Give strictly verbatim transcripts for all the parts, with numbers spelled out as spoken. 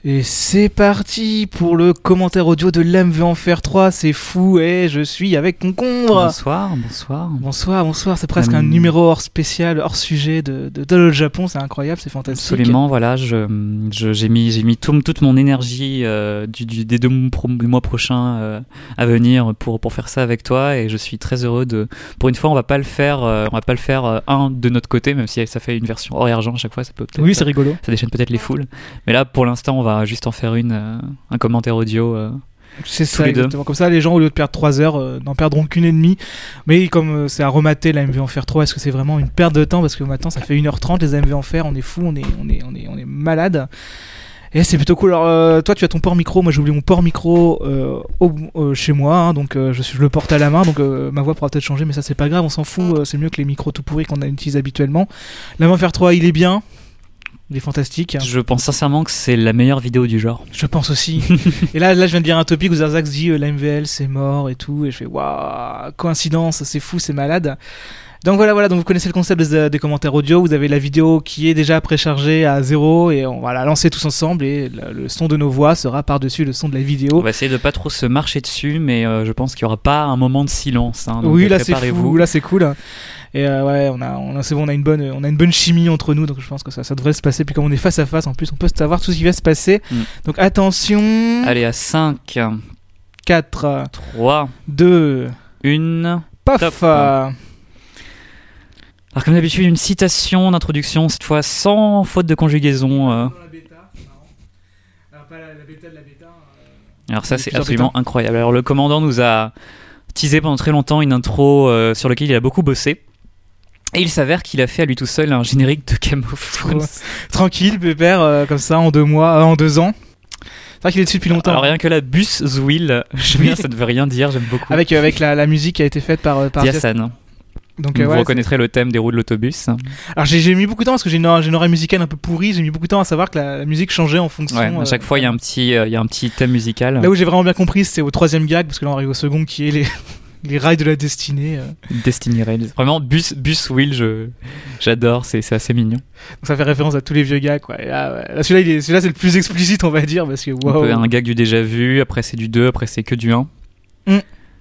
Et c'est parti pour le commentaire audio de l'A M V Enfer trois, c'est fou, et je suis avec Concombre. Bonsoir, bonsoir. Bonsoir, bonsoir, c'est presque Hum. un numéro hors spécial, hors sujet de, de, de le Japon, c'est incroyable, c'est fantastique. Absolument, voilà, je, je, j'ai mis, j'ai mis tout, toute mon énergie euh, du, du, des deux mois prochains euh, à venir pour, pour faire ça avec toi, et je suis très heureux de... Pour une fois, on va pas le faire, euh, on va pas le faire euh, un de notre côté, même si ça fait une version hors et argent à chaque fois, ça peut peut-être... Oui, c'est rigolo. Ça déchaîne peut-être les foules. Mais là, pour l'instant, on va juste en faire une, euh, un commentaire audio. Euh, c'est ça, les deux. exactement. Comme ça, les gens, au lieu de perdre trois heures, euh, n'en perdront qu'une et demie. Mais comme euh, c'est à remater l'A M V Enfer trois, est-ce que c'est vraiment une perte de temps? Parce que maintenant, ça fait une heure trente, les A M V Enfer, on est fou, on est, on est, on est, on est malade. Et c'est plutôt cool. Alors, euh, toi, tu as ton port micro. Moi, j'ai oublié mon port micro euh, au, euh, chez moi. Hein, donc, euh, je, je le porte à la main. Donc, euh, ma voix pourra peut-être changer. Mais ça, c'est pas grave. On s'en fout. Euh, c'est mieux que les micros tout pourris qu'on utilise habituellement. L'A M V Enfer trois, il est bien. Il est fantastique. je pense sincèrement que c'est la meilleure vidéo du genre. Je pense aussi. Et là, là, je viens de dire un topic où Zarzax dit euh, l'A M V L, c'est mort et tout. Et je fais waouh, coïncidence, c'est fou, c'est malade. Donc voilà, voilà, donc vous connaissez le concept des, des commentaires audio. Vous avez la vidéo qui est déjà préchargée à zéro et on va la lancer tous ensemble et le, le son de nos voix sera par-dessus le son de la vidéo. On va essayer de pas trop se marcher dessus, mais euh, je pense qu'il y aura pas un moment de silence. Hein, donc oui, là c'est préparez-vous. fou, là c'est cool. Et euh, ouais, on a, on a, c'est bon, on a une bonne, on a une bonne chimie entre nous, donc je pense que ça, ça devrait se passer. Puis comme on est face à face, en plus, on peut savoir tout ce qui va se passer. Mm. Donc attention. Allez, à cinq, quatre, trois, deux, un, paf. Top. Alors comme d'habitude, une citation d'introduction, cette fois sans faute de conjugaison. Euh... Alors ça, c'est absolument bêta. Incroyable. Alors le commandant nous a teasé pendant très longtemps une intro euh, sur laquelle il a beaucoup bossé. Et il s'avère qu'il a fait à lui tout seul un générique de Game of Thrones. Tranquille, pépère, euh, comme ça, en deux mois, euh, en deux ans. C'est vrai qu'il est dessus depuis longtemps. Alors rien que la Bus Zwill, je veux dire, ça ne veut rien dire, j'aime beaucoup. Avec, euh, avec la, la musique qui a été faite par... par Diasan. Donc, euh, vous ouais, reconnaîtrez c'est... le thème des roues de l'autobus. Alors j'ai, j'ai mis beaucoup de temps parce que j'ai une, j'ai une oreille musicale un peu pourrie. J'ai mis beaucoup de temps à savoir que la, la musique changeait en fonction. Ouais, à chaque euh, fois il y a un petit, il euh, y a un petit thème musical. Là où j'ai vraiment bien compris, c'est au troisième gag parce que là on arrive au second qui est les, les rails de la destinée. Euh. Destiny Rails. Vraiment bus, bus wheel, je, j'adore. C'est, c'est assez mignon. Donc ça fait référence à tous les vieux gags quoi. Et là, ouais, là celui-là, il est, celui-là c'est le plus explicite on va dire parce que wow. Un, peu, un gag du déjà vu. Après c'est du deux. Après c'est que du un. Mm.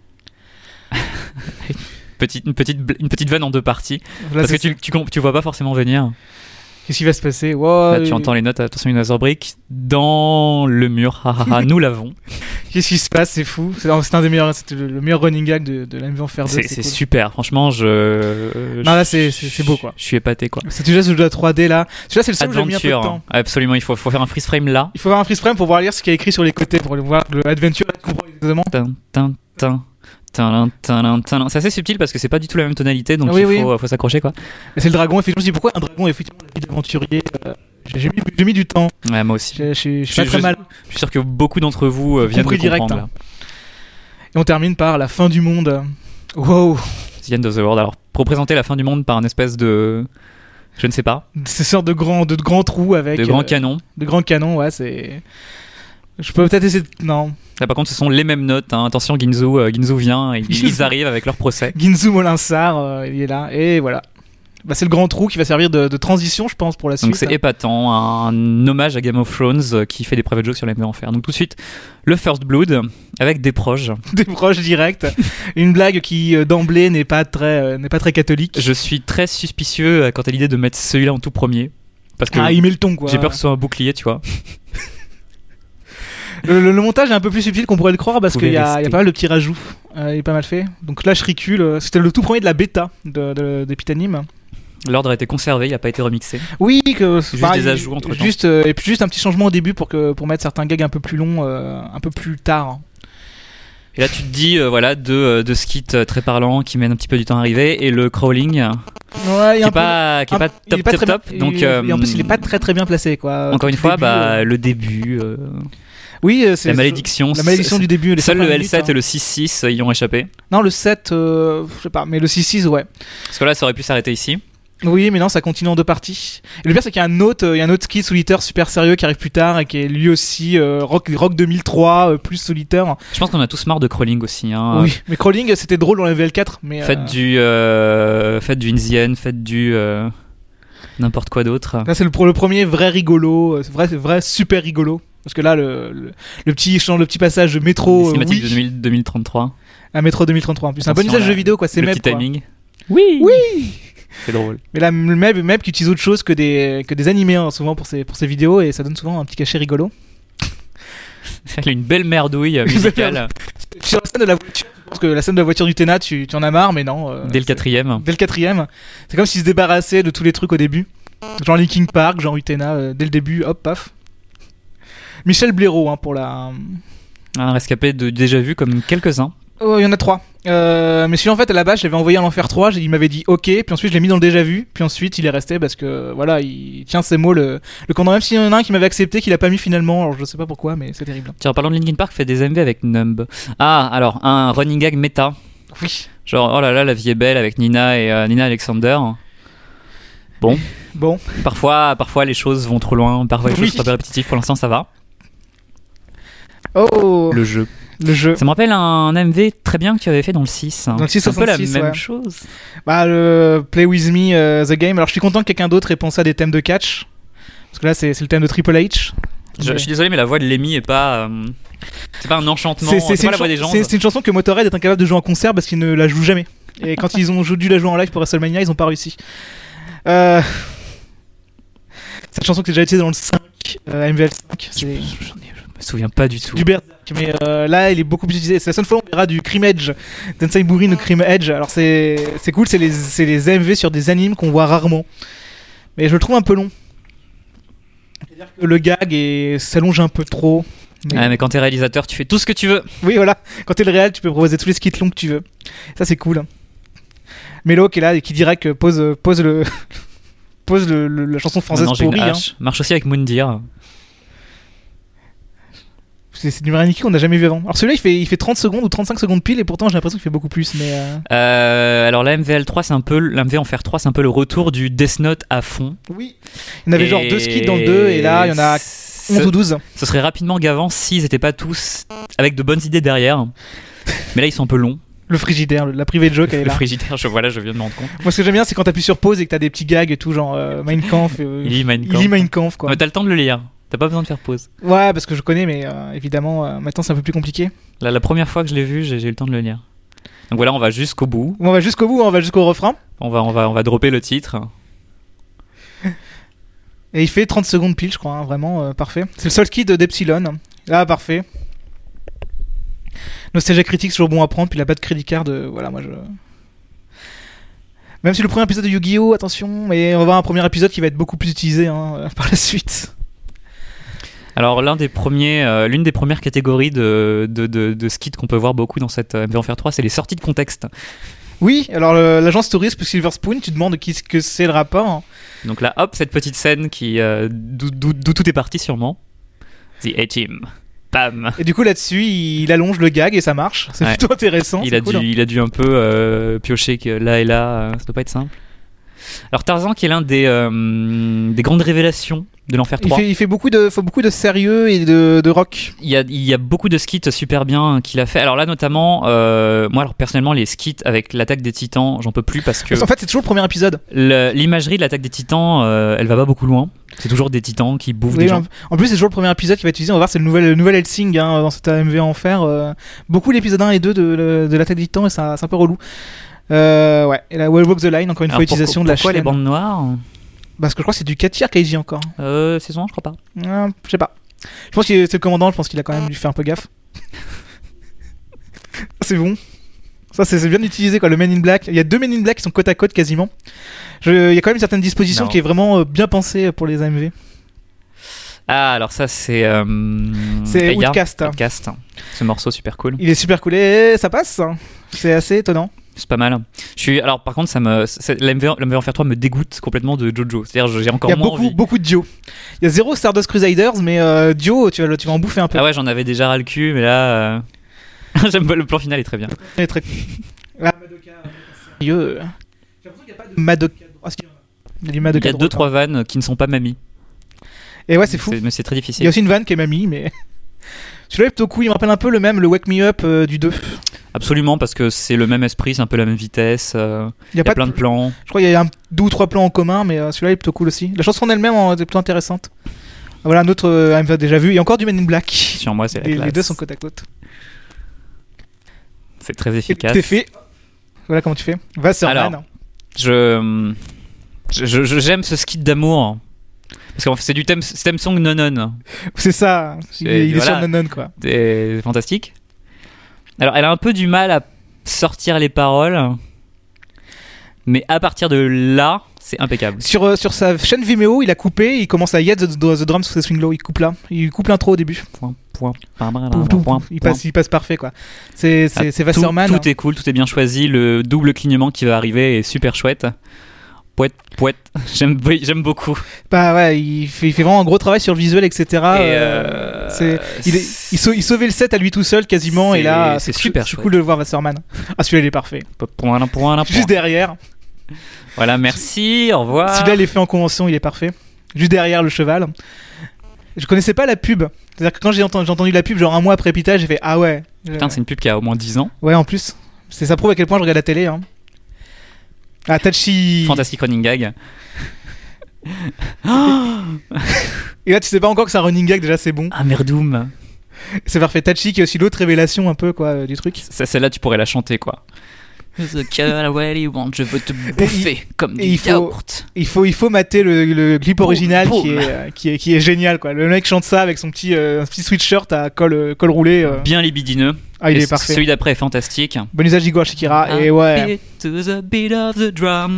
Petite, une, petite, une petite vanne en deux parties. Là, parce que tu, tu, tu vois pas forcément venir. Qu'est-ce qui va se passer? Wow, là, tu entends les notes, attention, une other brick dans le mur. Nous l'avons. Qu'est-ce qui se passe? C'est fou. C'est, c'est un des meilleurs, c'était le, le meilleur running gag de, de l'A M V Enfer deux. C'est, c'est, c'est cool. Super. Franchement, je. Euh, non, là, c'est, c'est, c'est beau quoi. Je suis épaté quoi. C'est déjà ce jeu de la trois D là. Celui-là, c'est le seul où j'ai mis un peu de temps. Absolument, il faut, faut faire un freeze frame là. Il faut faire un freeze frame pour voir lire ce qu'il y a écrit sur les côtés, pour voir le adventure exactement. Tin, tin, tin. C'est assez subtil parce que c'est pas du tout la même tonalité donc ah oui, il faut, oui. faut s'accrocher quoi. Et c'est le dragon, effectivement. Je me dis pourquoi un dragon, effectivement, la vie d'aventurier. Euh, j'ai, mis, j'ai mis du temps. Ouais, moi aussi. Je suis pas très je, mal. Je suis sûr que beaucoup d'entre vous euh, viennent de direct, comprendre. Hein. Et on termine par la fin du monde. Wow. The End of the World. Alors, pour présenter la fin du monde par une espèce de. Je ne sais pas. C'est une sorte de grands de, de grands trous avec. De grands euh, canons. De grands canons, ouais, c'est. Je peux peut-être essayer de... Non. Là, par contre, ce sont les mêmes notes. Hein. Attention, Ginzu, euh, Ginzu vient, et ils arrivent avec leur procès. Ginzu Molinsar, euh, il est là, et voilà. Bah, c'est le grand trou qui va servir de, de transition, je pense, pour la suite. Donc c'est hein. épatant, un, un hommage à Game of Thrones euh, qui fait des private jokes sur l'A M V Enfer. Donc tout de suite, le First Blood avec des proches. Des proches directs. Une blague qui euh, d'emblée n'est pas très, euh, n'est pas très catholique. Je suis très suspicieux euh, quant à l'idée de mettre celui-là en tout premier. Parce que ah, il met le ton, quoi. J'ai peur que ce soit un bouclier, tu vois. Le, le, le montage est un peu plus subtil qu'on pourrait le croire parce qu'il y a, y a pas mal de petits rajouts. Euh, il est pas mal fait. Donc là, je recule. C'était le tout premier de la bêta de, de, d'Epitanime. L'ordre a été conservé, il n'a pas été remixé. Oui, que c'est juste bah, des ajouts entre temps. Juste, euh, et puis juste un petit changement au début pour, que, pour mettre certains gags un peu plus longs, euh, un peu plus tard. Et là, tu te dis, euh, voilà, deux, deux skits très parlants qui mènent un petit peu du temps à arriver et le crawling. Ouais, qui est pas, qui est pas top, pas top, top. Bien, donc, et, euh, et en plus, il est pas très très bien placé, quoi. Encore une fois, début, bah, euh... le début. Euh... Oui, c'est la malédiction. La malédiction du début. Les seul le L sept minutes, hein. et le six six y ont échappé. Non, le sept, euh, je sais pas, mais le six six, ouais. Parce que là, ça aurait pu s'arrêter ici. Oui, mais non, ça continue en deux parties. Et le pire, c'est qu'il y a un autre, il y a un autre skit solitaire super sérieux qui arrive plus tard et qui est lui aussi euh, Rock, Rock deux mille trois, euh, plus solitaire. Je pense qu'on a tous marre de crawling aussi. Hein. Oui, mais crawling, c'était drôle dans le V L quatre. Mais, faites, euh... du, euh, faites du Indian, faites du. Euh... n'importe quoi d'autre. Là, c'est le, le premier vrai rigolo, vrai, vrai super rigolo. Parce que là, le, le, le, petit, le petit passage de métro. Cinématique oui. de deux mille, deux mille trente-trois. Un métro deux mille trente-trois en plus. C'est un bon usage de jeu vidéo, quoi. C'est le Meb, petit quoi. timing. Oui Oui C'est drôle. Mais là, le Meb, Meb qui utilise autre chose que des, que des animés, hein, souvent pour ses, pour ses vidéos, et ça donne souvent un petit cachet rigolo. Elle a une belle merdouille musicale. Sur la scène de la voiture, je pense que la scène de la voiture du Ténat, tu, tu en as marre, mais non. Euh, dès le quatrième. Dès le quatrième. C'est comme s'ils se débarrassaient de tous les trucs au début. Genre Linkin Park, genre Utena, euh, dès le début, hop, paf. Michel Blaireau, hein, pour la. Un rescapé de déjà vu comme quelques-uns. Oh, il y en a trois. Euh, mais celui en fait, à la base, je l'avais envoyé à l'Enfer trois, il m'avait dit ok, puis ensuite je l'ai mis dans le déjà vu, puis ensuite il est resté parce que voilà, il tient ses mots. Le, le commandant, même s'il y en a un qui m'avait accepté, qu'il a pas mis finalement, alors je sais pas pourquoi, mais c'est terrible. Tiens, en parlant de Linkin Park, fait des M V avec Numb. Ah, alors, un running gag méta. Oui. Genre, oh là là, la vie est belle avec Nina et euh, Nina Alexander. Bon. Bon. Parfois, parfois les choses vont trop loin, parfois les oui. choses sont un peu répétitives, pour l'instant ça va. Oh. Le jeu. Le jeu. Ça me rappelle un M V très bien que tu avais fait dans le six. Hein. Dans le six c'est un peu la soixante-six, même ouais. chose. Bah, le Play With Me, uh, The Game. Alors, je suis content que quelqu'un d'autre ait pensé à des thèmes de catch. Parce que là, c'est, c'est le thème de Triple H. Je, mais... je suis désolé, mais la voix de Lemmy est pas. Euh, c'est pas un enchantement. C'est, c'est, c'est, c'est c'est pas la voix chan- des gens. C'est, c'est une chanson que Motorhead est incapable de jouer en concert parce qu'ils ne la jouent jamais. Et quand ils ont dû la jouer en live pour WrestleMania, ils ont pas réussi. Euh... Cette chanson que j'ai déjà utilisée dans le cinq, euh, M V L cinq. C'est... Je, je, j'en ai, je me souviens pas du tout. Du Berserk, mais euh, là, il est beaucoup plus utilisé. C'est la seule fois où on verra du Cream Edge, Tensei Burin ou Cream Edge. Alors, c'est, c'est cool, c'est les, c'est les M V sur des animes qu'on voit rarement. Mais je le trouve un peu long. C'est-à-dire que le gag est... s'allonge un peu trop. Mais... Ah, mais quand t'es réalisateur, tu fais tout ce que tu veux. Oui, voilà. Quand t'es le réal, tu peux proposer tous les skits longs que tu veux. Ça, c'est cool. Mélo qui est là et qui direct pose, pose, le... pose le, le, la chanson française pourrie. Hein. Marche aussi avec Moundir. C'est, c'est du Maraniki qu'on n'a jamais vu avant. Alors celui-là, il fait, il fait trente secondes ou trente-cinq secondes pile et pourtant j'ai l'impression qu'il fait beaucoup plus. Mais euh... Euh, alors la M V L trois, c'est un peu, la M V Enfer trois, c'est un peu le retour du Death Note à fond. Oui. Il y en avait et... genre deux skits dans le deux et là, il y en a onze ou douze. Ce serait rapidement gavant s'ils n'étaient pas tous avec de bonnes idées derrière. Mais là, ils sont un peu longs. Le frigidaire, la privée de joke, elle est le là. Le frigidaire, je, voilà, je viens de me rendre compte. Moi, ce que j'aime bien, c'est quand t'appuies sur pause et que t'as des petits gags et tout, genre euh, Mein Kampf. Euh, il lit Mein Kampf. Il lit Mein Kampf, quoi. Mais t'as le temps de le lire. T'as pas besoin de faire pause. Ouais, parce que je connais, mais euh, évidemment, euh, maintenant c'est un peu plus compliqué. Là, la première fois que je l'ai vu, j'ai, j'ai eu le temps de le lire. Donc voilà, on va jusqu'au bout. On va jusqu'au bout, on va jusqu'au refrain. On va, on va, on va dropper le titre. Et il fait trente secondes pile, je crois, hein, vraiment euh, parfait. C'est le seul skit d'Epsilon. Ah, parfait. Nostalgia critique, c'est toujours bon à prendre, puis il a pas de crédit card. Euh, voilà, moi je. Même si le premier épisode de Yu-Gi-Oh! Attention, mais on va voir un premier épisode qui va être beaucoup plus utilisé hein, euh, par la suite. Alors l'un des premiers, euh, l'une des premières catégories de, de, de, de skits qu'on peut voir beaucoup dans cette M V Enfer trois, c'est les sorties de contexte. Oui, alors le, l'agence touriste pour Silver Spoon, tu demandes qui que c'est le rapport. Hein. Donc là, hop, cette petite scène qui, euh, d'où, d'où, d'où tout est parti sûrement. The A-Team. Bam. Et du coup là-dessus, il allonge le gag et ça marche. C'est ouais. plutôt intéressant. Il c'est a cool, dû, hein. il a dû un peu euh, piocher que là et là, euh, ça doit pas être simple. Alors Tarzan qui est l'un des, euh, des grandes révélations de l'Enfer trois. Il fait, il fait beaucoup de, faut beaucoup de sérieux et de, de rock. Il y, a, il y a beaucoup de skits super bien qu'il a fait. Alors là notamment, euh, moi alors personnellement les skits avec l'attaque des Titans, j'en peux plus parce que... Parce en fait c'est toujours le premier épisode. Le, l'imagerie de l'attaque des Titans, euh, elle va pas beaucoup loin. C'est toujours des Titans qui bouffent oui, des gens. En plus c'est toujours le premier épisode qui va être utilisé. On va voir, c'est le nouvel, le nouvel Helsing hein, dans cette M V Enfer. Euh, beaucoup l'épisode un et deux de, de, de l'attaque des Titans et ça, c'est un peu relou. Euh, ouais, et la Well Walk the Line, encore une Alors fois, pourquoi, utilisation de la chaîne. Pourquoi les bandes noires? Parce que je crois que c'est du quatre tiers Keiji encore. Euh, saison un, je crois pas. Euh, je sais pas. Je pense que c'est le commandant, je pense qu'il a quand même dû faire un peu gaffe. C'est bon. Ça, c'est, c'est bien utilisé, quoi. Le Men in Black. Il y a deux Men in Black qui sont côte à côte quasiment. Je... Il y a quand même une certaine disposition non. qui est vraiment euh, bien pensée pour les A M V. Ah, alors ça, c'est. Euh... C'est Outcast. Hein. Outcast. Ce morceau super cool. Il est super cool et ça passe. C'est assez étonnant. C'est pas mal. Je suis alors par contre ça me l'M V Enfer trois me dégoûte complètement de Jojo. C'est-à-dire j'ai encore moins envie. Il y a beaucoup envie. beaucoup de Dio. Il y a zéro Stardust Crusaders mais euh, Dio tu vas tu vas en bouffer un peu. Ah ouais, j'en avais déjà ras le cul mais là euh... j'aime pas, le plan final est très bien. Il est très cool. Là Madoka sérieux. J'ai l'impression qu'il n'y a pas de Madoka. Ah, si, il y a du Madoka. Il y a deux trois vannes qui ne sont pas mamie. Et ouais, c'est fou. C'est, mais c'est très difficile. Il y a aussi une vanne qui est mamie mais celui-là, plutôt cool, il me rappelle un peu le même, le Wake Me Up euh, du deux. Absolument, parce que c'est le même esprit, c'est un peu la même vitesse. Euh, il y a, y a plein de... de plans. Je crois qu'il y a un, deux ou trois plans en commun, mais euh, celui-là est plutôt cool aussi. La chanson en elle-même est plutôt intéressante. Voilà, un autre euh, A M V déjà vu. Et encore du Men in Black. Sur moi, c'est la Les, classe. les deux sont côte à côte. C'est très Et efficace. t'es fait. Voilà comment tu fais. Wasserman. Alors. Je, je, je- j'aime ce skit d'amour. Parce qu'en fait, c'est du thème, thème song non-non. C'est ça. Il, Et il est voilà. sur Nonon, quoi. C'est fantastique. Alors, elle a un peu du mal à sortir les paroles. Mais à partir de là, c'est impeccable. Sur, euh, sur sa chaîne Vimeo, il a coupé. Il commence à Yet the, the, the Drums for the Swing Low. Il coupe là. Il coupe l'intro au début. Point, point, point, point, Pouf, pouf, point, pouf. Il, point. passe, il passe parfait, quoi. C'est, c'est, Ah, c'est tout, Wasserman. tout est cool, tout est bien choisi. Le double clignement qui va arriver est super chouette. Pouette, pouette. J'aime, j'aime beaucoup. Bah ouais, il fait, il fait vraiment un gros travail sur le visuel, et cetera. Et Euh, euh, c'est, il, est, il, sau- il sauvait le set à lui tout seul quasiment. C'est- Et là, c'est cool- super c'est chouette. cool de le voir, Wasserman. Ah, celui-là, il est parfait. Point, point, point. Juste derrière. Voilà, merci, au revoir. Celui-là, il est fait en convention, il est parfait. Juste derrière le cheval. Je connaissais pas la pub. C'est-à-dire que quand j'ai entendu, j'ai entendu la pub, genre un mois après Pita, j'ai fait ah ouais. Putain, c'est une pub qui a au moins dix ans. Ouais, en plus. C'est ça prouve à quel point je regarde la télé. Hein. Ah, Tachi. Fantastic running gag. Et là, tu sais pas encore que c'est un running gag, déjà c'est bon. Ah, merdoum. C'est parfait. Tachi qui est aussi l'autre révélation un peu quoi euh, du truc. Ça, celle-là, tu pourrais la chanter, quoi. The girl I really want, je veux te bouffer comme et du il faut- yaourt. Il faut, il faut mater le, le clip original Boum, qui, boum. est, euh, qui, est, qui est génial quoi. Le mec chante ça avec son petit, euh, un petit sweatshirt à col, euh, col roulé. euh. Bien libidineux. Ah, il Et est parfait. Celui d'après est fantastique. Bon usage d'Igor Shikira. Et Un ouais, beat to the beat of the drum.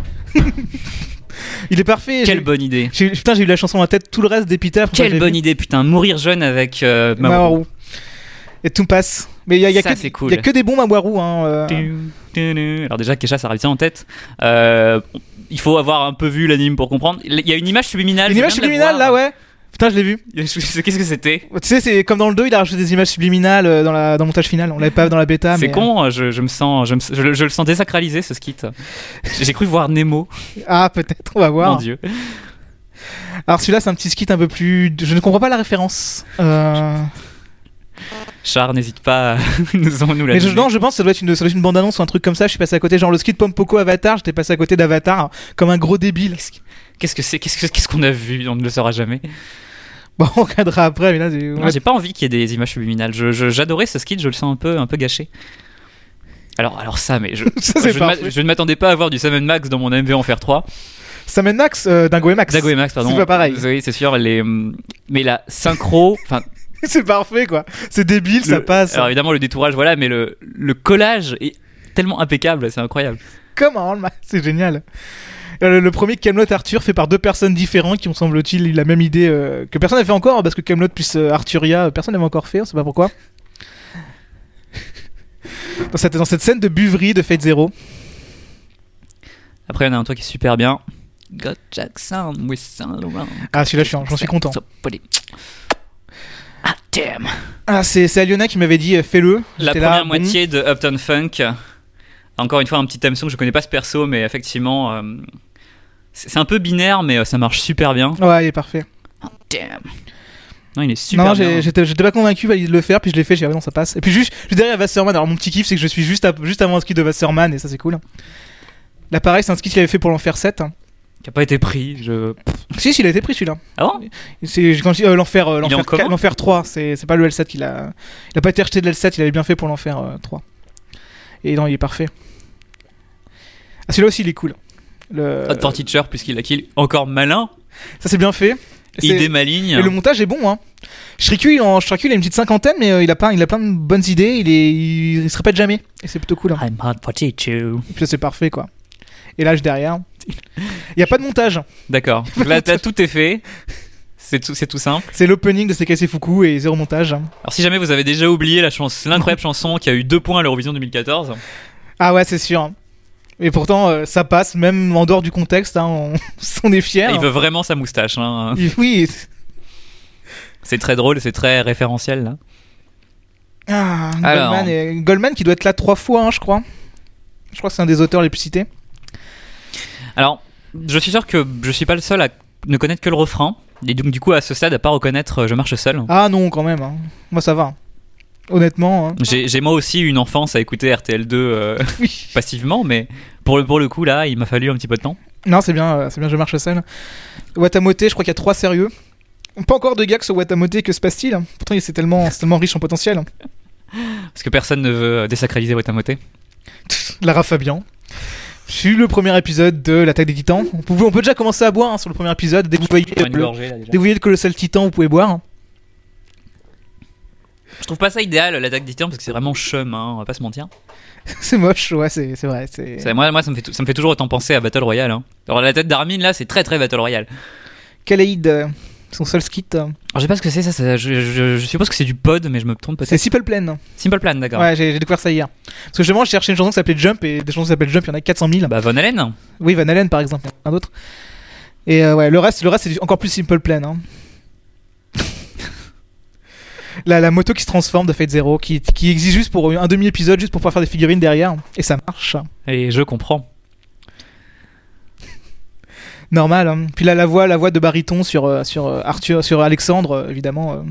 il est parfait. Quelle J'ai- bonne idée. j'ai- Putain, j'ai eu la chanson en tête tout le reste des Peter. Quelle bonne idée, putain. Mourir jeune avec euh, Mamoru. Mawaru. Et tout passe. Mais il y a, y a Ça, que, c'est cool. y a que des bons Mawaru. Hein, euh. Alors déjà, Kesha, ça revient en tête. Euh, il faut avoir un peu vu l'anime pour comprendre. Il y a une image subliminale. Une je image viens de la subliminale là, voir. ouais. Putain, je l'ai vu. Qu'est-ce que c'était? Tu sais, c'est comme dans le deux, il a rajouté des images subliminales euh, dans, la, dans le montage final. On l'avait pas dans la bêta. C'est mais, con, je, je me sens, je, me, je, le- je le sens désacralisé ce skit. J'ai cru voir Nemo. euh, Ah, peut-être, on va voir. Mon dieu. Alors celui-là, c'est un petit skit un peu plus. Je ne comprends pas la référence. Euh... Char, n'hésite pas à nous en nous la Mais je, donner. non, je pense que ça doit être une, ça doit être une bande-annonce ou un truc comme ça. Je suis passé à côté, genre le skit Pompoko Avatar. J'étais passé à côté d'Avatar comme un gros débile. Qu'est-ce que c'est? Qu'est-ce que- qu'est-ce qu'on a vu? On ne le saura jamais. Bon, on regardera après. Mais là, c'est- Non, j'ai pas envie qu'il y ait des images subliminales. Je, je- j'adorais ce skit, je le sens un peu, un peu gâché. Alors, alors ça, mais je, Ça, c'est je, ne m'a- parfait. je ne m'attendais pas à voir du Sam Max dans mon M V en faire trois. Sam and Max, euh, Dingo et Max. Dago et Max, pardon. C'est pas pareil. Oui, c'est sûr. Les, hum, mais la synchro, enfin, C'est parfait, quoi. C'est débile, ça le- passe. alors évidemment le détourage, voilà, mais le, le collage est tellement impeccable, c'est incroyable. Comment c'est génial. Euh, Le, le premier Camelot Arthur fait par deux personnes différentes qui ont semble-t-il eu la même idée euh, que personne n'a fait encore parce que Camelot plus euh, Arthuria, euh, personne n'avait encore fait, on sait pas pourquoi. Dans cette, dans cette scène de buverie de Fate Zero. Après, il y en a un truc qui est super bien. Got Jackson with Saint Laurent. Ah, celui-là, je suis- j'en suis content. Ah, damn. Ah, c'est c'est Aliona qui m'avait dit euh, fais-le. La J'étais première là, bon. moitié de Uptown Funk. Encore une fois, un petit thème song. Je connais pas ce perso, mais effectivement, euh, c'est c'est un peu binaire, mais euh, ça marche super bien. Ouais, il est parfait. Oh, damn. Non, il est super non, bien. j'ai- j'étais j'étais pas convaincu de le faire, puis je l'ai fait, j'ai dit ah non, ça passe. Et puis juste, juste derrière Wasserman, alors mon petit kiff, c'est que je suis juste, à- juste avant un ski de Wasserman, et ça c'est cool. Là, pareil, c'est un ski qu'il avait fait pour l'Enfer sept. Qui a pas été pris. Je... Si, si, il a été pris celui-là. Ah bon? C'est quand je dis euh, l'enfer, euh, Il est en l'enfer, commun quatre- l'enfer trois, c'est c'est pas le L sept qu'il a. Il a pas été acheté de l'L sept, il avait bien fait pour l'enfer euh, trois. Et non, il est parfait. Ah, celui-là aussi, il est cool. Le... Hot for Teacher, puisqu'il a kill. Encore malin. Ça c'est bien fait. Et c'est- Idée maligne. Et le montage est bon, hein. Shriku, il, en... Shriku, il a une petite cinquantaine, mais euh, il, a plein, il a plein de bonnes idées, il, est... il... il se répète jamais. Et c'est plutôt cool. Hein. I'm hot for teacher. Et puis là, c'est parfait, quoi. Et l'âge derrière. Il n'y a pas de montage. D'accord. Donc Là, là, tout est fait. C'est tout, c'est tout simple. C'est l'opening de Sekase Fuku et zéro montage. Alors, si jamais vous avez déjà oublié la chanson, l'incroyable chanson qui a eu deux points à l'Eurovision deux mille quatorze, Ah ouais, c'est sûr. Et pourtant, euh, ça passe, même en dehors du contexte, hein, on, on est fiers. il veut vraiment sa moustache. Hein. Il- Oui. C'est très drôle, c'est très référentiel. Là. Ah, Alors. Goldman, et... Goldman qui doit être là trois fois, hein, je crois. Je crois que c'est un des auteurs les plus cités. Alors, je suis sûr que je suis pas le seul à ne connaître que le refrain. Et donc, du coup, à ce stade, à pas reconnaître euh, Je marche seul. Ah non, quand même. Hein. Moi, ça va. Honnêtement. Hein. J'ai, j'ai moi aussi une enfance à écouter R T L deux euh, Oui. passivement, mais pour le, pour le coup, là, il m'a fallu un petit peu de temps. Non, c'est bien, euh, c'est bien, je marche seul. Watamote, je crois qu'il y a trois sérieux. Pas encore de gags sur Watamote, que se passe-t-il? Pourtant, c'est tellement, c'est tellement riche en potentiel. Parce que personne ne veut désacraliser Watamote. Lara Fabian. J'ai eu le premier épisode de l'Attaque des Titans. On peut, on peut déjà commencer à boire hein, sur le premier épisode. Dès que vous voyez Une le, gorgée, là, déjà. dès que vous voyez le colossal titan, vous pouvez boire. Je trouve pas ça idéal, l'attaque des titans, parce que c'est vraiment chum, hein, on va pas se mentir. C'est moche, ouais, c'est, c'est vrai. C'est... C'est, moi, moi ça, me fait tout- ça me fait toujours autant penser à Battle Royale. Hein. Alors, la tête d'Armin, là, c'est très très Battle Royale. Kaleid, euh, son seul skit. euh, Alors, je sais pas ce que c'est, ça, ça je, je- je suppose que c'est du pod, mais je me trompe C'est peut-être. Simple Plan. Simple Plan, d'accord. Ouais, j'ai, j'ai découvert ça hier. Parce que justement, je cherchais une chanson qui s'appelait Jump et des chansons qui s'appellent Jump, il y en a quatre cent mille. Bah, Von Allen. Oui, Van Halen par exemple, il y en a plein d'autres. Et euh, ouais, le reste, le reste c'est encore plus Simple Plan. Hein. la, la moto qui se transforme de Fate Zero, qui, qui existe juste pour un demi-épisode, juste pour pouvoir faire des figurines derrière. Et ça marche. Et je comprends. Normal. Hein. Puis là, la voix, la voix de baryton sur, euh, sur euh, Arthur, sur Alexandre, euh, évidemment. euh,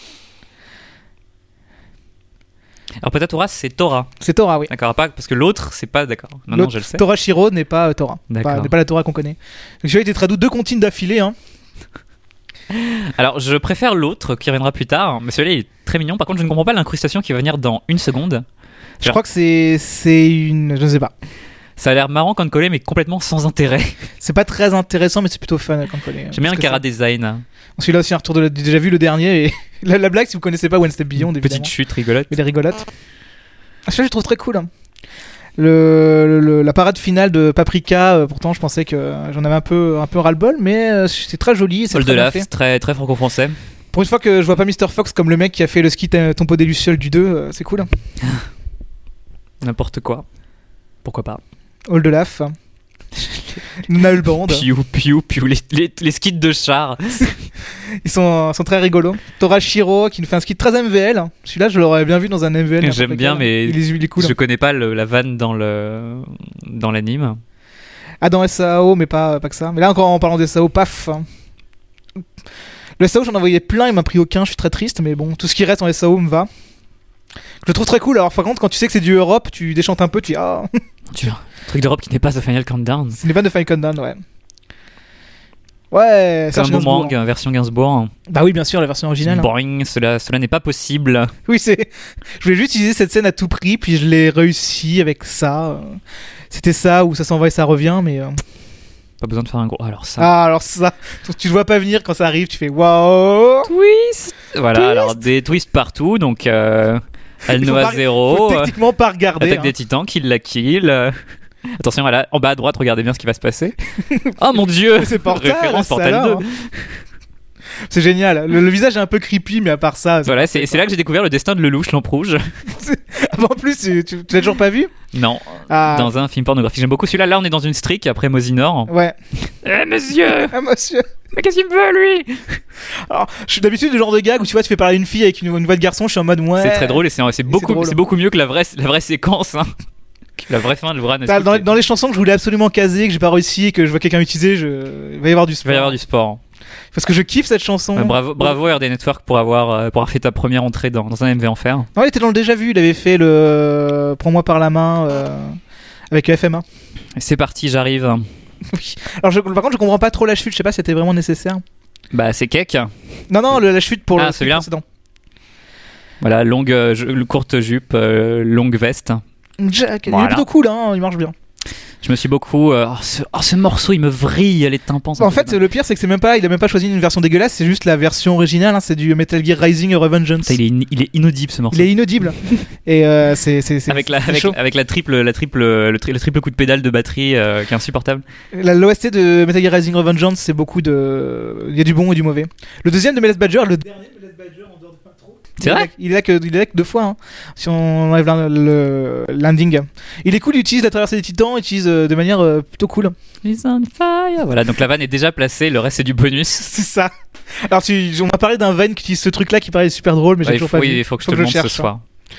Alors, peut-être Tora, c'est Tora. C'est Tora, oui. D'accord, pas parce que l'autre, c'est pas d'accord. Non, non, L'autre, je le sais. Tora Shiro n'est pas euh, Tora. D'accord. Pas, n'est pas la Tora qu'on connaît. Donc, celui-là a été traduit deux comptines d'affilée. Hein. Alors, je préfère l'autre qui reviendra plus tard, mais celui-là il est très mignon. Par contre, je ne comprends pas l'incrustation qui va venir dans une seconde. Je crois que c'est, c'est une. Je ne sais pas. Ça a l'air marrant quand collé, mais complètement sans intérêt. C'est pas très intéressant, mais c'est plutôt fun quand collé. J'aime bien le cara design. Celui-là aussi, un retour de la... J'ai déjà vu le dernier. Et la, la blague, si vous connaissez pas One Step Beyond, Une évidemment. petite chute rigolote. Mais les rigolotes. Ah, celui-là, je trouve très cool. hein. Le, le- le- la parade finale de Paprika, euh, pourtant, je pensais que euh, j'en avais un peu, un peu ras-le-bol, mais euh, c'est très joli. C'est Paul très bien Delaf, fait. très, très franco-français. Pour une fois que je vois pas mister Fox comme le mec qui a fait le ski euh, Tombeau des Lucioles du deux, euh, c'est cool. hein. N'importe quoi. Pourquoi pas. All de Laf. Naul Band. Piou, piou, piou. Les, les, les skits de char. Ils sont, sont très rigolos. Tora Shiro qui nous fait un ski très M V L. Celui-là, je l'aurais bien vu dans un M V L. J'aime n'importe bien, lequel. mais Il est, il est cool. Je connais pas le- la vanne dans le dans l'anime. Ah, dans S A O, mais pas, pas que ça. Mais là, encore en parlant de S A O, paf. Le S A O, j'en ai envoyé plein, il m'a pris aucun, je suis très triste, mais bon, tout ce qui reste en S A O me va. Je le trouve très cool, alors par contre, quand tu sais que c'est du Europe, tu déchantes un peu, tu dis ah, Tu vois, un truc d'Europe qui n'est pas The Final Countdown. c'est une vanne de Fine Countdown, ouais. Ouais, C'est un Serge Gainsbourg. boomerang, version Gainsbourg. Bah oui, bien sûr, la version originale. hein. Boring, cela, cela n'est pas possible. Oui, c'est. Je voulais juste utiliser cette scène à tout prix, puis je l'ai réussi avec ça. euh. C'était ça, où ça s'en va et ça revient, mais. euh, Pas besoin de faire un gros. Alors ça. Ah, alors ça, tu le vois pas venir quand ça arrive, tu fais waouh! Twist. Voilà, Twist. alors des twists partout, donc euh, Il faut Alnoa pas- zéro, Faut euh, techniquement pas regarder. attaque hein. des titans, kill la kill. euh. Attention, voilà, en bas à droite, regardez bien ce qui va se passer. Oh mon dieu! C'est Portal, Référence ça Portal alors, deux. hein. C'est génial. Le, le visage est un peu creepy, mais à part ça. Voilà, c'est c'est là que j'ai découvert le destin de Lelouch, lampe rouge. En plus, tu, tu, tu l'as toujours pas vu? Non, Ah. dans un film pornographique. J'aime beaucoup celui-là. Là, on est dans une streak après Mosinor. Ouais. Eh monsieur! Ah, monsieur. Mais qu'est-ce qu'il me veut, lui? Alors, je suis d'habitude le genre de gag où tu vois, tu fais parler une fille avec une, une voix de garçon, je suis en mode ouais. C'est très drôle et c'est c'est beaucoup, drôle. c'est beaucoup mieux que la vraie, la vraie séquence. Hein. La vraie fin de Bran. T'as- Dans, dans les chansons que je voulais absolument caser, que j'ai pas réussi et que je vois quelqu'un utiliser, je... il va y avoir du Il sport. va y avoir du sport. Parce que je kiffe cette chanson. Euh, bravo, bravo R D Network pour avoir, euh, pour avoir fait ta première entrée dans, dans un M V Enfer. Non, il était dans le déjà vu, il avait fait le Prends-moi par la main euh, avec le F M A. C'est parti, j'arrive. Oui. Alors, je, par contre, je comprends pas trop la chute, je sais pas si c'était vraiment nécessaire. Bah, c'est Cake. Non, non, le- la chute pour Ah, le celui-là précédent. Voilà, longue, euh, je- courte jupe, euh, longue veste. Jack, il Voilà. est plutôt cool, hein, il marche bien. Je me suis beaucoup. euh, oh, ce, oh, ce morceau, il me vrille les tympans. ça En me fait, fait le pire, c'est que c'est même pas, il a même pas choisi une version dégueulasse, c'est juste la version originale, hein, c'est du Metal Gear Rising Revengeance. mal. Il est, in- il est inaudible ce morceau. Il est inaudible. Et euh, c'est c'est c'est Avec la, c'est avec, chaud. avec la triple, la triple, le, tri- le triple coup de pédale de batterie euh, qui est insupportable. La- L'O S T de Metal Gear Rising Revengeance, c'est beaucoup de, il y a du bon et du mauvais. Le deuxième de Metal Badger, le dernier de Metal Badger en dehors de l'intro. C'est vrai Il est là que, il est là que deux fois, hein, si on enlève la- le landing. Il est cool, il utilise la traversée des titans, il utilise euh, de manière euh, plutôt cool. He's on fire. Voilà, donc la vanne est déjà placée, le reste c'est du bonus. C'est ça. Alors, tu, on m'a parlé d'un van qui utilise ce truc-là qui paraît super drôle, mais j'ai Ouais, il toujours faut, pas oui, vu. il faut que je te le montre ce cherche, soir. hein.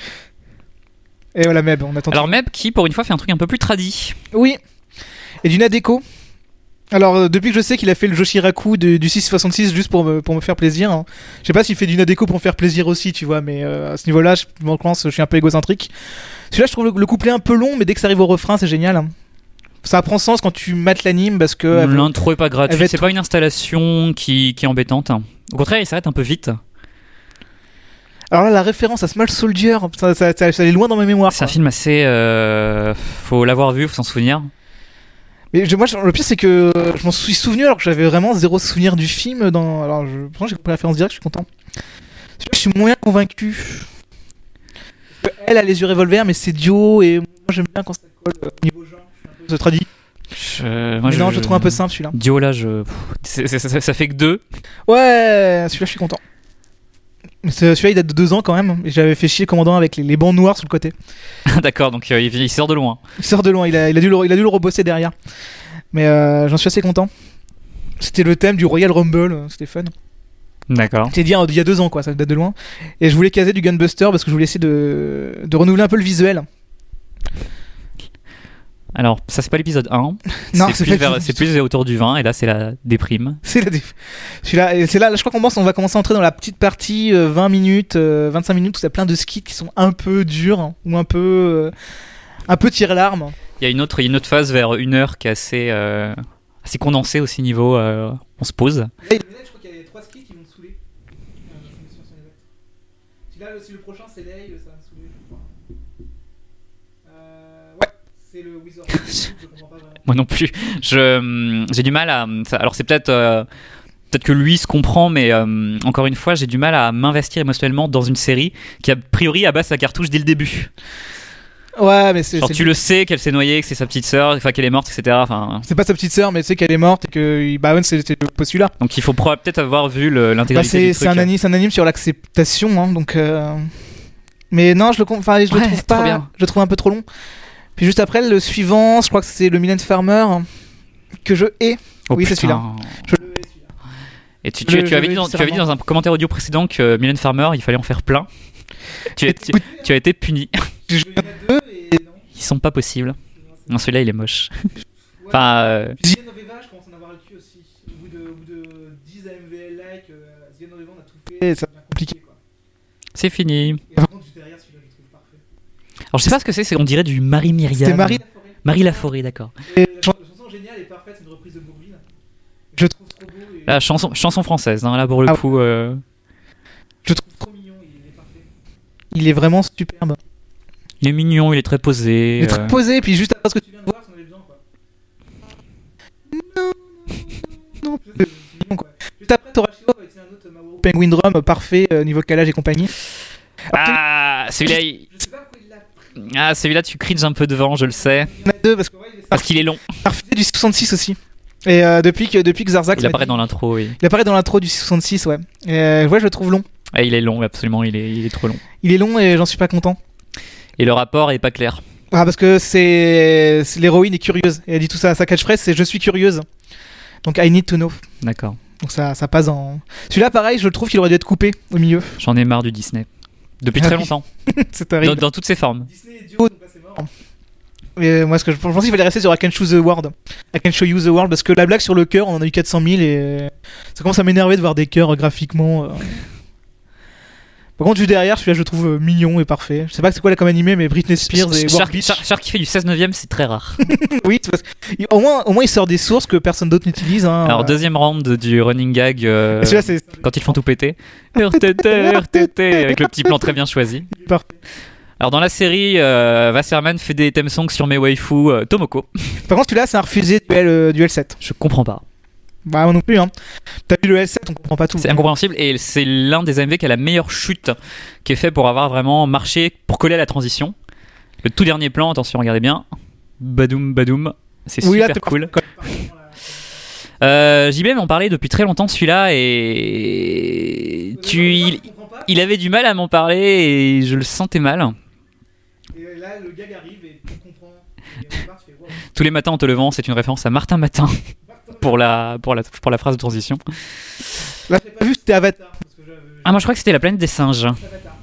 Et voilà, Meb, on attend. Alors Meb qui pour une fois fait un truc un peu plus tradi. Oui. Et du Nadeko. Alors, euh, depuis que je sais qu'il a fait le Joshiraku de- du six soixante-six juste pour me, pour me faire plaisir, hein. Je sais pas s'il fait du Nadeko pour me faire plaisir aussi, tu vois, mais euh, à ce niveau-là, je, je pense, je suis un peu égocentrique. Celui-là, je trouve le, le couplet un peu long, mais dès que ça arrive au refrain, c'est génial. hein. Ça prend sens quand tu mates l'anime parce que. elle veut- L'intro est pas elle va gratuite, être- c'est pas une installation qui, qui est embêtante. Au contraire, il s'arrête un peu vite. Alors là, la référence à Small Soldier, ça, ça, ça, ça allait loin dans ma mémoire. C'est un quoi. film assez. Euh... Faut l'avoir vu, faut s'en souvenir. Mais je, moi, je- le pire, c'est que je m'en suis souvenu alors que j'avais vraiment zéro souvenir du film. Dans... Alors, je... pourtant, j'ai compris la référence directe, je suis content. Je suis moyen convaincu. Elle a les yeux revolver, mais c'est duo et moi, j'aime bien quand ça colle euh, au niveau genre. Je suis un peu se traduit. Je... Moi, Mais je... non, je le trouve un peu simple celui-là. Dio, là, je. Pff, c'est- c'est- ça, ça fait que deux. Ouais, celui-là, je suis content. Mais c'est- celui-là, il date de deux ans quand même. Et j'avais fait chier le commandant avec les, les bancs noirs sur le côté. D'accord, donc euh, il, il sort de loin. Il sort de loin, il a, il a, dû, le, il a dû le rebosser derrière. Mais euh, j'en suis assez content. C'était le thème du Royal Rumble, euh, c'était fun. D'accord. C'était dit il y a deux ans, quoi, ça date de loin. Et je voulais caser du Gunbuster parce que je voulais essayer de, de renouveler un peu le visuel. Alors, ça, c'est pas l'épisode un. Non, c'est c'est plus, pas vers- l'épisode c'est plus autour du vingt, et là, c'est la déprime. C'est la déf- Celui-là, et c'est là, là, je crois qu'on commence, on va commencer à entrer dans la petite partie euh, vingt minutes, euh, vingt-cinq minutes où il y a plein de skits qui sont un peu durs hein, ou un peu, euh, un peu tire-larme. Il y a une autre, il y a une autre phase vers une heure qui est assez, euh, assez condensée aussi niveau. Euh, on se pose. Là, je crois qu'il y a trois skits qui vont me saouler. Celui-là, aussi le prochain, c'est Lay, ça va me saouler, je crois. Euh, ouais, c'est le Wizard. Je comprends pas vraiment. Moi non plus. Je, hum, j'ai du mal à. ça- Alors, c'est peut-être. euh, Peut-être que lui se comprend, mais euh, encore une fois, j'ai du mal à m'investir émotionnellement dans une série qui, a priori, abat sa cartouche dès le début. Ouais, mais c'est. Genre, c'est tu le sais qu'elle s'est noyée, que c'est sa petite sœur, enfin, qu'elle est morte, et cetera. Enfin, C'est pas sa petite sœur, mais tu sais qu'elle est morte et que bah ouais, c'est c'est pas celui-là. donc, il faut pro- peut-être avoir vu le- Bah, l'intégralité c'est du c'est truc. un anime, c'est un anime sur l'acceptation, hein, donc. euh, Mais non, je le, com- enfin, je le Ouais, trouve trop pas. bien. Je le trouve un peu trop long. Puis juste après, le suivant, je crois que c'est le Mylène Farmer que je hais. Oh, oui, c'est putain. celui-là. Je le hais celui-là. Et tu, tu, Je- tu je avais le dit dans, hais tu avais dit dans un commentaire audio précédent que Mylène Farmer, il fallait en faire plein. tu, as, tu, tu as été puni. J'ai joué à deux et non. Ils sont pas possibles. Non, celui-là, il est moche. Enfin, euh, Zian Oveva, je commence à en avoir le cul aussi. Au bout de, au bout de dix A M V L like, euh, Zian Oveva, on a tout fait. Ça devient compliqué quoi. c'est fini. Et par contre, du derrière, celui-là, je le trouve parfait. Alors, je sais pas ce que c'est, c'est on dirait du Marie Myriam. C'était Marie Laforêt. Marie Laforêt, d'accord. Et la chan- la chanson géniale et parfaite, c'est une reprise de Bourvil. Je le trouve trop beau. Et... La chanson, chanson française, hein, là pour le Ah, coup. euh, Je le trouve trop mignon, il est parfait. Il est vraiment superbe. Il est mignon, il est très posé. Il est euh, très posé, puis juste après ce que tu viens de voir, ça en avait besoin quoi. Non, non, non, c'est mignon quoi. Juste après, Torashiro va essayer un autre Mamoru Penguin Drum euh, parfait, euh, niveau calage et compagnie. Alors, Ah, celui-là, il- je sais pas pourquoi il l'a pris. ah, celui-là, tu cringes un peu devant, je le sais. Il y en a deux parce que ouais, il est Parce qu'il est long. refusé du soixante-six aussi. Et euh, depuis que depuis que Zarzax Il m'a apparaît dit- dans l'intro, oui. il apparaît dans l'intro du soixante-six, ouais. Et euh, ouais, je le trouve long. Ah, il est long, absolument, il est, il est trop long. Il est long et j'en suis pas content. Et le rapport est pas clair. Ah parce que c'est c'est- l'héroïne est curieuse. Et elle dit tout ça, sa catchphrase c'est je suis curieuse. Donc I need to know. D'accord. Donc ça ça passe en. Celui-là pareil, je le trouve qu'il aurait dû être coupé au milieu. J'en ai marre du Disney. Depuis Ah très oui. longtemps. C'est Dans, terrible. dans toutes ses formes. Disney et Dio, donc là, c'est mort. Mais moi, ce que je, je pensais qu'il fallait rester sur I Can Choose the World. I Can Show You the World. Parce que la blague sur le cœur, on en a eu quatre cent mille et ça commence à m'énerver de voir des cœurs euh, graphiquement. euh. Par contre, vu derrière, celui-là, je le trouve euh, mignon et parfait. Je sais pas que c'est quoi là comme animé, mais Britney Spears et Shark, Warbeach. Shark- Shark qui fait du seize neuvième, c'est très rare. Oui, c'est parce qu'il- au moins, au moins, il sort des sources que personne d'autre n'utilise. Hein. Alors, Euh, deuxième round du running gag. euh, et celui-là, c'est Quand ils font tout péter. R T T, R T T, avec le petit plan très bien choisi. parfait. Alors dans la série, euh, Wasserman fait des theme songs sur mes waifus euh, Tomoko. Par contre, celui-là, c'est un refusé du, L, euh, du L sept. Je comprends pas. Bah, moi non plus. Hein. T'as vu le L sept, on comprend pas tout. C'est incompréhensible et c'est l'un des A M V qui a la meilleure chute qui est fait pour avoir vraiment marché, pour coller à la transition. Le tout dernier plan, attention, regardez bien. Badoum, badoum. C'est Oui, là, super t'es cool. pas- Euh, J B m'en parlait depuis très longtemps celui-là et tu, il, il avait du mal à m'en parler et je le sentais mal. Et là, le gag arrive et tu comprends. Et au départ, tu fais, wow. Tous les matins en te levant, c'est une référence à Martin Matin pour la, pour la, pour la phrase de transition. Là, j'ai pas vu, c'était Avatar. Parce que j'avais- Ah, moi je crois que c'était la planète des singes. c'est Avatar.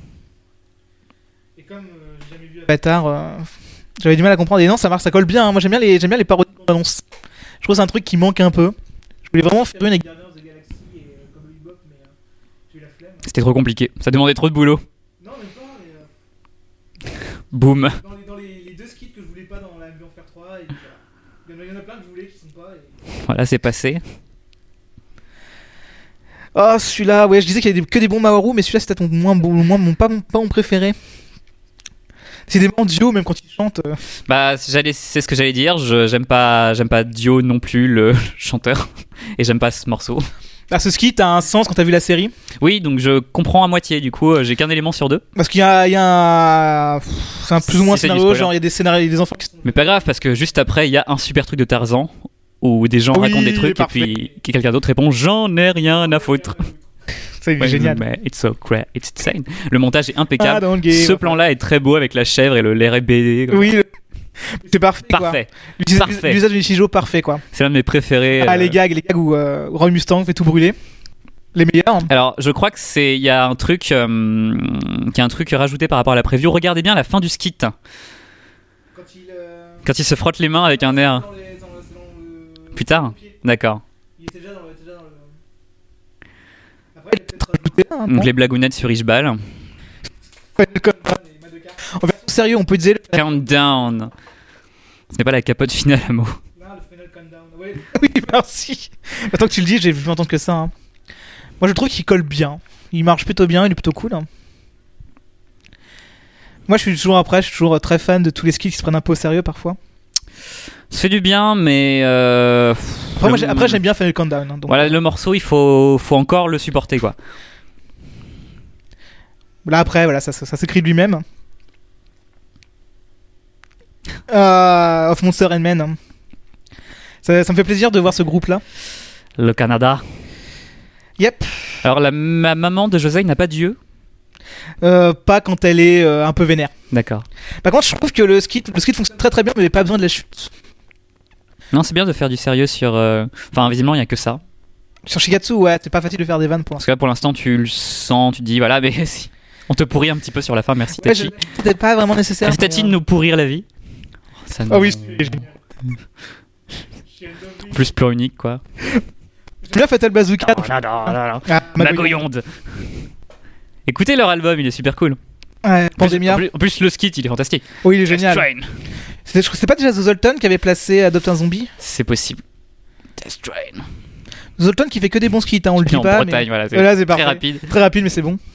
Et comme euh, j'ai jamais vu Avatar, euh, j'avais du mal à comprendre. Et non, ça marche, ça colle bien. Hein. Moi, j'aime bien les, j'aime bien les parodies d'annonce. Je trouve que c'est un truc qui manque un peu. Je voulais vraiment faire une avec Guardians of the Galaxy et euh, comme le Bebop, mais euh, j'ai eu la flemme. C'était trop compliqué, ça demandait trop de boulot. Non, même pas, mais euh, Boum. dans, les, dans les, les deux skits que je voulais pas dans la M V en faire trois, et, voilà. il, y en a, il y en a plein que je voulais qui sont pas. Et... Voilà, c'est passé. Oh, celui-là, ouais, je disais qu'il y avait des- que des bons Maoru, mais celui-là c'était mon moins bon, moins, mon, pas, mon, pas mon préféré. C'est des bons duo, même quand ils chantent. euh. Bah, j'allais, c'est ce que j'allais dire. Je, j'aime pas, j'aime pas Dio non plus, le chanteur, et j'aime pas ce morceau. Ah, ce ski, t'as un sens quand t'as vu la série. Oui, donc je comprends à moitié. Du coup, euh, j'ai qu'un élément sur deux. Parce qu'il y a, il y a un. Pff, C'est un plus ou moins C'est- c'est du scénario, spoiler. genre il y a des scénarios, il y a des enfants qui sont. Mais pas grave, parce que juste après, il y a un super truc de Tarzan où des gens Oui, racontent des trucs parfait. et puis quelqu'un d'autre répond j'en ai rien à foutre. C'est Ouais, génial. Mais it's so cra- it's insane. Le montage est impeccable. Ah, dans le game. Ce plan-là est très beau avec la chèvre et le l'air B D. Oui, le- c'est parfait. quoi. Parfait. L'usage Parfait. l'usage de Nishijo, parfait quoi. C'est l'un de mes préférés. Ah, euh. les gags, les gags où euh, Roy Mustang fait tout brûler. Les meilleurs. Alors, je crois que c'est il y a un truc euh, qu'il y a un truc rajouté par rapport à la preview. Regardez bien la fin du skit. Quand il, euh, Quand il se frotte les mains avec un air. Plus tard. D'accord. Il était déjà dans le. était déjà dans le- Après, il a peut-être rajouté un. Donc non les blagounettes sur Ishbal. Ouais, comme ça, les Madoka. En version sérieux, on peut dire. Countdown. Ce n'est pas la capote finale à mot. Oui, merci. Attends que tu le dis, j'ai vu entendre que ça. hein. Moi, je trouve qu'il colle bien. Il marche plutôt bien, il est plutôt cool. hein. Moi, je suis toujours après, je suis toujours très fan de tous les skills qui se prennent un peu au sérieux parfois. Ça fait du bien, mais euh, Après, le- moi, j'ai- après j'aime bien faire le countdown. hein, donc. Voilà, le morceau, il faut, faut encore le supporter, quoi. Là, après, voilà, ça, ça, ça s'écrit de lui-même. Euh, of Monster and Men. hein. Ça, ça me fait plaisir de voir ce groupe-là. Le Canada. Yep. Alors, la ma maman de José n'a pas d'yeux. Euh, pas quand elle est euh, un peu vénère. D'accord. Par contre, je trouve que le skit, le skit fonctionne très très bien, mais il n'y a pas besoin de la chute. Non, c'est bien de faire du sérieux sur. euh, Enfin, visiblement, il n'y a que ça. Sur Shigatsu, ouais, c'est pas facile de faire des vannes pour Parce l'instant. que là, pour l'instant, tu le sens, tu te dis, voilà, mais si. On te pourrit un petit peu sur la fin, merci Ouais, Tachi. je- C'était pas vraiment nécessaire. Merci Tachi de nous pourrir la vie. Ça Ah nous- oui, c'est génial. Plus plan unique, quoi. J'aime bien Fatal Bazooka. donc- Oh là là là là. Ah, Magoyonde. Écoutez leur album, il est super cool. Ouais, Pandemia. En plus, en plus, le skit, il est fantastique. Oui, il est génial. Train. C'était, je crois que c'était pas déjà The Zoltan qui avait placé Adopt un zombie. C'est possible. Death Train. The Zoltan qui fait que des bons skits, hein, on le Puis dit en pas. Bretagne, mais... voilà. C'est Voilà, c'est très parfait. rapide. Très rapide, mais c'est bon.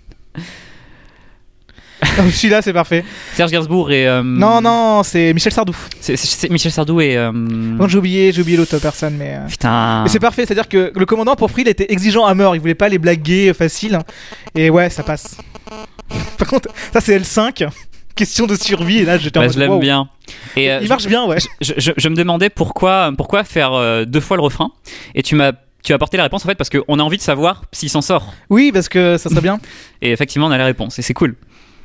Ah, celui-là, c'est parfait. Serge Gainsbourg et. euh, Non, non, c'est Michel Sardou. C'est, c'est- c'est Michel Sardou et. euh, Non, j'ai oublié, j'ai oublié l'autre personne, mais. euh, Putain. Mais c'est parfait, c'est-à-dire que le commandant pour Free, il était exigeant à mort, il voulait pas les blagues gays euh, faciles. Et ouais, ça passe. Par contre, ça c'est L cinq, question de survie, et là j'étais en Ouais, mode, je l'aime wow. bien. Et, euh, Il marche bien, ouais. je, je- je me demandais pourquoi, pourquoi faire euh, deux fois le refrain. Et tu m'as, tu as apporté la réponse en fait parce qu'on a envie de savoir s'il s'en sort. Oui, parce que ça serait bien. Et effectivement, on a la réponse. Et c'est cool.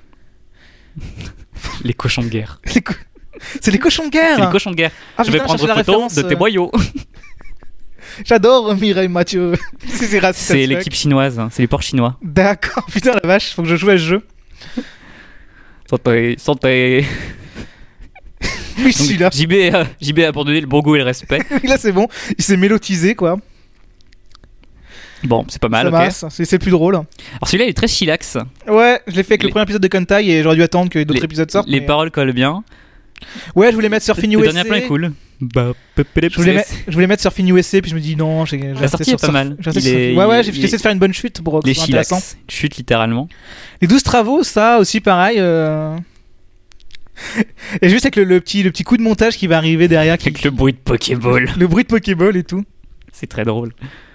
Les cochons de guerre. Les co- C'est les cochons de guerre. C'est les cochons de guerre. Ah, je vais putain, prendre chercher la photo référence, de tes euh, boyaux. J'adore Mireille Mathieu. c'est c'est raciste. as C'est fuck. l'équipe chinoise. hein. C'est les porcs chinois. D'accord, putain la vache, faut que je joue à ce jeu. Santé, santé. Oui, Donc, celui-là. J B, euh, J B a abandonné le bon goût et le respect. Là c'est bon, il s'est mélotisé quoi. Bon, c'est pas mal, ça ok. passe, c'est, c'est plus drôle. Alors celui-là, il est très chillax. Ouais, je l'ai fait avec Les- le premier épisode de Kantai et j'aurais dû attendre que d'autres Les- épisodes sortent. Les mais- paroles collent bien. Ouais, je voulais mettre Surfing Le U S dernier A. plan est cool. Bah, Je voulais, mettre, je voulais mettre Surfing U S A, puis je me dis non, j'ai, j'ai La resté sortie sur est pas Surf- mal. j'ai resté Il sur- est- Ouais, ouais, il- j'ai il- essayé de faire une bonne chute pour que Les ce soit intéressant. chillax. Chute littéralement. Les douze travaux, ça aussi pareil. euh. Et juste avec le, le petit, le petit coup de montage qui va arriver derrière, qui... Avec le bruit de Pokéball. le bruit de Pokéball et tout. C'est très drôle.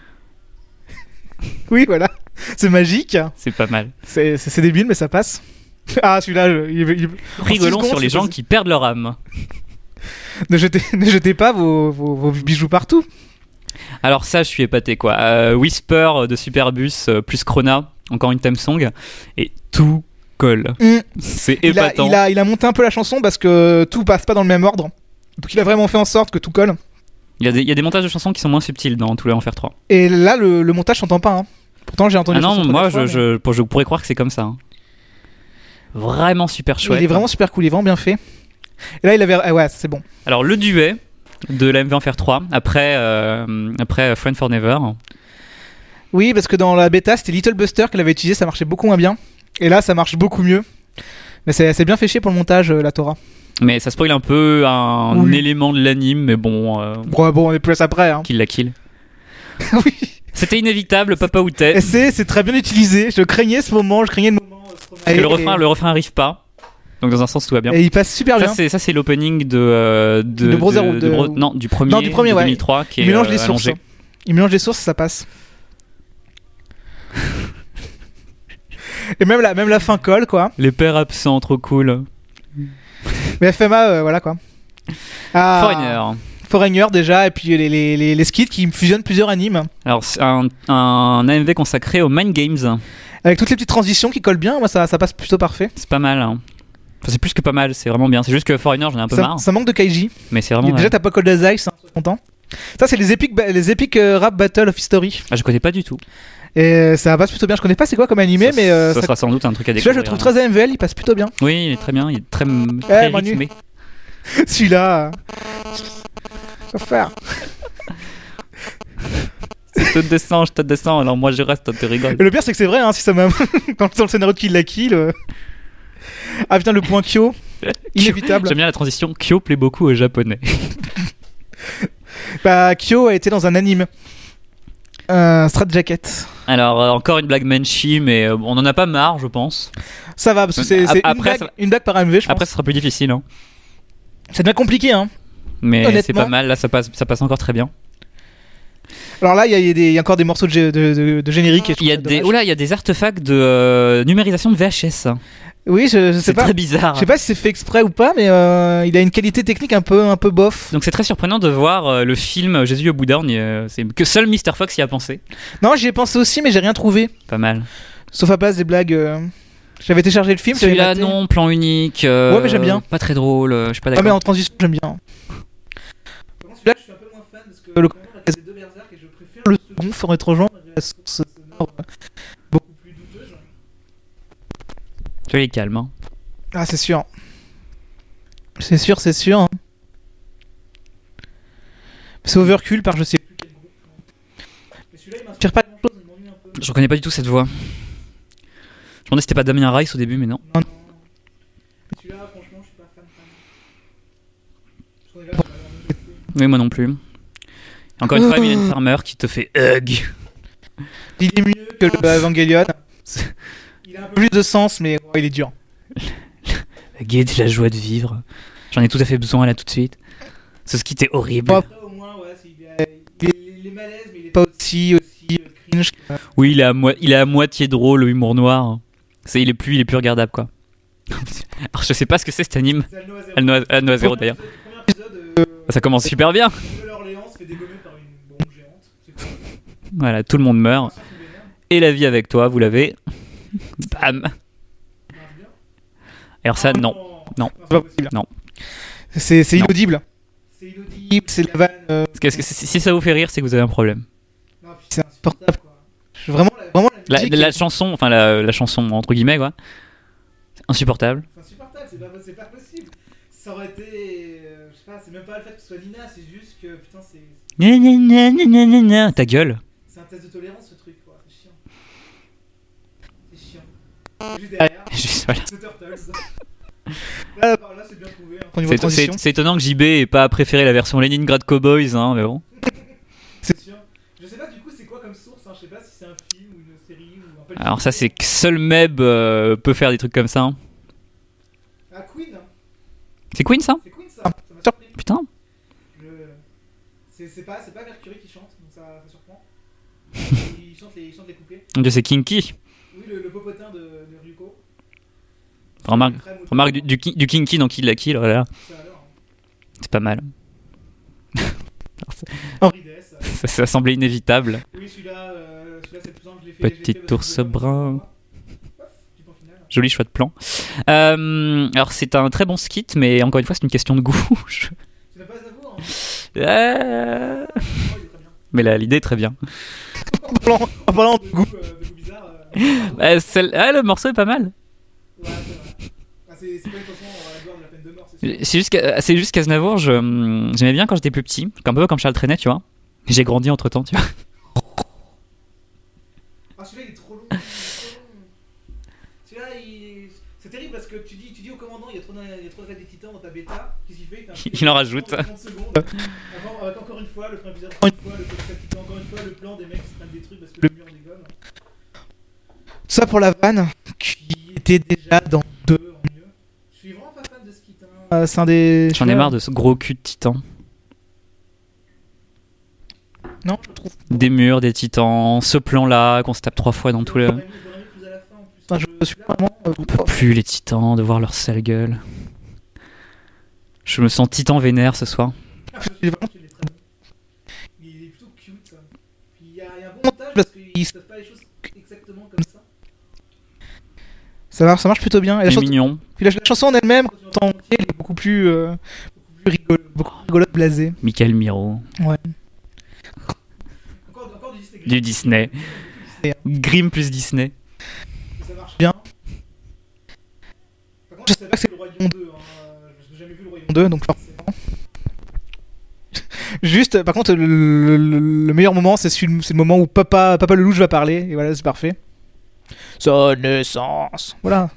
Oui, voilà. C'est magique. C'est pas mal. C'est, c'est, c'est débile, mais ça passe. Ah, celui-là, je- il, il- en six Rigolons secondes, sur les c'est gens possible. qui perdent leur âme. Ne jetez, ne jetez pas vos, vos, vos bijoux partout. Alors ça, je suis épaté quoi. Euh, Whisper de Superbus euh, plus Krona, encore une theme song, et tout colle. Mm. C'est Il a, épatant. il, a, il a monté un peu la chanson parce que tout passe pas dans le même ordre. Donc il a vraiment fait en sorte que tout colle. Il y a des, il y a des montages de chansons qui sont moins subtils dans tous les Enfer trois. Et là, le, le montage s'entend pas. Hein. Pourtant, j'ai entendu Ah la non, chanson moi trois je, fois, mais- je, pour- je pourrais croire que c'est comme ça. hein. Vraiment super chouette. Il est vraiment super cool, il est vraiment bien fait. Et là, il avait. Ah ouais, c'est bon. Alors le duet de la M V Enfer trois après, euh, après Friend for Never. Oui, parce que dans la bêta, c'était Little Buster qu'elle avait utilisé, ça marchait beaucoup moins bien. Et là, ça marche beaucoup mieux. Mais c'est, c'est bien fait chier pour le montage, euh, la Torah. Mais ça spoil un peu un Oui. élément de l'anime, mais bon, euh, Bon, bon, on est plus après. Hein. kill la kill. oui. C'était inévitable, papa ou Et t'es. c'est, c'est très bien utilisé. Je craignais ce moment, je craignais le moment. euh, Parce que le et- refrain, le refrain arrive pas. Donc dans un sens tout va bien. Et il passe super Ça bien. c'est ça c'est l'opening de euh, de, De Brotherhood, de- Bro- non du premier Non, du premier, de ouais. deux mille trois qui Il est mélange euh, les sources. allongé. Il mélange les sources, ça passe. Et même la, même la fin colle, quoi. Les pères absents, trop cool. Mais F M A, euh, voilà, quoi. Ah, Foreigner. Foreigner, déjà, et puis les, les, les, les skits qui fusionnent plusieurs animes. Alors c'est un, un A M V consacré aux Mind Games. Avec toutes les petites transitions qui collent bien, moi, ça, ça passe plutôt parfait. C'est pas mal. Hein. Enfin, c'est plus que pas mal, c'est vraiment bien. C'est juste que Foreigner, j'en ai un peu Ça, marre. ça manque de Kaiji. Mais c'est Et vraiment. déjà, ouais. t'as pas Cold as Ice, hein, sois content. Ça, c'est les épiques, ba- les épiques euh, rap battle of history. Ah, je connais pas du tout. Et euh, ça passe plutôt bien. Je connais pas c'est quoi comme animé, ça, mais euh, ça ça- sera sans doute un truc à celui-là, découvrir. je le trouve très A M V L, il passe plutôt bien. Oui, il est très bien. Il est très, très Manu. rythmé. Celui-là. euh, Faut faire. Je te descends, je te descends. Alors moi je reste, toi tu rigoles. Et le pire, c'est que c'est vrai, hein, si ça m'a. dans, dans le scénario de Kill la Kill. euh, Ah putain, le point Kyo. Inévitable. J'aime bien la transition. Kyo plaît beaucoup aux japonais. Bah, Kyo a été dans un anime. Un Strat Jacket. Alors euh, encore une blague Menchi, mais euh, on en a pas marre, je pense. Ça va, parce que c'est, c'est Après, une, blague, ça- une blague par A M V, je pense. Après, ce sera plus difficile, hein. Ça devient compliqué, hein. Mais Honnêtement. c'est pas mal. Là, ça passe, ça passe encore très bien. Alors là, il y, a- il y a des- il y a encore des morceaux de, gé- de, de, de générique. Et je Il y a trouve ça des, dommage. oula, il y a des artefacts de euh, numérisation de V H S. Oui, je, je sais C'est pas. très bizarre. Je sais pas si c'est fait exprès ou pas, mais euh, il a une qualité technique un peu, un peu bof. Donc c'est très surprenant de voir euh, le film Jésus au Bouddha. On y, euh, c'est que seul mister Fox y a pensé. Non, j'y ai pensé aussi, mais j'ai rien trouvé. Pas mal. Sauf à base des blagues. euh, J'avais téléchargé le film. j'avais Celui-là, maté. non, plan unique. euh, Ouais, mais j'aime bien. Pas très drôle. euh, Je suis pas Ah, d'accord. mais en transition, j'aime bien. Celui-là, je suis un peu moins fan parce que le commentaire a cassé deux berserk et je préfère le second, Fort étrangeant, la source sonore euh, beaucoup plus douteuse. Tu vois, il est calme. Hein. Ah, c'est sûr. C'est sûr, c'est sûr. hein. C'est Overkill par je sais plus quel groupe. Mais celui-là, il m'inspire pas grand-chose, il m'ennuie un peu. Je reconnais pas du tout cette voix. Je me demandais si c'était pas Damien Rice au début, mais non. Non, non. Mais celui-là, franchement, je suis pas fan. fan. Parce qu'on est là pour la longévité. Oui, moi non plus. Encore une fois, Mylène Farmer qui te fait hug. Il est mieux que le Evangelion. Il a un peu plus de sens, mais ouais, il est dur. La gaieté, la joie de vivre. J'en ai tout à fait besoin là tout de suite. Ce qui était horrible. Bon, après, au moins, ouais, c'est- il, est, il, est, il est malaise, mais il est pas aussi, aussi euh, cringe. que- Oui, il est à, moi- il est à moitié drôle, le humour noir. C'est, il est plus, il est plus regardable quoi. Alors je sais pas ce que c'est cet anime. C'est Alno à zéro. Alno à- Alno à zéro d'ailleurs. Le premier épisode, euh, Ça commence super bien. Nouvelle-Orléans se fait dégommer par une bombe géante. C'est cool. Voilà, tout le monde meurt. Ça, c'est vénère. Et la vie avec toi, vous l'avez. Bam. Ça marche bien. Alors ça, Ah, non. Non. C'est pas possible. Non. C'est, c'est Non. inaudible. C'est inaudible, c'est la vanne. euh, Parce que si si ça vous fait rire, c'est que vous avez un problème. non, puis c'est insupportable, quoi. Je- Vraiment, la, vraiment, la La, musique la est- chanson, enfin la, la chanson entre guillemets quoi. C'est insupportable. c'est insupportable, c'est pas, c'est pas possible. Ça aurait été. euh, je sais pas, c'est même pas le fait que ce soit Nina, c'est juste que putain, c'est, Gna, gna, gna, gna, gna, gna. Ta gueule. c'est un test de tolérance ce truc, quoi. C'est chiant. C'est chiant. Juste derrière, Juste, voilà. The Turtles. Là, là, là, c'est bien trouvé. Hein. Au niveau C'est, de transition, c'est- c'est étonnant que J B ait pas préféré la version Leningrad Cowboys, hein, mais bon. c'est sûr. Je sais pas du coup, c'est quoi comme source, hein. Je sais pas si c'est un film ou une série ou un peu. Alors ça, c'est que seul Meb euh, peut faire des trucs comme ça. hein. Ah, Queen. C'est Queen ça? C'est Queen ça. Ça m'a surpris. Putain. Je... C'est, c'est pas, c'est pas Mercury qui chante, donc ça, ça surprend. il chante les, il chante les couplets. Mon Dieu, c'est Kinky. Oui, le, le popotin de, de Ryuko. Remarque, Très motivant. remarque du, du, ki- du Kinky dans Kill la Kill, oh là là. Ça a l'air, hein. C'est pas mal. Henri Dess. Ça, ça semblait inévitable. Oui, celui-là, euh, celui-là c'est plus simple, je l'ai fait. je l'ai Petit fait parce que ours je voulais brun. avoir- Pof, petit point final. Joli choix de plan. Euh, alors c'est un très bon skit, mais encore une fois, c'est une question de goût. Je- Tu n'as pas à vous, hein. Euh, Oh, il est très bien. Mais là, l'idée est très bien. En parlant, en parlant de goût, euh, de goût bizarre. Euh, Euh, celle- ah, le morceau est pas mal. ouais, c'est vrai. Ah, c'est, c'est pas une chanson à la gloire de la peine de mort, c'est sûr. C'est juste, qu'à- c'est juste qu'Aznavour, je, j'aimais bien quand j'étais plus petit, un peu comme Charles Trenet, tu vois. J'ai grandi entre temps, tu vois. Ah, celui-là il est trop long. Il est trop long. Celui-là, il... C'est terrible parce que tu dis, tu dis au commandant, il y a trop d'attaques des titans dans ta bêta. Qu'est-ce qu'il fait? Il, il en rajoute. trente secondes. Avant, avec encore une fois, le premier épisode, encore une fois, le titan, encore une fois, le plan des mecs qui se prennent des trucs parce que le mur en dégomme. Ça pour la vanne, qui était déjà dans deux en mieux. Je suis vraiment pas fan de ce titan. Euh, c'est un des. J'en ai marre de ce gros cul de titan. Non, je trouve. Des murs, des titans, ce plan-là qu'on se tape trois fois dans tous les. Enfin, je suis vraiment. Euh, On peut plus les titans, de voir leur sale gueule. Je me sens titan vénère ce soir. Il est vraiment- il est plutôt cute. Puis il y, a il y a un bon montage parce qu'il se passe pas les choses exactement comme ça. Ça marche, ça marche plutôt bien. Et la, C'est chanson, mignon. puis la, la chanson en elle-même, quand tu l'entends en entier, elle est beaucoup plus, euh, beaucoup plus rigolo, beaucoup plus rigolote, blasée. Michael Miro. Ouais. Encore, encore du Disney. Du Disney. Grimm plus Disney. Ça marche Bien. Par contre, je savais pas que c'est le Royaume deux. Hein. Je n'ai jamais vu le Royaume deux, donc forcément. Juste, par contre, le, le- le meilleur moment, c'est celui- c'est le moment où papa, papa le louche va parler, et voilà, c'est parfait. Sa naissance. Voilà.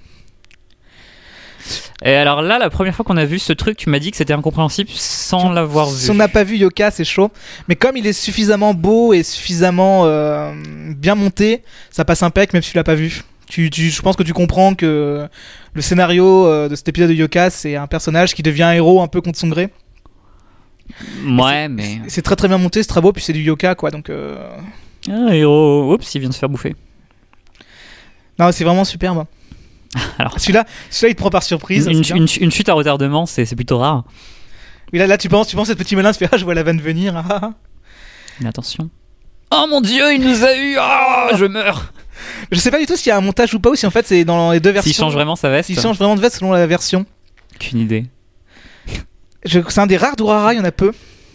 Et alors là, la première fois qu'on a vu ce truc, tu m'as dit que c'était incompréhensible sans l'avoir vu. Si on n'a pas vu Yoka, c'est chaud. Mais comme il est suffisamment beau et suffisamment euh, bien monté, ça passe impec, même si tu l'as pas vu. Tu, tu, je pense que tu comprends que le scénario euh, de cet épisode de Yoka, c'est un personnage qui devient un héros un peu contre son gré. Ouais, mais. Et c'est très très bien monté, c'est très beau, puis c'est du Yoka, quoi. Donc, euh... Ah, héros. Oups, il vient de se faire bouffer. non, c'est vraiment superbe. Alors. Celui-là, celui-là, il te prend par surprise. Une, c'est bien. une, une chute à retardement, c'est c'est plutôt rare. Oui, là, là, tu penses, tu penses, cette petit malin se fait, ah, je vois la vanne venir. Ah, ah. Mais attention. Oh mon dieu, il nous a eu. Oh, je meurs. Je sais pas du tout s'il y a un montage ou pas, ou si en fait c'est dans les deux versions. S'il change vraiment sa veste. S'il change vraiment de veste selon la version. Aucune idée. Je- C'est un des rares d'Urara, il y en a peu.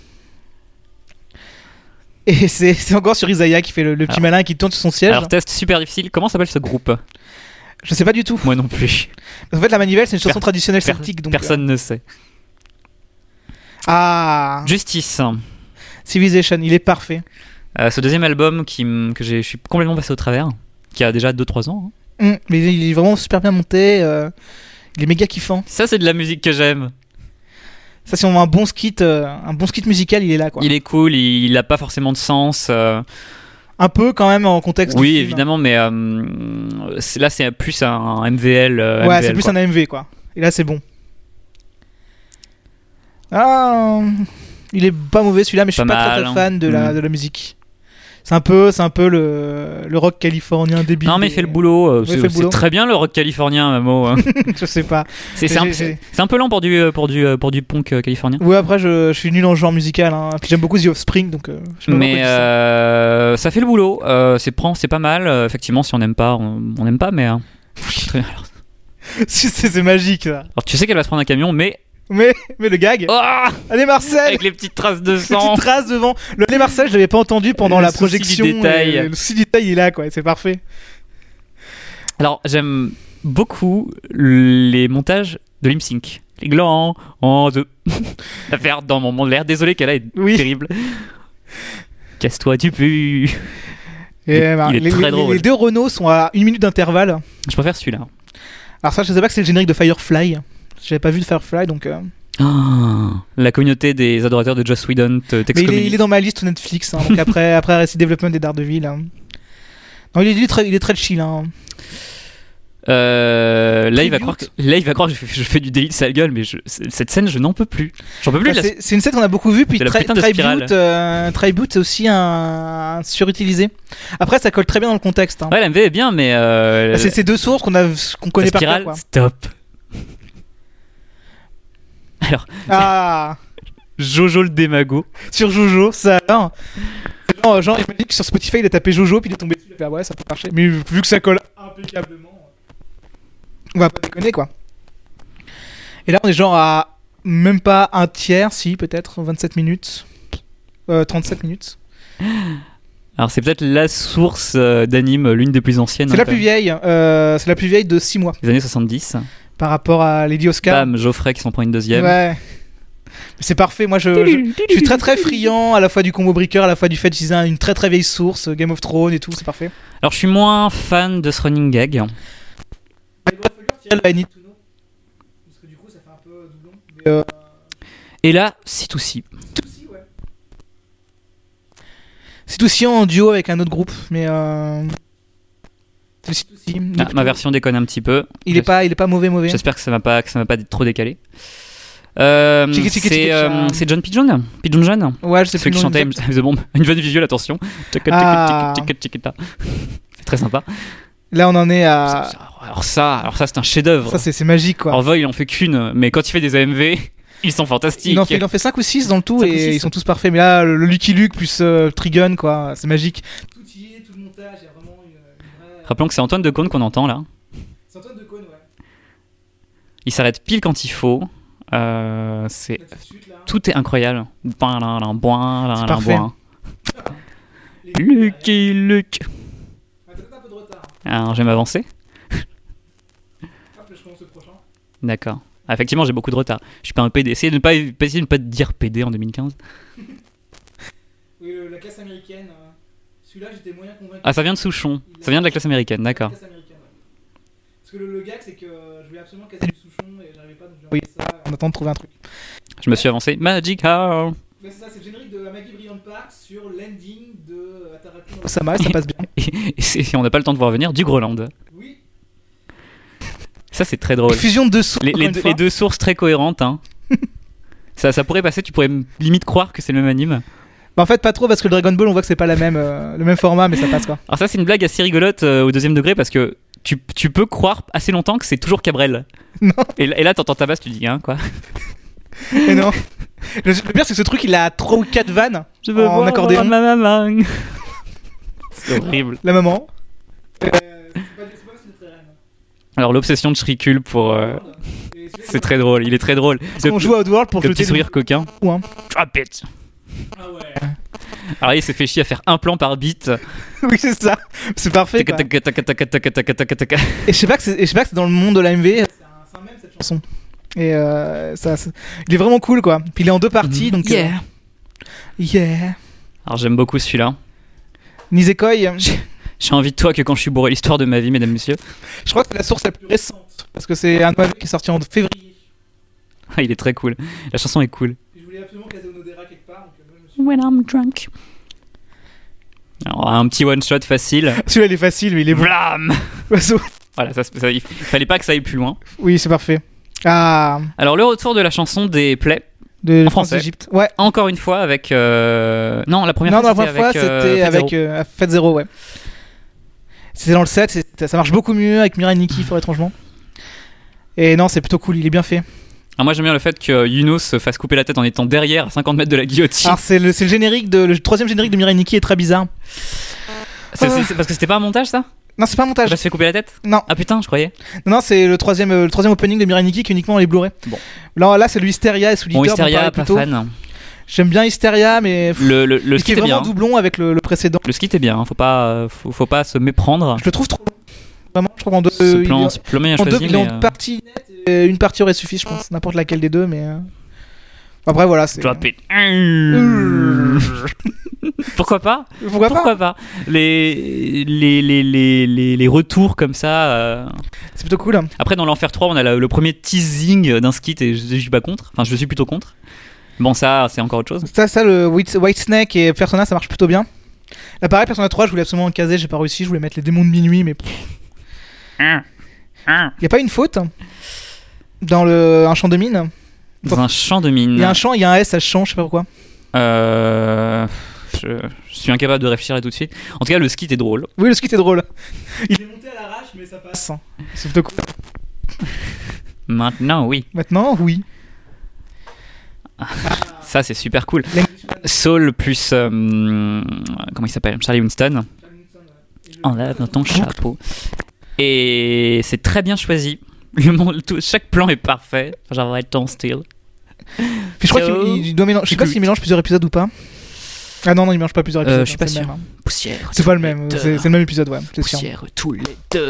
Et c'est c'est encore sur Isaiah qui fait le, le petit Alors- malin qui tourne sur son siège. Alors, test super difficile. Comment s'appelle ce groupe? Je sais pas du tout. Moi non plus. En fait, la manivelle, c'est une chanson Per- traditionnelle per- celtique. Donc, Personne ne sait. euh, Ah Justice. Civilization, il est parfait. Euh, ce deuxième album qui, m- que j'ai- je suis complètement passé au travers, qui a déjà deux trois ans. hein. Hum, mais il est vraiment super bien monté. euh, Il est méga kiffant. Ça, c'est de la musique que j'aime. Ça, si on a un bon skit, euh, un bon skit musical, il est là, quoi. Il est cool, il, il a pas forcément de sens. euh, Un peu quand même en contexte. Oui, du film. évidemment, mais euh, c'est- là, c'est plus un, un M V L. euh, Ouais, M V L, c'est plus quoi. un A M V, quoi. Et là, c'est bon. Ah, il est pas mauvais celui-là, mais je suis Pas pas très, mal, très hein. fan de la, Mm. de la musique. C'est un peu, c'est un peu le, le rock californien débile. Non, mais il fait le boulot. euh, Ouais, il c'est fait le c'est boulot. très bien le rock californien, Mamo. hein. Je sais pas. C'est c'est un, J'ai- c'est- j'ai- c'est un peu lent pour du, pour du, pour du punk euh, californien. Ouais, après, je, je suis nul en genre musical. Hein. Puis j'aime beaucoup The Offspring, donc. Euh, je sais pas Mais pourquoi je dis ça. euh, ça fait le boulot. Euh, c'est prend- c'est pas mal. Euh, effectivement, si on n'aime pas, on on n'aime pas. Mais euh, très bien. Alors, c'est, c'est magique, ça. alors, tu sais qu'elle va se prendre un camion, mais Mais, mais le gag. oh, Allez, Marcel. avec les petites traces de sang. Petite trace devant. Le Allez, Marcel, je l'avais pas entendu pendant Le la souci projection. du détail. et Le souci du détail, il est là, quoi. C'est parfait. Alors, j'aime beaucoup les montages de Lip Sync. Les glands en deux. La faire dans mon monde l'air. Désolé qu'elle est Oui. terrible. Casse-toi, tu pues. Et, Il- bah, il est les, très les- drôle. les deux Renault sont à une minute d'intervalle. Je préfère celui-là. Alors ça, je sais pas que c'est le générique de Firefly. J'avais pas vu de Firefly, donc. euh, Ah, la communauté des adorateurs de Joss Whedon te- Mais il est, t'excommunie. il est dans ma liste Netflix. Hein, donc après, après Arrested Development et Daredevil. Hein. Non, il est, il est très, il est très chill. Hein. Euh, là, il va Tribute. croire que, là, il va croire que je fais, je fais du délit de sale gueule, mais je- c- cette scène, je n'en peux plus. J'en peux plus. Bah, de la- c'est, c'est une scène qu'on a beaucoup vue, puis de la Tri- putain de spirale. Tribute, euh, Tribute, c'est aussi un, un surutilisé. Après, ça colle très bien dans le contexte. Hein. Ouais, l'M V est bien, mais euh, Bah, c'est ces deux sources qu'on, a, qu'on connaît la par spirale, cœur. Quoi. stop. Alors, Ah, Jojo le démago. sur Jojo, ça alors. Genre, genre, imagine que sur Spotify, il a tapé Jojo, puis il est tombé dessus. Il a fait, ah ouais, ça peut marcher. Mais vu que ça colle impeccablement. on va pas déconner quoi. Et là on est genre à même pas un tiers, si peut-être vingt-sept minutes, euh, trente-sept minutes. Alors, c'est peut-être la source euh, d'anime, l'une des plus anciennes. C'est hein, la quand plus même. vieille, euh, c'est la plus vieille de six mois Des années soixante-dix. par rapport à Lady Oscar. Bam, Geoffrey qui s'en prend une deuxième. Ouais. Mais c'est parfait, moi je, je, je suis très très friand à la fois du combo breaker, à la fois du fait d'utiliser une très très vieille source, Game of Thrones et tout, c'est parfait. Alors, je suis moins fan de ce running gag. Il va falloir retirer le I Need to Know. Parce que du coup, ça fait un peu doublon. Mais euh, Et là, si tout si. c'est aussi, ouais. C'est aussi en duo avec un autre groupe, mais euh... c'est aussi. Il est Ah, plutôt- ma version déconne un petit peu. Il est pas, il est pas mauvais, mauvais. J'espère que ça m'a pas, que ça m'a pas trop décalé. Euh, Tchiki, tchiki, c'est, tchiki, euh, tcha. c'est John Pigeon Pigeon John Ouais, je sais Celui plus qui le nom chantait exact. M. The Bomb. Une bonne visuelle, attention. Tchaka, tchaka, Ah. tchaka, tchaka, tchaka. C'est très sympa. Là, on en est à. Alors ça, alors ça c'est un chef-d'œuvre. Ça, c'est c'est magique, quoi. Alors Void, il en fait qu'une, mais quand il fait des A M V, ils sont fantastiques. Il en fait, il en fait cinq ou six dans le tout cinq ou et six. ils sont tous parfaits. Mais là, le Lucky Luke plus euh, Trigun, quoi, c'est magique. Tout y est, tout le montage, il y a vraiment une, une vraie. Rappelons que c'est Antoine Decaune qu'on entend là. C'est Antoine Decaune, ouais. Il s'arrête pile quand il faut. Euh, c'est Là, tout de suite, là. tout est incroyable. Boin, là, là, boin, là, C'est là, parfait. boin. Les- Lucky Luke. Ah, t'as peut-être un peu de retard. Alors, je vais m'avancer. Hop, là, je commence le prochain. D'accord. Ah, effectivement, j'ai beaucoup de retard. Je suis pas un P D. Essayez de ne pas, essayez de ne pas dire P D en deux mille quinze. Oui, le- la classe américaine. euh, Celui-là, j'étais moyen convaincu. Ah, ça vient de Souchon. Ça vient de la classe américaine, d'accord. La classe américaine, ouais. Parce que le, le gag, c'est que euh, je voulais absolument casser du Souchon et j'arrivais pas, donc j'ai envoyé ça en attendant de trouver un truc. Je me suis avancé. Magic Hour. Mais c'est ça, c'est le générique de la Maggie Brilliant Park sur l'ending de Ataraku no Osama, ça passe bien. Et, et c'est- on n'a pas le temps de voir venir du Groland. Oui. Ça, c'est très drôle. Fusion de deux sources. Les, encore les une deux- fois. les deux sources très cohérentes. Hein. ça, ça pourrait passer, tu pourrais m- limite croire que c'est le même anime. Bah, en fait, pas trop parce que le Dragon Ball, on voit que c'est pas la même, euh, le même format, mais ça passe quoi. Alors ça, c'est une blague assez rigolote euh, au deuxième degré parce que tu, tu peux croire assez longtemps que c'est toujours Cabrel. Non. Et, là- et là, t'entends ta basse, tu dis, hein, quoi. Et non. Le, le pire, c'est que ce truc, il a trois ou quatre vannes Je veux en voir accordéon. ma maman. C'est horrible. La maman. Euh, c'est pas, c'est pas facile d'être reine. Alors l'obsession de Shrikul pour... euh, Et celui-là, c'est très drôle, il est très drôle. Parce qu'on joue à Outworld pour Le jeter petit sourire coquin. coups, hein. Drop it. Ah ouais. Alors il s'est fait chier à faire un plan par beat. Oui, c'est ça. C'est parfait. Taca, Quoi. taca, taca, taca, taca, taca, taca, taca. Et je sais pas que c'est, et je sais pas que c'est dans le monde de l'A M V. C'est un, c'est un mème cette chanson. Et euh, ça, c'est- il est vraiment cool quoi. Puis il est en deux parties donc. Yeah. euh, yeah. Alors j'aime beaucoup celui-là. Nisekoi, J'ai envie de toi que quand je suis bourré, l'histoire de ma vie, mesdames, messieurs. je crois que c'est la source la plus récente parce que c'est un O A V qui est sorti en février. Ah, il est très cool. La chanson est cool. Je voulais absolument caser Onodera quelque part donc euh, moi, je me suis... When I'm drunk. Alors un petit one shot facile. Celui-là il est facile mais il est bon. Vlam. Oiseau. Voilà, ça, ça- il fallait pas que ça aille plus loin. Oui c'est parfait. Ah, Alors le retour de la chanson des plaies, de En France français. Égypte. Ouais. encore une fois avec... euh, Non, la première Non, non, la fois première c'était fois avec... c'était euh, Fate avec Zero. euh, Fate Zero, ouais. C'était dans le set, c'est- ça marche beaucoup mieux avec Mirai Nikki, fort étrangement. Et non, c'est plutôt cool, il est bien fait. Alors moi j'aime bien le fait que Yuno se fasse couper la tête en étant derrière à cinquante mètres de la guillotine. Alors c'est le, c'est le générique de le troisième générique de Mirai Nikki est très bizarre. C'est- c'est- c'est parce que c'était pas un montage ça? Non, c'est pas un montage. Ça se fait couper la tête? Non, Ah putain, je croyais. non, non, c'est le troisième, euh, le troisième opening de Mirai Nikki qui est uniquement les Blu-ray. Bon. Là, là, c'est le Hysteria et Solitaire. Bon, dont on Hysteria, parlait pas plus tôt. fan. J'aime bien Hysteria, mais Le, le, le mais qui skit est est vraiment bien. doublon avec le, le précédent. Le skit est bien, hein. faut, pas, euh, faut, faut pas se méprendre. Je le trouve trop long. Vraiment, je trouve qu'en deux, Ce euh, plan, il- ce plan bien en deux, choisi, il est mais, en euh, partie nette et une partie aurait suffi, je pense. N'importe laquelle des deux, mais. euh, Après, voilà. C'est... Drop it. Euh, Pourquoi pas? Pourquoi, pas Pourquoi pas les, les, les, les, les, les retours comme ça. euh. C'est plutôt cool. Après, dans l'Enfer trois, on a la- le premier teasing d'un skit et je, je suis pas contre. Enfin, je suis plutôt contre. Bon, ça, c'est encore autre chose. Ça, ça, le White, White Snake et Persona, ça marche plutôt bien. Là, pareil, Persona trois, je voulais absolument en caser, j'ai pas réussi. Je voulais mettre les démons de minuit, mais il y a pas une faute dans le un champ de mine. Dans un champ de mine. Il y a un champ, il y a un S à champ, je sais pas pourquoi. Euh, je, je suis incapable de réfléchir là tout de suite. En tout cas, le skit est drôle. Oui, le skit est drôle. Il est monté à l'arrache, mais ça passe. C'est plutôt cool. Maintenant, oui. Maintenant, oui. Ça, c'est super cool. Soul plus. euh, comment il s'appelle? Charlie Winston. Enlève dans ton chapeau. Et c'est très bien choisi. Le monde, tout- chaque plan est parfait. J'aimerais ton style. Puis je crois So qu'il il doit mélanger. Je sais pas good. s'il mélange plusieurs épisodes ou pas. Ah non, non, il mélange pas plusieurs épisodes. Euh, je suis hein, pas c'est le sûr. même, hein. Poussière. C'est pas le tous les même, deux. c'est c'est le même épisode, ouais. C'est sûr. Poussière tous les deux.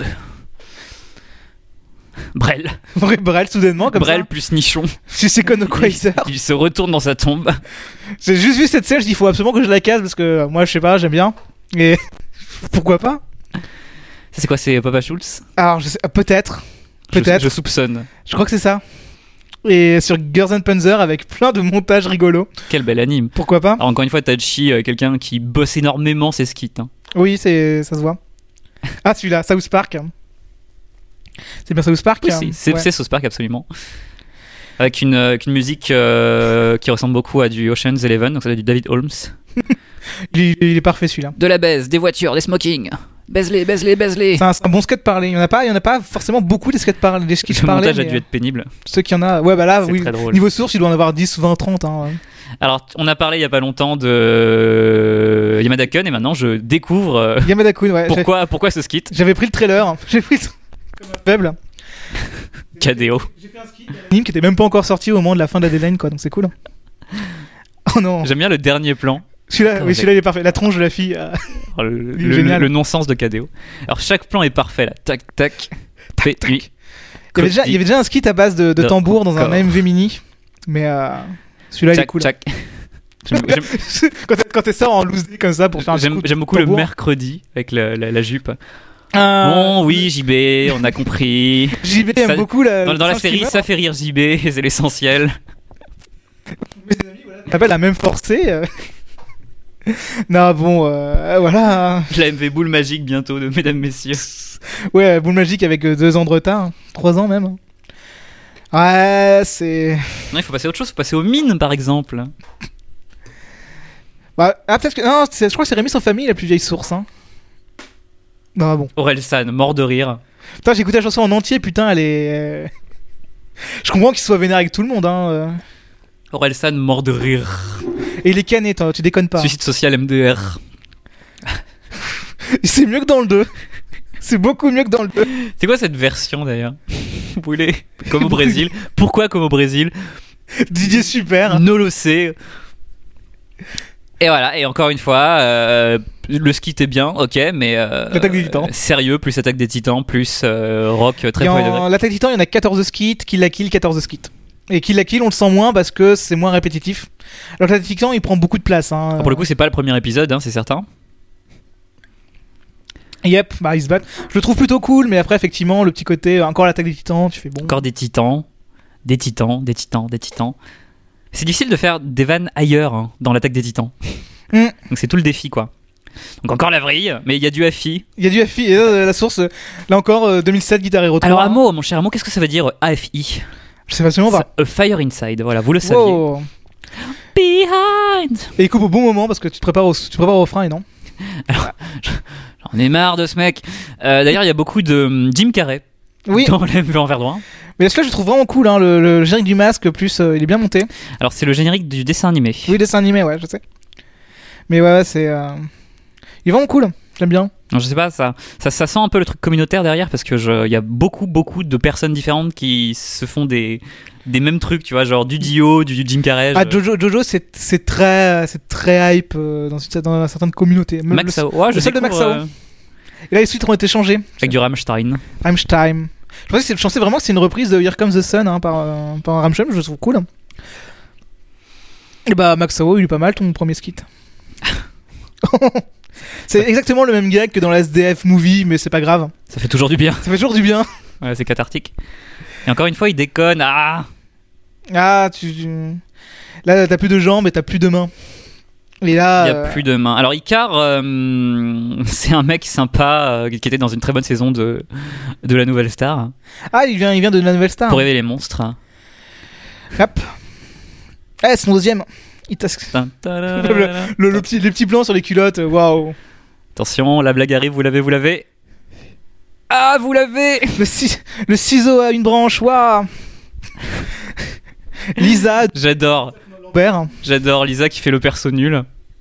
Brel. Vrai, Brel, soudainement, comme Brel ça. plus nichon. Tu sais quoi, no Quasar. Il se retourne dans sa tombe. J'ai juste vu cette scène, je dis il faut absolument que je la case parce que moi je sais pas, j'aime bien. Et pourquoi pas. Ça, c'est quoi? C'est Papa Schultz? Alors je sais, peut-être. Je- Peut-être. Je, soupçonne. Je crois que c'est ça. Et sur Girls and Panzer avec plein de montages rigolos. Quel bel anime. Pourquoi pas? Alors, encore une fois, Tachi, euh, quelqu'un qui bosse énormément ses skits. Hein. Oui, c'est ça se voit. Ah, celui-là, South Park. C'est bien South Park. Oui, hein. c'est, c'est, Ouais. c'est South Park, absolument. Avec une, euh, avec une musique euh, qui ressemble beaucoup à du Ocean's Eleven, donc ça doit être du David Holmes. Il, il est parfait celui-là. De la baise, des voitures, des smoking. Baise-les, baise-les, baise-les. C'est un, c'est un bon skate parlé. Il y en a pas, il y en a pas forcément beaucoup des skates parlés, des sketchs Le parlés. montage a mais, dû être pénible. euh, Ceux qu'il y en a, ouais bah là, C'est oui. très drôle. Niveau source, il doit en avoir dix, vingt, trente. Hein. Alors, on a parlé il y a pas longtemps de Yamada Kun et maintenant je découvre euh, Yamada Kun, ouais. pourquoi, pourquoi ce skit. J'avais pris le trailer. J'ai pris le... comme un faible. K D O. J'ai fait un ski. Anime qui était même pas encore sorti au moment de la fin de la deadline, quoi. Donc c'est cool. Oh non. J'aime bien le dernier plan. Celui-là, oui, celui-là il est parfait. La tronche de la fille. euh, Alors, le, Il est le- génial. le non-sens de K D O. Alors chaque plan est parfait là. Tac, tac. Tac, tac. Il y, avait déjà, il y avait déjà un skit à base de, de De- tambour dans un encore. A M V mini. Mais euh, celui-là il est Tac, cool. tac. J'aime, j'aime- quand t'es- quand t'es ça en loose day comme ça pour faire un j'aime- coup de j'aime beaucoup le tambour. mercredi avec la, la- la jupe. Euh, Bon, oui, J B, on a compris. J B aime Ça- beaucoup la. Dans, dans la le série, streamer. ça fait rire J B, c'est l'essentiel. Ça s'appelle la même forcée. euh. Non, bon, euh, voilà. La M V boule magique bientôt, de mesdames, messieurs. Ouais, boule magique avec euh, deux ans de retard. hein. Trois ans même. Ouais, c'est. Non, il faut passer à autre chose, il faut passer aux mines par exemple. Bah, ah, peut-être que. Non, c'est- je crois que c'est Rémi sans famille la plus vieille source. Hein. Non, bon. Aurel San, mort de rire. Putain, j'ai écouté la chanson en entier, putain, elle est. euh, Je comprends qu'il soit vénère avec tout le monde, hein. euh. Aurel San, mort de rire. Et il est cané, toi, tu déconnes pas. Suicide social M D R. C'est mieux que dans le deux. C'est beaucoup mieux que dans le deux. C'est quoi cette version d'ailleurs? Vous voulez comme au Brésil. Pourquoi comme au Brésil? Didier super. Nolo C. Et voilà, et encore une fois, euh, le ski était bien, ok, mais euh, L'attaque des Titans. euh, sérieux, plus attaque des Titans, plus euh, rock euh, très Et premier en degré. l'attaque titan, il y en a quatorze skits, Kill la Kill, quatorze skits. Et Kill la Kill, on le sent moins parce que c'est moins répétitif. Alors l'attaque titan, il prend beaucoup de place. Hein. Pour le coup, c'est pas le premier épisode, hein, c'est certain. Yep, bah ils se battent. Je le trouve plutôt cool, mais après, effectivement, le petit côté, euh, encore l'attaque des titans, tu fais bon. Encore des Titans, des Titans, des Titans, des Titans. C'est difficile de faire des vannes ailleurs hein, dans l'attaque des Titans. Mm. Donc c'est tout le défi, quoi. Donc encore la vrille, mais il y a du F I. Il y a du F I, et là, la source, euh, là encore, euh, deux mille sept, Guitar Hero trois. Alors Amo, mon cher Amo, qu'est-ce que ça veut dire A F I? Je sais facilement pas. A Fire Inside, voilà, vous le saviez. Wow. Behind. Et il coupe au bon moment parce que tu te prépares au, tu te prépares au refrain et non. J'en ai marre de ce mec. Euh, D'ailleurs, il y a beaucoup de hum, Jim Carrey Oui, dans l'M V en verdun. mais celui-là, je le trouve vraiment cool, hein, le, le générique du masque, plus euh, il est bien monté. Alors c'est le générique du dessin animé. Oui, dessin animé, ouais, je sais. Mais ouais, ouais, c'est. euh, Il est vraiment cool, j'aime bien. Alors, je sais pas, ça, ça, ça sent un peu le truc communautaire derrière parce que je- il y a beaucoup, beaucoup de personnes différentes qui se font des, des mêmes trucs, tu vois, genre du Dio, du, du Jim Carrey. Ah, je- Jojo, Jojo c'est c'est très, c'est très hype euh, dans, une, dans une certaine communauté. Même Max le- Ao. Ouais, je le seul de découvre, Max Ao. euh, Et là, les suites ont été changées. avec du Rammstein. Rammstein. Je pensais, que c'est- je pensais vraiment que c'est une reprise de Here Comes the Sun hein, par, euh, par Rammstein, je le trouve cool. Et bah, Max Ao, il est pas mal ton premier skit. C'est exactement le même gag que dans la S D F movie, mais c'est pas grave. Ça fait toujours du bien. Ça fait toujours du bien. Ouais, c'est cathartique. Et encore une fois, il déconne. Ah, Ah, tu. tu- Là, t'as plus de jambes et t'as plus de mains. Et il là. n'y a euh, plus de main. Alors Icar, euh, c'est un mec sympa euh, qui était dans une très bonne saison de, de la Nouvelle Star Ah, il vient, il vient de la Nouvelle Star. pour révéler les monstres. Hop. Eh, c'est mon deuxième. Il t'a- Le, le petit, les petits plans sur les culottes, euh, waouh. Attention, la blague arrive, vous l'avez, vous l'avez. Ah, vous l'avez. Le, ci- le ciseau à une branche, waouh. Lisa, J'adore, Lambert. j'adore Lisa qui fait le perso nul.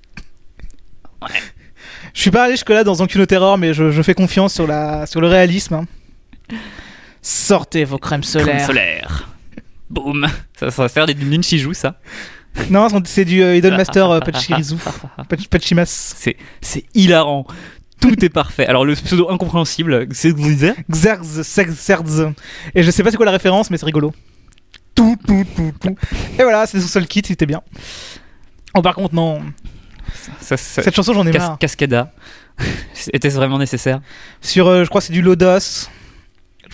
Je suis pas allé jusque-là dans Ankylo Terror, mais je, je fais confiance sur, la, sur le réalisme. hein. Sortez vos crèmes Crème solaires. solaire. Boum. Ça, ça va faire des ninjijou, ça. Non, c'est du euh, Idolmaster euh, Pachirizu. Pach- Pachimas. C'est, c'est hilarant. Tout est parfait. Alors le pseudo incompréhensible, c'est que vous disiez Xerz, Sex, Zerz. Et je sais pas c'est quoi la référence, mais c'est rigolo. Tout, tout, tout, tout. Et voilà, c'est son seul kit, c'était bien. Oh, par contre, non. ça, ça- Cette chanson, j'en ai Cas- marre. Cascada. Était-ce vraiment nécessaire? Sur, euh, je crois, que c'est du Lodos.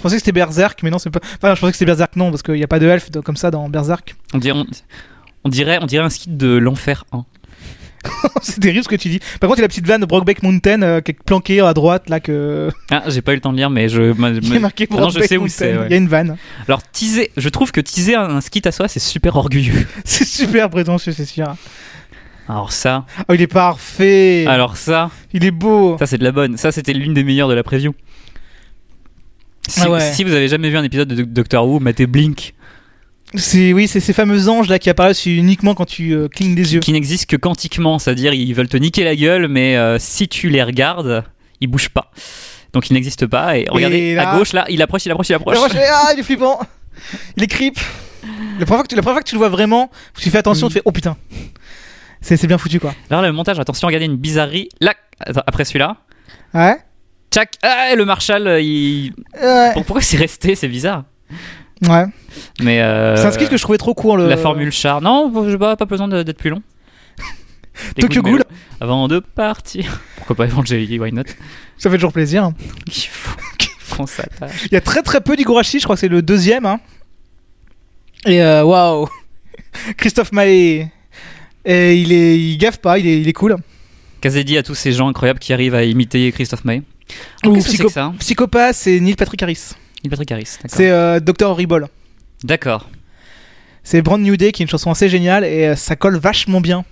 Je pensais que c'était Berserk, mais non, c'est pas. Enfin, je pensais que c'était Berserk, non, parce qu'il n'y a pas de elfe de- comme ça dans Berserk. On dirait, on, on dirait, on dirait un ski de l'enfer un. C'est terrible ce que tu dis. Par contre, il y a la petite vanne de Brokeback Mountain euh, qui est planquée à droite, là, que. Ah, j'ai pas eu le temps de lire, mais je. ma- Il ma- est marqué Ah non, je Brokeback sais où Mountain. c'est, ouais. Il y a une vanne. Alors, teaser, je trouve que teaser un, un ski à soi, c'est super orgueilleux. C'est super prétentieux, c'est sûr. Alors, ça. Oh, il est parfait. Alors, ça. Il est beau. Ça, c'est de la bonne. Ça, c'était l'une des meilleures de la preview. Si, Ah ouais. si vous avez jamais vu un épisode de Doctor Who, mettez Blink, C'est oui, c'est ces fameux anges là qui apparaissent uniquement quand tu euh, clignes des yeux. qui n'existe que quantiquement, c'est-à-dire ils veulent te niquer la gueule, mais euh, si tu les regardes, ils bougent pas. Donc ils n'existent pas. Et regardez, là- à gauche, là, il approche, il approche, il approche. Alors, moi, je fais, ah, il est flippant. Il est creep. La première fois que tu, la première fois que tu le vois vraiment, tu fais attention, Mm. tu fais oh putain. C'est c'est bien foutu quoi. Alors le montage, attention, regardez une bizarrerie. Là, attends, après celui-là, Ouais. tchac, ah, le Marshall, euh, il... Ouais. Pour- pourquoi c'est resté, c'est bizarre. Ouais. Mais euh, C'est un skill que je trouvais trop court. Le... la formule char. Non, je pas, pas besoin de- d'être plus long. Des Tokyo coups de mélo. Ghoul. Avant de partir. Pourquoi pas Evangeli, why not? Ça fait toujours plaisir. Il faut qu'on s'attache. Il y a très très peu d'Higurashi, je crois que c'est le deuxième. Hein. Et euh, waouh. Christophe Maé. Et il est, il gaffe pas, il est, il est cool. Qu'avez dit à tous ces gens incroyables qui arrivent à imiter Christophe Maé? Ou Qu'est-ce que c'est Psycho- que ça? Psychopathe, c'est Neil Patrick Harris. Neil Patrick Harris, d'accord. C'est euh, docteur Horrible. D'accord. C'est Brand New Day qui est une chanson assez géniale et euh, ça colle vachement bien.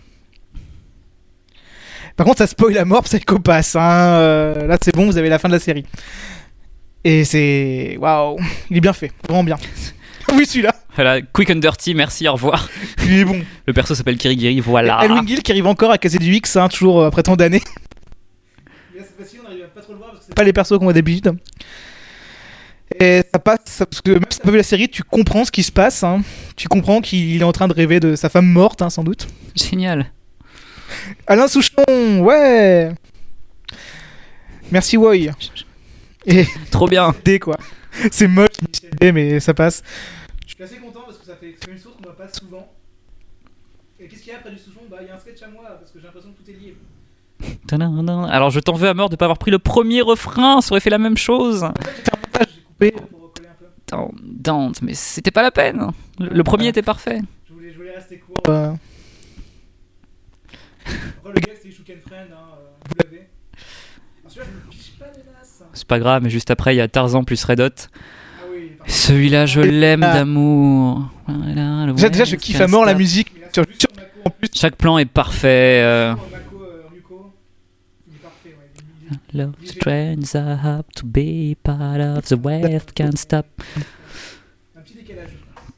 Par contre, ça spoil à mort Psycho Pass. Hein. Euh, là, c'est bon, vous avez la fin de la série. Et c'est. Waouh! Il est bien fait, vraiment bien. Oui, celui-là, Voilà, quick and dirty, merci, au revoir. il est bon. Le perso s'appelle Kirigiri, voilà. Elwin Gill qui arrive encore à casser du X, hein, toujours euh, après tant d'années. Mais là, cette fois-ci, on n'arrive pas trop le voir parce que c'est pas les persos qu'on voit d'habitude. Et ça passe, ça- parce que même si t'as pas vu la série, tu comprends ce qui se passe. Hein. Tu comprends qu'il est en train de rêver de sa femme morte, hein, sans doute. Génial. Alain Souchon, ouais. Merci Woy. Et Trop bien. D quoi. C'est moche Michel D mais ça passe. Je suis assez content parce que ça fait c'est une source qu'on voit pas souvent. Et qu'est-ce qu'il y a après du Souchon? Bah il y a un sketch à moi parce que j'ai l'impression que tout est lié. Tadadam. Alors je t'en veux à mort de pas avoir pris le premier refrain, ça aurait fait la même chose. J'ai fait un montage, j'ai coupé pour recoller un peu. Don't, don't, mais c'était pas la peine. Le, le premier était parfait. Je voulais, je voulais rester court. Euh... Après, le gars c'est Shook and Friend, hein, euh, vous l'avez. Alors celui-là je me piche pas des masses. C'est pas grave, mais juste après il y a Tarzan plus Red Hot. Ah oui, il est parfait. Celui-là je l'aime Ah. d'amour. Voilà, le Déjà, déjà je West kiffe à mort Can't la Stop. musique. Mais là, sur, juste sur Mako en plus. Chaque plan est parfait. euh, Mako, euh, Ryuko, il est parfait. Ouais. Il est- il est- Love trains are up to be part of the West can't stop. Un petit décalage.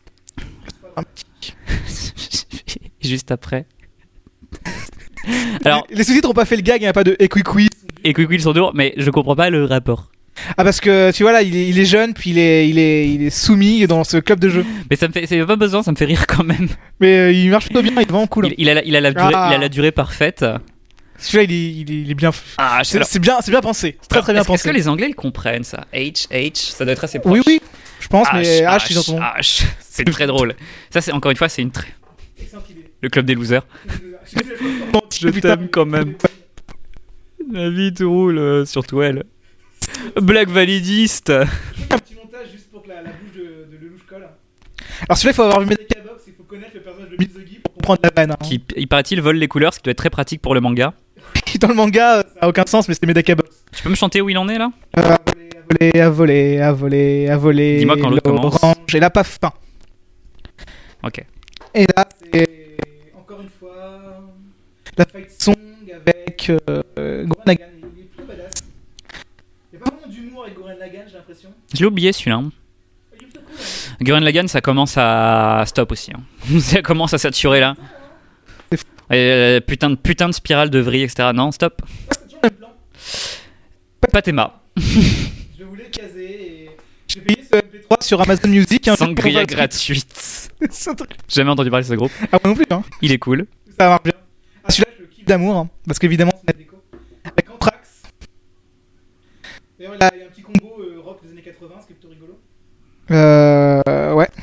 Juste après. Alors, Les sous-titres ont pas fait le gag, il n'y a pas de Equiqui. et Quick Will sont durs, mais je comprends pas le rapport. Ah parce que tu vois là, il est, il est jeune, puis il est, il, est, il est soumis dans ce club de jeu. Mais ça me fait, c'est pas besoin, ça me fait rire quand même. Mais euh, il marche plutôt bien, il est vraiment cool. Il, il a, la, il, a la durée, Ah. il a la durée parfaite. Celui-là, il est, il est, il est bien. Ah, C'est c'est bien, c'est bien pensé. C'est très très bien est-ce, est-ce pensé. que les Anglais le comprennent ça? H, H, ça doit être assez proche. Oui, oui, je pense, H, mais H, ils en H, sont. H. C'est très drôle. Ça, c'est encore une fois, c'est une très. Le club des losers. Je t'aime quand même. La vie te roule, euh, surtout elle. Blague validiste. Un petit montage juste pour que la, la bouche de, de Lelouch colle. Alors celui-là, il faut avoir vu Medacabox, il faut connaître le personnage de Mizugi pour comprendre la vanne. Hein. Qui, il paraît-il, vole les couleurs, ce qui doit être très pratique pour le manga. Dans le manga, euh, ça a aucun sens, mais c'est Medacabox. Tu peux me chanter où il en est là? Euh, à voler, à voler, à voler, à voler. Dis-moi quand l'autre commence. L'orange, et là, pas fin. Ok. Et là, c'est encore une fois la fight song avec euh, Goran Lagann. Il est plutôt badass. Il n'y a pas vraiment d'humour avec Goran Lagann, j'ai l'impression. Je l'ai oublié celui-là. Il est plutôt cool. Hein. Gurren Lagann, ça commence à stop aussi. Hein. Ça commence à saturer là. C'est fou. Et, euh, putain, de, putain de spirale de vrille, et cetera. Non, stop. C'est toujours le même plan. Patema. Je voulais caser et j'ai payé ce M P trois sur Amazon Music. Hein, Sangria juste pour voir le truc. gratuite. C'est un truc- Jamais entendu parler de ce groupe. Ah, moi non plus, hein. Il est cool. Ça marche bien. Ah, celui-là, je le kiffe d'amour, hein, parce qu'évidemment, c'est la déco. Avec Anthrax. D'ailleurs, il a, il y a un petit combo euh, rock des années quatre-vingts, ce qui est plutôt rigolo. Euh. Ouais.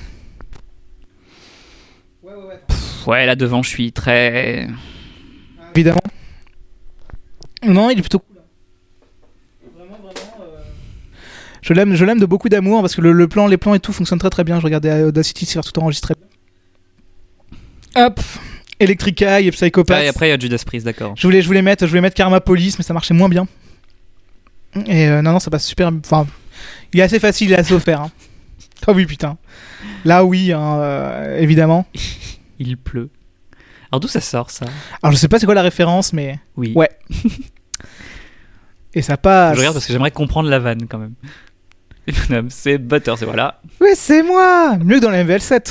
Ouais, ouais, ouais. attends. Pff, ouais, là devant, je suis très. Ah, évidemment. Non, il est plutôt cool. Hein. Vraiment, vraiment. Euh... Je l'aime, je l'aime de beaucoup d'amour parce que le, le plan, les plans et tout fonctionnent très très bien. Je regardais Audacity se faire tout enregistrer. Hop, Electric Eye et Psychopath. Ah, et après il y a Judas Priest, d'accord. Je voulais, je voulais mettre, je voulais mettre Karma Police, mais ça marchait moins bien. Et euh, non, non, ça passe super. Enfin, il est assez facile à se faire. Hein. Oh oui, putain. Là, oui, hein, euh, évidemment. Il pleut. Alors d'où ça sort ça? Alors, je sais pas c'est quoi la référence, mais Oui. ouais. Et ça passe. Je regarde parce que j'aimerais comprendre la vanne quand même. Et bonhomme, c'est Butter, c'est voilà. Oui, c'est moi. Mieux que dans la M V L sept.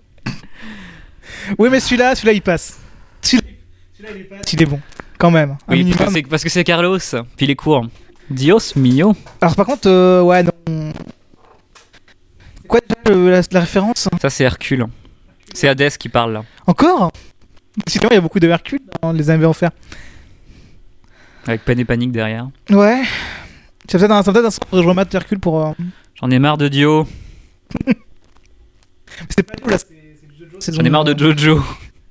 Oui, mais celui-là, celui-là, il passe. Celui-là, celui-là il, passe. Il est bon, quand même. Un Oui, minimum. parce que c'est- parce que c'est Carlos, puis il est court. Dios mio. Alors, par contre, euh, ouais, non. C'est quoi déjà le- la, la référence? Ça c'est Hercule. C'est Hadès qui parle là. Encore? Sinon, il y a beaucoup de Hercule dans les M V en fer. Avec Peine et Panique derrière. Ouais. C'est peut-être un, c'est peut-être un sens de remettre Hercule pour. Euh... J'en ai marre de Dio. Mais c'est pas nous là, c'est c'est du Jojo. c'est J'en ai son- marre de Jojo.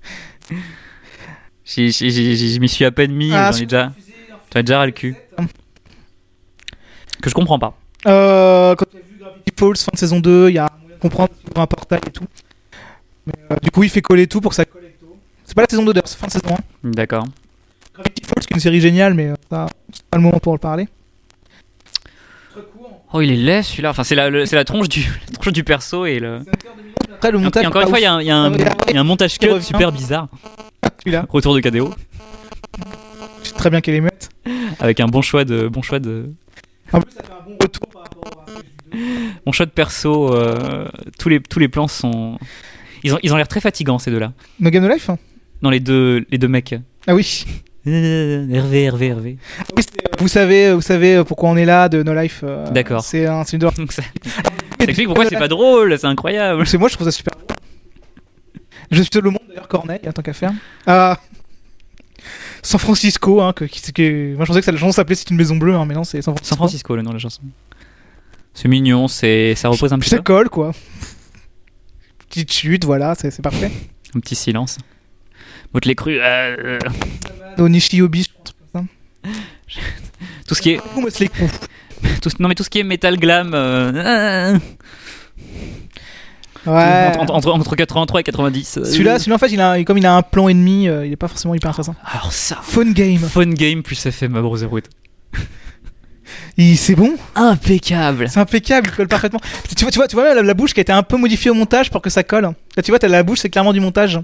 J'y j'y- j'y- j'y m'y suis à peine mis. Ah, J'en ai déjà, j'en ai déjà ras le cul. Que je comprends pas. Euh, quand tu as vu Gravity Falls fin de saison deux, il y a un moyen de comprendre qu'il y a un portail et tout. Mais, euh, du coup, il fait coller tout pour que ça colle avec tout. C'est pas la saison deux d'ailleurs, c'est fin de saison un. D'accord. Gravity Falls, qui est une série géniale, mais euh, ça, c'est pas le moment pour en parler. Très court. Oh, il est laid celui-là. Enfin, c'est la, le- c'est la tronche du, la tronche du perso et le. Après, le montage. Et encore une fois, il y a un, il y a un, il y a un montage Qui cut revient. super bizarre. Celui-là, Retour de K D O. je sais très bien qu'elle est muette. Avec un bon choix de, bon choix de, En plus, ça fait un bon retour par rapport à bon choix de perso. euh, tous les, tous les plans sont. Ils ont, ils ont l'air très fatigants ces deux-là. No Game No Life. Non, les deux, les deux mecs. Ah oui. Hervé, Hervé, Hervé. Oui, c'est, euh, vous savez, vous savez pourquoi on est là de No Life. euh, D'accord. C'est un, c'est une de leurs- Donc ça, ça explique pourquoi c'est pas drôle. C'est incroyable. C'est moi, je trouve ça super. Je suis le monde d'ailleurs, Corneille, en tant qu'à faire. Ah, San Francisco, hein, que, qui, que- moi je pensais que ça- la chanson s'appelait C'est une maison bleue, hein, mais non, c'est San Francisco. San Francisco, le nom de la chanson. C'est mignon, c'est, ça repose un Puis petit ça peu. colle, quoi. Petite chute, voilà, c'est, c'est parfait. Un petit silence. Moi, je l'ai cru. euh, Au Nishiobi, je pense comme ça. tout ce qui est, Ouh, moi, c'est les coups. tout, non mais tout ce qui est metal glam. euh, Ouais. entre, entre, entre quatre-vingt-trois et quatre-vingt-dix. euh, Celui-là, celui-là, en fait, il a, comme il a un plan ennemi, euh, il est pas forcément hyper intéressant. Alors ça. Phone game. Phone game plus F M à Brotherhood. Il, c'est bon, Impeccable. c'est impeccable, il colle parfaitement. Tu vois, tu vois, tu vois même la, la bouche qui a été un peu modifiée au montage pour que ça colle. Là, tu vois, t'as la bouche, c'est clairement du montage.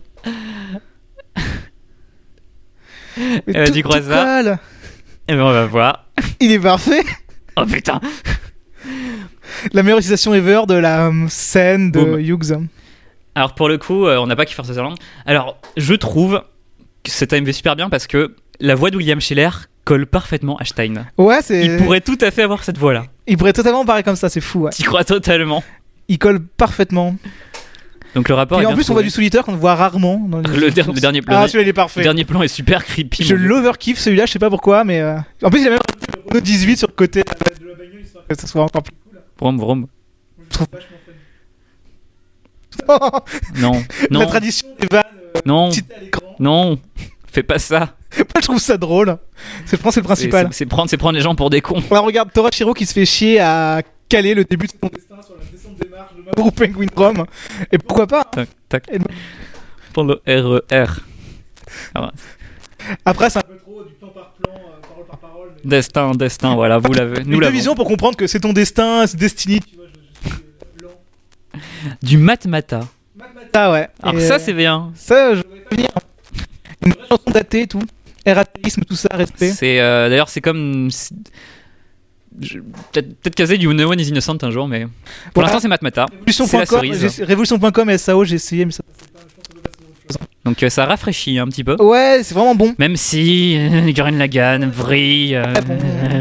Mais Euh, tout- tu crois tout ça colle. Et ben on va voir. Il est parfait. Oh putain. La meilleure utilisation ever de la euh, scène de Boom. Hughes. Alors pour le coup, euh, on n'a pas qui faire Sutherland. Alors je trouve que cet A M V super bien parce que la voix de William Scheller colle parfaitement à Stein. Ouais, c'est. Il pourrait tout à fait avoir cette voix-là. Il pourrait totalement parler comme ça, c'est fou. Ouais. T'y crois totalement. Il colle parfaitement. Donc le rapport Et est en bien plus, on voit trouvé. du sous-liteur qu'on voit rarement. Dans les... Le, der- le dernier plan. Ah, celui-là, il est le parfait. dernier plan est super creepy. Je mon Dieu. l'overkiff celui-là, je sais pas pourquoi, mais. euh, En plus, il a même un Renault dix-huit sur le côté de la bagnole, histoire que ça soit encore plus cool. Vroom, vroom. Je trouve vachement fun. Non, La non, tradition des vannes euh, non, citées à l'écran. non. Fais pas ça. Moi, je trouve ça drôle. C'est, je pense que c'est le principal. C'est- C'est prendre, c'est prendre les gens pour des cons. Alors, regarde, Torashiro qui se fait chier à caler le début de son destin sur la descente des marches de Mamoru Penguin Drum. Et pourquoi pas hein. Tac, tac. Et- Pour le R E R. Alors, Après, c'est un peu trop du plan par plan, euh, parole par parole. Mais... destin, destin, voilà, vous l'avez. Une Nous l'avons. vision pour comprendre que c'est ton destin, c'est Destiny. Tu vois, je, je suis euh, lent. Du matmata. Ah ouais. Alors Et, ça, euh, c'est bien. Ça, je voulais venir. Une vraie chanson datée et tout. Erratisme, tout ça, respect. C'est euh, d'ailleurs, c'est comme. c'est- je- Peut-être peut-être caser du No One is Innocent un jour, mais pour Voilà. l'instant, c'est matmata. Révolution c'est la point com, cerise. j'ai- Révolution point com et S A O, j'ai essayé, mais ça passait pas. Je pense que ça peut passer autre chose. Donc euh, ça rafraîchit un petit peu. Ouais, c'est vraiment bon. Même si euh, Gurren Lagann vrille. euh, Ah bon.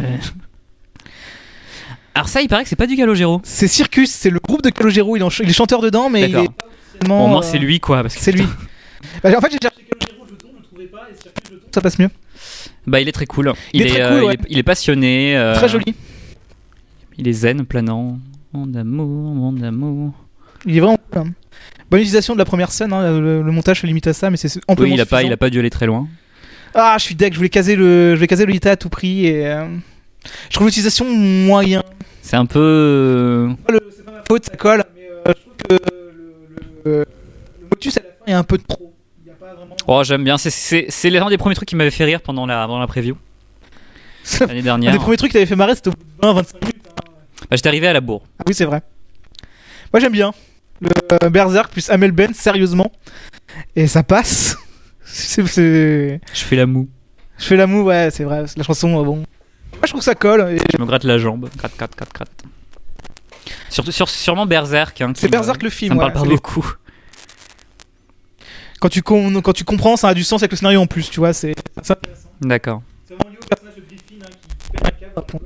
Alors ça, il paraît que c'est pas du Calogero. C'est Circus, c'est le groupe de Calogero. Il, est en ch- il est chanteur dedans, mais il D'accord. est pas officiellement, Bon, au moins, euh, c'est lui, quoi. Parce que, C'est lui. Bah, en fait, j'ai cherché Calogero, je tombe, je le trouvais pas, et Circus, je tombe, ça passe mieux. Bah, il est très cool. Il est très euh, cool, ouais. il, est, il est passionné. euh, Très joli. Il est zen, planant. Mon amour, mon amour. Il est vraiment cool. hein. Bonne utilisation de la première scène, hein, le, le montage se limite à ça, mais c'est amplement Oui, il a pas, suffisant. il a pas dû aller très loin. Ah, je suis deck, je voulais caser le, je voulais caser le Lita à tout prix et, euh, Je trouve l'utilisation moyen. C'est un peu. Le- C'est pas ma faute, ça colle, mais euh, je trouve que le, le, le motus à la fin est un peu de trop. Il y a pas vraiment. Oh, j'aime bien. C'est, c'est, c'est l'un des premiers trucs qui m'avait fait rire pendant la, pendant la preview l'année Un dernière. des premiers trucs qui t'avait fait marrer, c'était au bout de vingt à vingt-cinq minutes. Hein. Bah, j'étais arrivé à la bourre. Ah oui, c'est vrai. Moi, j'aime bien. Le euh, Berserk plus Amel Ben, sérieusement. Et ça passe. c'est, c'est... Je fais la moue. Je fais la moue, ouais, c'est vrai. La chanson, euh, bon. Moi, je trouve que ça colle. Et... Je me gratte la jambe. Gratte, gratte, gratte, gratte. Surtout, sur, sûrement Berserk. Hein, qui C'est me- Berserk le film. Ça me ouais, parle pas c'est les- beaucoup. Quand tu, com- quand tu comprends, ça a du sens avec le scénario en plus, tu vois. C'est, c'est intéressant. D'accord. C'est vraiment lié au personnage de Griffin hein, qui pète un câble. après.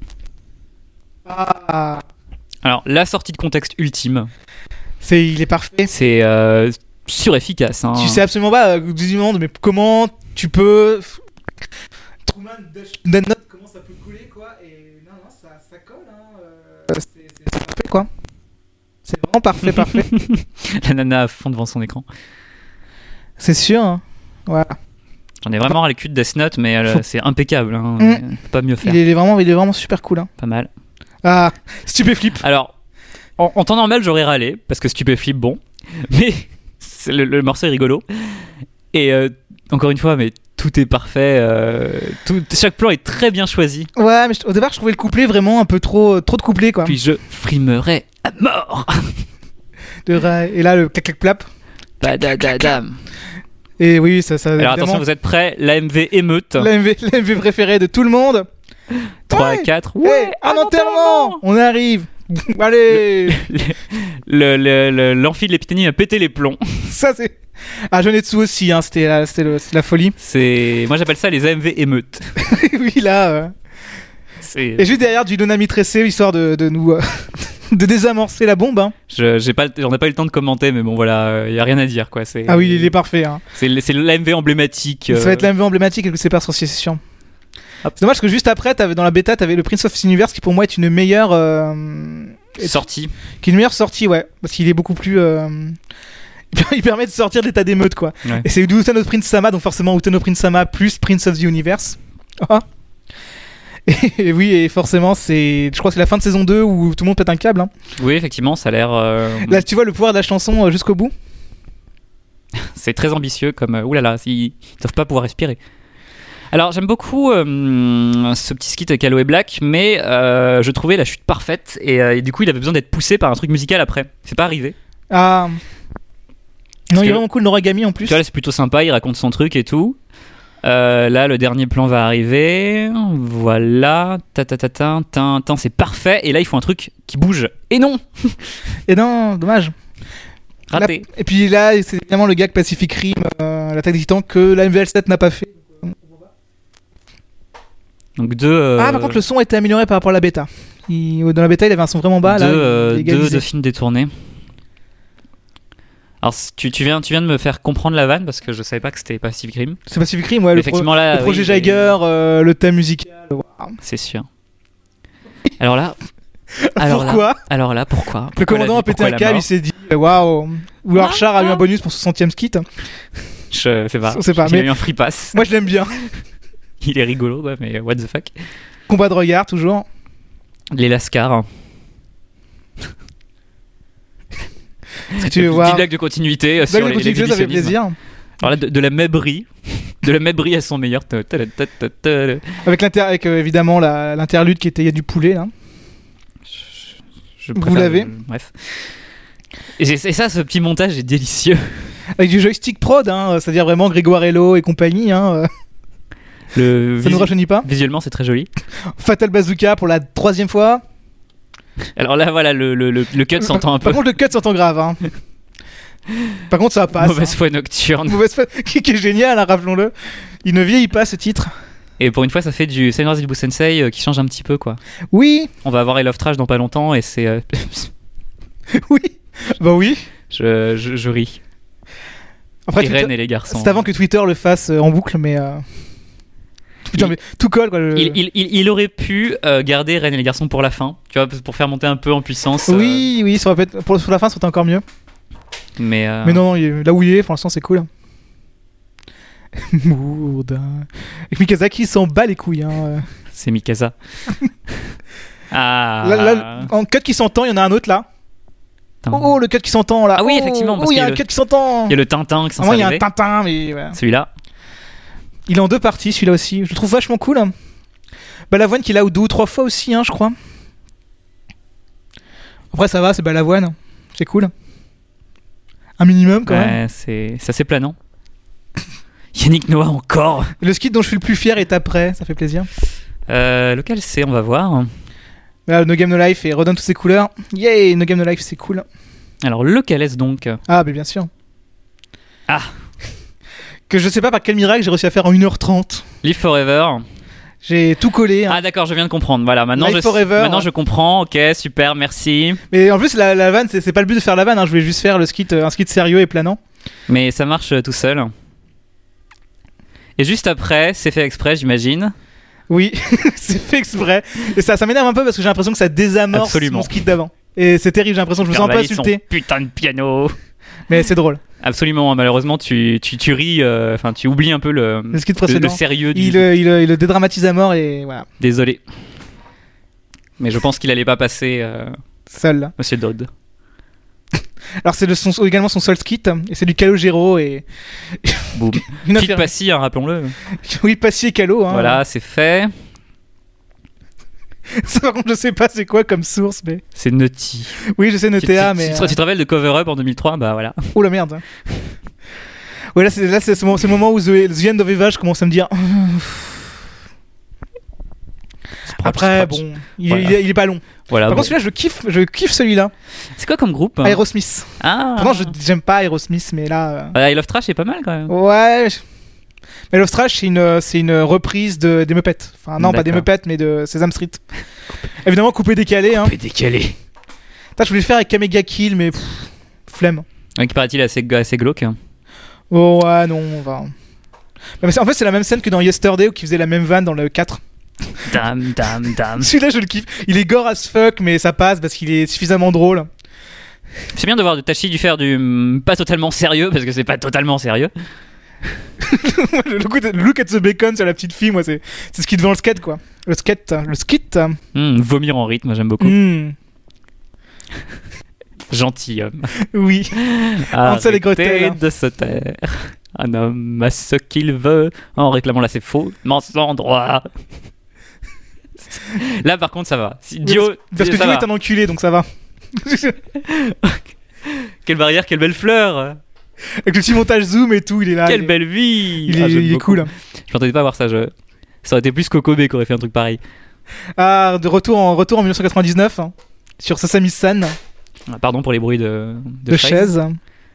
Ah, Alors, la sortie de contexte ultime, c'est, il est parfait. c'est euh, surefficace. Hein. Tu sais absolument pas, euh, tu te demandes, mais comment tu peux. Truman Death Note, comment ça peut coller, quoi. Et non, non, ça, ça colle, hein. euh, c'est, c'est, c'est parfait, quoi. C'est vraiment parfait, parfait. La nana à fond devant son écran. C'est sûr, hein. Voilà. J'en ai vraiment ras le cul de Death Note, mais euh, Faut- c'est impeccable. Hein. Mm. On peut pas mieux faire. Il est, il est vraiment, il est vraiment super cool, hein. Pas mal. Ah, stupéflip. Alors, en, en temps normal, j'aurais râlé, parce que Stupéflip, bon. Mais c'est le, le morceau est rigolo. Et euh, encore une fois, mais tout est parfait. euh, tout, chaque plan est très bien choisi. Ouais, mais je- au départ, je trouvais le couplet vraiment un peu trop, trop de couplets, quoi. Puis je frimerai à mort. De ra- Et là, le clac-clac-plap. Badadadam. Et oui, ça, ça. Alors évidemment, attention, vous êtes prêts? L'A M V émeute. L'A M V, l'A M V préféré de tout le monde. trois à Ouais. quatre. Ouais, Ouais, un enterrement. On arrive. Allez. Le, le, le- l'amphi de l'épidémie a pété les plombs. Ça, c'est. Ah, Jonetsu aussi, hein. C'était, la- c'était, le- c'était la folie. C'est... Moi j'appelle ça les A M V émeutes. Oui, là. euh. C'est... Et juste derrière du Donami tressé, histoire de, de nous. euh, de désamorcer la bombe, hein. Je, j'ai pas, le- j'en ai pas eu le temps de commenter, mais bon voilà, il y a rien à dire quoi. C'est, Ah oui, il est parfait, hein. c'est, le- c'est l'A M V emblématique. Ça va euh, être l'A M V emblématique avec le Super Sorcier, c'est sûr. Hop. C'est dommage que juste après, t'avais, dans la bêta, t'avais le Prince of Universe qui pour moi est une meilleure. euh, est- sortie. Qui est une meilleure sortie, ouais. Parce qu'il est beaucoup plus. euh, Il permet de sortir de l'état d'émeute, quoi. Ouais. Et c'est Utano Prince Sama, donc forcément Utano Prince Sama plus Prince of the Universe. Ah. Et, et oui, et forcément, c'est. Je crois que c'est la fin de saison deux où tout le monde pète un câble. Hein. Oui, effectivement, ça a l'air. euh, Là, tu vois le pouvoir de la chanson euh, jusqu'au bout. C'est très ambitieux comme. euh, Oulala, ils, ils doivent pas pouvoir respirer. Alors j'aime beaucoup euh, ce petit skit avec Aloe Black, mais euh, je trouvais la chute parfaite et, euh, et du coup il avait besoin d'être poussé par un truc musical après. C'est pas arrivé. Ah. Parce Non, il est que- vraiment cool, Noragami en plus. Tu vois là c'est plutôt sympa, il raconte son truc et tout. Euh, là le dernier plan va arriver. Voilà. Ta ta ta ta ta ta, c'est parfait. Et là il faut un truc qui bouge. Et non, Et non, dommage. raté. Là- et puis là, c'est évidemment le gag Pacific Rim, euh, l'attaque des titans, que la M V L sept n'a pas fait. Donc deux. euh, Ah, par contre, le son a été amélioré par rapport à la bêta. Il- Dans la bêta, il avait un son vraiment bas. deux, là, il euh, est deux, égalisé. deux films détournés. Alors c- tu, tu, viens, tu viens de me faire comprendre la vanne parce que je savais pas que c'était Pacific Rim. C'est Pacific Rim, ouais. Le, pro- Effectivement là, le projet oui, Jagger, euh, le thème musical. Waouh. c'est sûr. Alors là, alors Pourquoi là, alors là, pourquoi Le Pourquoi la commandant vie, a pété pourquoi un la câble, mort il s'est dit euh, waouh. Ou Ah, Archar a eu ah. un bonus pour son centième skit. Je sais pas. On sait pas, Il mais- a eu un free pass. Moi, je l'aime bien. Il est rigolo, ouais, mais what the fuck. Combat de regard, toujours. Les Lascars. Si tu veux voir. Petite blague de continuité euh, Blague sur de les, continuité, ça fait l'exhibitionnisme. plaisir. Alors là, de, de la mébrie. De la mébrie à son meilleur. Ta- ta- ta- ta- ta- Avec, l'inter- avec euh, évidemment la- l'interlude qui était il y a du poulet là. Je Vous préfère- l'avez Bref. Et, j'ai- et ça, ce petit montage est délicieux. Avec du joystick prod, hein, c'est-à-dire vraiment Grégoirello et compagnie. Hein, euh, Le ça ne nous visu- rajeunit pas. Visuellement, c'est très joli. Fatal Bazooka pour la troisième fois. Alors là, voilà, le, le, le, le cut s'entend un peu. Par contre, le cut s'entend grave. Hein. Par contre, ça passe. Mauvaise hein. foi nocturne. Mauvaise foi, qui, qui est génial, hein, rappelons-le. Il ne vieillit pas ce titre. Et pour une fois, ça fait du Senran Zibu Sensei euh, qui change un petit peu, quoi. Oui, On va avoir I Love Trash dans pas longtemps et c'est. euh, oui. Bah oui. je, je, je ris. Après, les Twitter- reines et les garçons. c'est avant que Twitter le fasse euh, en boucle, mais. euh, Putain, Il- mais tout colle quoi. le- Il, il, il, il aurait pu euh, garder Reine et les garçons pour la fin, tu vois, pour faire monter un peu en puissance. euh, Oui, oui, ça aurait pu être- pour, pour la fin, ça aurait été encore mieux. mais euh, Mais non, non, il est- là où il est, pour l'instant, c'est cool. Mourdin. Et Mikazaki s'en bat les couilles. Hein. C'est Mikasa. Ah. Là, là, en cut qui s'entend, il y en a un autre là. Attends. Oh, le cut qui s'entend là. Ah oui, Oh, effectivement, parce Oh, il y qu'il y a a un le- cut qui s'entend. Il y a le Tintin qui s'en Ah, moi, il y a un arrivé. Tintin, mais voilà. Celui-là. Il est en deux parties, celui-là aussi. Je le trouve vachement cool. Balavoine qui est là deux ou trois fois aussi, hein, je crois. Après, ça va, c'est Balavoine. C'est cool. Un minimum quand même. Ouais, c'est c'est assez planant. Yannick Noah encore. Et le skit dont je suis le plus fier est après, ça fait plaisir. Euh, lequel c'est? On va voir. Là, No Game No Life et redonne toutes ses couleurs. Yay, No Game No Life, c'est cool. Alors, lequel est-ce donc? Ah, mais bien sûr. Ah. Que je sais pas par quel miracle j'ai réussi à faire en une heure trente. Live Forever. J'ai tout collé. Hein. Ah d'accord, je viens de comprendre. Voilà, maintenant Live je Forever. maintenant je comprends. Ok, super, merci. Mais en plus, la, la vanne, c'est, c'est pas le but de faire la vanne. Hein. Je voulais juste faire le skit, euh, un skit sérieux et planant. Mais ça marche euh, tout seul. Et juste après, c'est fait exprès, j'imagine. Oui, c'est fait exprès. Et ça, ça m'énerve un peu parce que j'ai l'impression que ça désamorce Absolument. mon skit d'avant. Et c'est terrible, j'ai l'impression que je me sens un peu Verbalise son insulté. Putain de piano. Mais c'est drôle. Absolument, malheureusement, tu, tu, tu ris, euh, enfin, tu oublies un peu le, Le skit le, le précédent. sérieux du. Il, euh, il, euh, il le dédramatise à mort et voilà. Désolé. Mais je pense qu'il allait pas passer, euh, Seul là. Monsieur Dodd. Alors c'est le son, également son seul skit. Et c'est du Calogero et. Boum. Une Fit affaire- Passy, hein, rappelons-le. Oui, Passy et Calo. Hein. Voilà, c'est fait. Ça, par contre, je sais pas c'est quoi comme source, mais. C'est Nutty. Oui, je sais Tu, noter A, tu- mais. tu te- tu te rappelles de Cover Up en deux mille trois? Bah voilà. Oh la merde. Ouais, là, c'est, là, c'est ce moment, c'est le moment où The, The End of Eva, je commence à me dire. Après, Scratch. bon, il, Voilà. il est, il est pas long. Voilà. Par bon. contre, celui-là, je kiffe, je kiffe celui-là. C'est quoi comme groupe? hein Aerosmith. Ah. Pourtant, je, j'aime pas Aerosmith, mais là. Euh, I Love Trash est pas mal quand même. euh, Ouais. je- Mais Love Trash, c'est une, c'est une reprise de, des Muppets. Enfin, non, pas des D'accord. Muppets, mais de Sesame Street. Évidemment, coupé décalé. Hein. Coupé décalé. Putain, je voulais le faire avec Kamega Kill, mais pff, flemme. Ouais, qui paraît-il assez, assez glauque. Oh, ouais, non, on va. Mais c'est- en fait, c'est la même scène que dans Yesterday où qui faisait la même vanne dans le quatre. Dam, dam, dam. Celui-là, je le kiffe. Il est gore as fuck, mais ça passe parce qu'il est suffisamment drôle. C'est bien de voir de Tachi du faire du mm, pas totalement sérieux parce que c'est pas totalement sérieux. le, look, le look at the bacon sur la petite fille, moi, c'est, c'est ce qui est devant le skate, quoi. Le skate, le skit. Mm, vomir en rythme, j'aime beaucoup. Mm, Gentilhomme. oui. Hansel et Gretel, Arrêtez hein. de se taire. Un homme a ce qu'il veut en réclamant là c'est faux. Mensonge droit. Là par contre ça va. Si Dio, Parce que ça Dio va. est un enculé, donc ça va. Quelle barrière, quelle belle fleur. Avec le petit montage zoom et tout, il est là. Quelle il est, belle vie. Il est, Ah, j'aime il est beaucoup. cool. Je m'entendais pas voir ça. Je... Ça aurait été plus Kokobé qui aurait fait un truc pareil. Ah, de retour en, retour en dix-neuf cent quatre-vingt-dix-neuf, hein, sur Sasami-san, Ah, Pardon pour les bruits de, de fraises. chaise.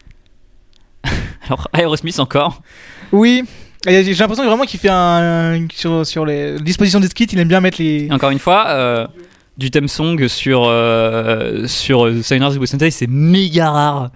Alors Aerosmith encore. Oui. Et j'ai l'impression vraiment qu'il fait un. Sur, sur les dispositions des skits, il aime bien mettre les. Encore une fois, euh, du theme song sur euh, sur euh, Sayonara Zero Sentai, c'est méga rare.